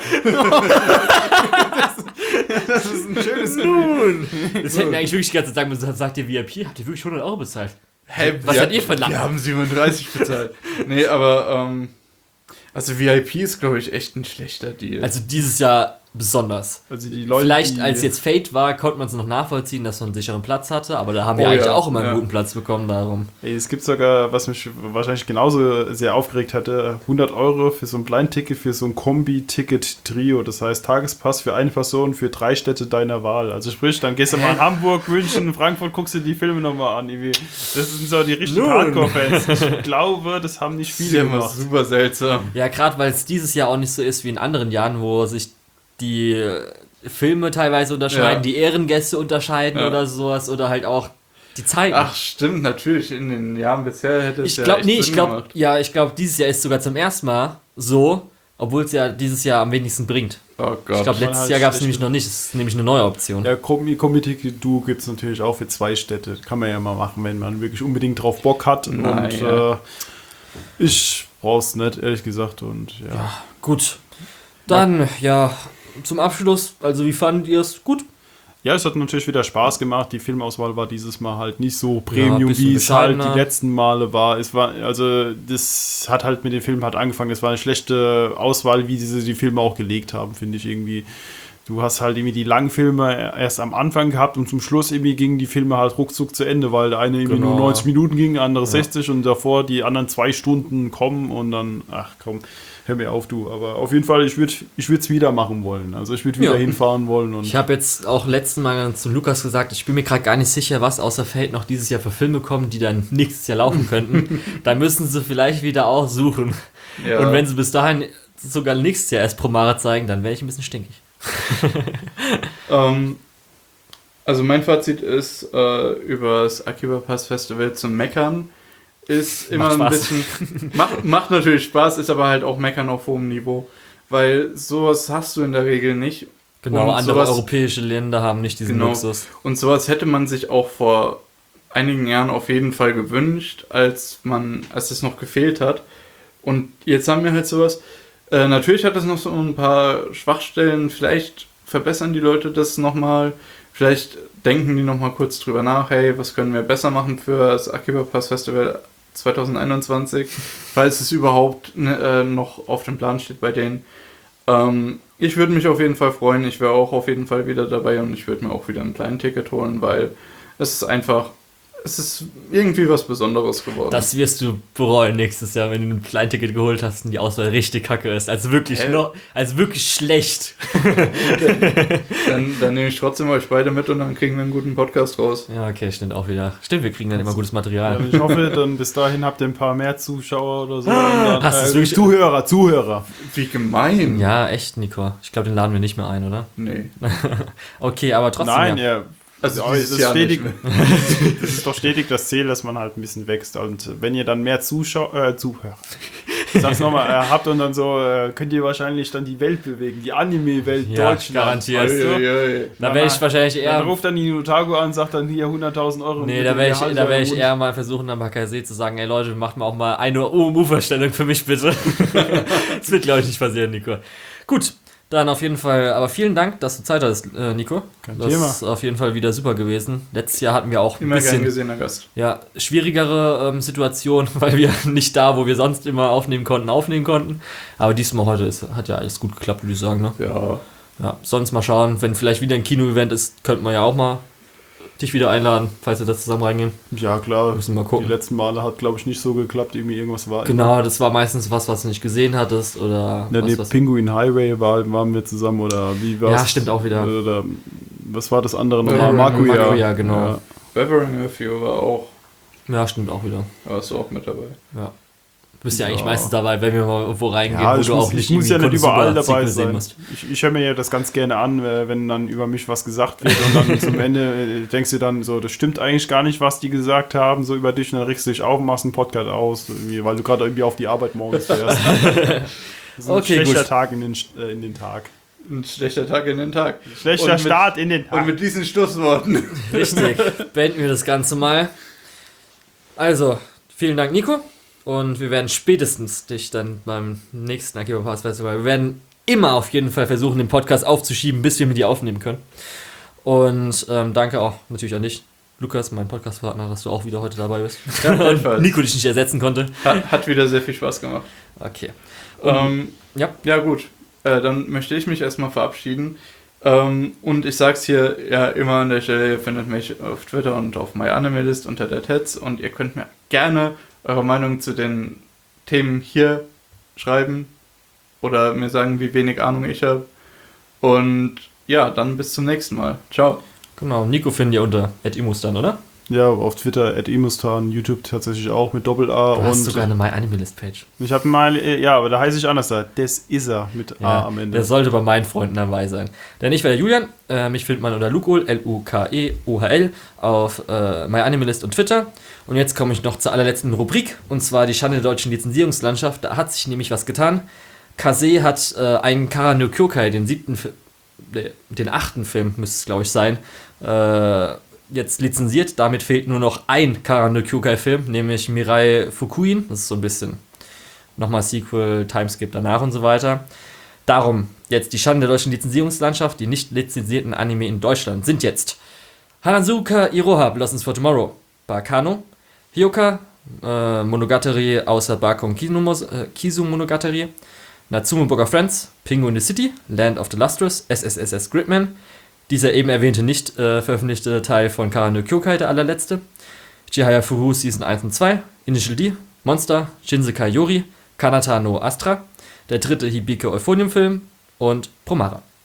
Das ist ein schönes Gefühl. Das hätten wir eigentlich wirklich die ganze Zeit sagen, sagt ihr VIP, habt ihr wirklich 100 € bezahlt? Hey, Was hat ihr verlangt? Wir haben 37 bezahlt. Nee, aber also VIP ist, glaube ich, echt ein schlechter Deal. Also dieses Jahr besonders. Also die Leute, Vielleicht die, als jetzt Fate war, konnte man es noch nachvollziehen, dass man einen sicheren Platz hatte, aber da haben wir Oh eigentlich ja, auch immer einen ja. guten Platz bekommen, darum. Ey, es gibt sogar, was mich wahrscheinlich genauso sehr aufgeregt hatte, 100 € für so ein Blindticket, für so ein Kombi-Ticket-Trio. Das heißt Tagespass für eine Person für 3 Städte deiner Wahl. Also sprich, dann gehst du mal in Hamburg, München, Frankfurt, guckst du die Filme nochmal an. Irgendwie. Das sind so die richtigen Nun. Hardcore-Fans. Ich glaube, das haben nicht das ist viele ja immer gemacht. super seltsam. Ja, gerade weil es dieses Jahr auch nicht so ist wie in anderen Jahren, wo sich die Filme teilweise unterscheiden, Ja. die Ehrengäste unterscheiden Ja. oder sowas oder halt auch die Zeiten. Ach, stimmt, natürlich. In den Jahren bisher hätte es ich glaube, echt Sinn gemacht. ich glaube, dieses Jahr ist sogar zum ersten Mal so, obwohl es ja dieses Jahr am wenigsten bringt. Oh Gott. Ich glaube, man letztes halt Jahr gab es schlecht- nämlich noch nicht, es ist nämlich eine neue Option. Ja, Kombi-Ticket-Duo gibt es natürlich auch für 2 Städte. Kann man ja mal machen, wenn man wirklich unbedingt drauf Bock hat. Nein, und ja. ich brauch's nicht, ehrlich gesagt. Und ja. Gut. Dann, ja, zum Abschluss, also wie fandet ihr es? Gut. Ja, es hat natürlich wieder Spaß gemacht. Die Filmauswahl war dieses Mal halt nicht so Premium, bisschen wie es halt bescheidener. die letzten Male war. Es war, also das hat halt mit dem Film halt angefangen. Es war eine schlechte Auswahl, wie sie die Filme auch gelegt haben, finde ich irgendwie. du hast halt irgendwie die langen Filme erst am Anfang gehabt und zum Schluss irgendwie gingen die Filme halt ruckzuck zu Ende, weil der eine irgendwie nur 90 Minuten ging, der andere 60 und davor die anderen 2 Stunden kommen und dann, ach komm, hör mir auf, du. Aber auf jeden Fall, ich würde es wieder machen wollen. Also ich würde wieder hinfahren wollen. Und ich habe jetzt auch letzten Mal zu Lukas gesagt, ich bin mir gerade gar nicht sicher, was außer Fate noch dieses Jahr für Filme kommen, die dann nächstes Jahr laufen könnten. Da müssen sie vielleicht wieder auch suchen. Ja. Und wenn sie bis dahin sogar nächstes Jahr erst Promare zeigen, dann wäre ich ein bisschen stinkig. Also mein Fazit ist, über das Akiba Pass Festival zu meckern, ist immer ein bisschen, macht natürlich Spaß, ist aber halt auch meckern auf hohem Niveau, weil sowas hast du in der Regel nicht. Genau, andere europäische Länder haben nicht diesen Luxus. Und sowas hätte man sich auch vor einigen Jahren auf jeden Fall gewünscht, als es noch gefehlt hat. Und jetzt haben wir halt sowas. Natürlich hat es noch so ein paar Schwachstellen, vielleicht verbessern die Leute das nochmal, vielleicht denken die nochmal kurz drüber nach, hey, was können wir besser machen für das Akiba Pass Festival 2021, falls es überhaupt noch auf dem Plan steht bei denen. Ich würde mich auf jeden Fall freuen, ich wäre auch auf jeden Fall wieder dabei und ich würde mir auch wieder ein kleines Ticket holen, weil es ist irgendwie was Besonderes geworden. Das wirst du bereuen nächstes Jahr, wenn du ein Kleinticket geholt hast und die Auswahl richtig kacke ist. Also wirklich wirklich schlecht. Dann nehme ich trotzdem euch beide mit und dann kriegen wir einen guten Podcast raus. Ja, okay, stimmt auch wieder. Stimmt, wir kriegen dann immer gutes Material. Ja, ich hoffe, dann bis dahin habt ihr ein paar mehr Zuschauer oder so. Hast du Zuhörer. Wie gemein. Ja, echt, Nico. Ich glaube, den laden wir nicht mehr ein, oder? Nee. Okay, aber trotzdem. Nein, ja. Also das ist doch stetig das Ziel, dass man halt ein bisschen wächst. Und wenn ihr dann mehr Zuhörer, ich sag's nochmal, habt und dann so, könnt ihr wahrscheinlich dann die Welt bewegen, die Anime-Welt Deutschland. Garantiert. Da wäre ich wahrscheinlich eher... Dann ruft dann die Nutago an und sagt dann hier 100.000 Euro. Nee, da wär ich eher mal versuchen, am Bakasee zu sagen, ey Leute, macht mal auch mal eine OMU-Verstellung für mich, bitte. Das wird, glaube ich, nicht passieren, Nico. Gut. Dann auf jeden Fall, aber vielen Dank, dass du Zeit hattest, Nico. Kein Thema. Das ist auf jeden Fall wieder super gewesen. Letztes Jahr hatten wir auch ein bisschen gern gesehener Gast. Ja, schwierigere Situation, weil wir nicht da, wo wir sonst immer aufnehmen konnten. Aber diesmal heute hat ja alles gut geklappt, würde ich sagen. Ne? Ja, sonst mal schauen, wenn vielleicht wieder ein Kino-Event ist, könnten wir ja auch mal dich wieder einladen, falls wir da zusammen reingehen. Ja, klar. Müssen wir mal gucken. Die letzten Male hat, glaube ich, nicht so geklappt, irgendwie irgendwas war. Genau, das war meistens was du nicht gesehen hattest oder... Ja, Penguin Highway waren wir zusammen oder wie war's? Ja, stimmt auch wieder. Oder was war das andere nochmal? Makuya, genau. Ja. Bevering with You war auch. Ja, stimmt auch wieder. Da warst du auch mit dabei. Ja. Du bist ja eigentlich meistens dabei, wenn wir mal irgendwo reingehen, ja, wo du auch nicht muss ja nicht überall dabei sein. Ich höre mir ja das ganz gerne an, wenn dann über mich was gesagt wird und dann zum Ende denkst du dann so, das stimmt eigentlich gar nicht, was die gesagt haben, so über dich, und dann regst du dich auf und machst einen Podcast aus, weil du gerade irgendwie auf die Arbeit morgens fährst. Das ist ein schlechter Tag in den Tag. Ein schlechter Tag in den Tag. Schlechter Start in den Tag. Und mit diesen Schlussworten. Richtig, beenden wir das Ganze mal. Also, vielen Dank, Nico. Und wir werden spätestens dich dann beim nächsten Akiba Pass Festival, wir werden immer auf jeden Fall versuchen, den Podcast aufzuschieben, bis wir mit dir aufnehmen können. Und danke auch natürlich an dich, Lukas, mein Podcastpartner, dass du auch wieder heute dabei bist. Ja, Nico dich nicht ersetzen konnte. Hat wieder sehr viel Spaß gemacht. Okay. Ja gut, dann möchte ich mich erstmal verabschieden. Und ich sag's hier ja immer an der Stelle, ihr findet mich auf Twitter und auf MyAnimeList unter der Tetz und ihr könnt mir gerne eure Meinung zu den Themen hier schreiben oder mir sagen, wie wenig Ahnung ich habe. Und ja, dann bis zum nächsten Mal. Ciao. Genau, Nico findet ihr unter @imustan, oder? Ja, auf Twitter @imustan, YouTube tatsächlich auch mit Doppel-A. Du hast sogar eine MyAnimeList-Page. Ich habe aber da heiße ich anders da. Des ist er mit A am Ende. Der sollte bei meinen Freunden dabei sein. Denn ich war der Julian, mich findet man unter Lukeohl, Lukeohl, auf MyAnimeList und Twitter. Und jetzt komme ich noch zur allerletzten Rubrik, und zwar die Schande der deutschen Lizenzierungslandschaft. Da hat sich nämlich was getan. Kase hat einen Kara no Kyokai, den 8. Film, müsste es glaube ich sein, jetzt lizenziert. Damit fehlt nur noch ein Kara no Kyokai-Film, nämlich Mirai Fukuin. Das ist so ein bisschen nochmal Sequel, Timeskip danach und so weiter. Darum, jetzt die Schande der deutschen Lizenzierungslandschaft. Die nicht lizenzierten Anime in Deutschland sind jetzt Hanazuka Iroha, Blossoms for Tomorrow, Bakano, Hyoka, Monogatari außer Bakon Kizu Monogatari, Natsume Book of Friends, Pingu in the City, Land of the Lustrous, SSSS Gridman, dieser eben erwähnte nicht veröffentlichte Teil von Kara no Kyokai, der allerletzte, Chihaya Furu Season 1 und 2, Initial D, Monster, Shinsekai Yori, Kanata no Astra, der dritte Hibike Euphonium Film und Promare.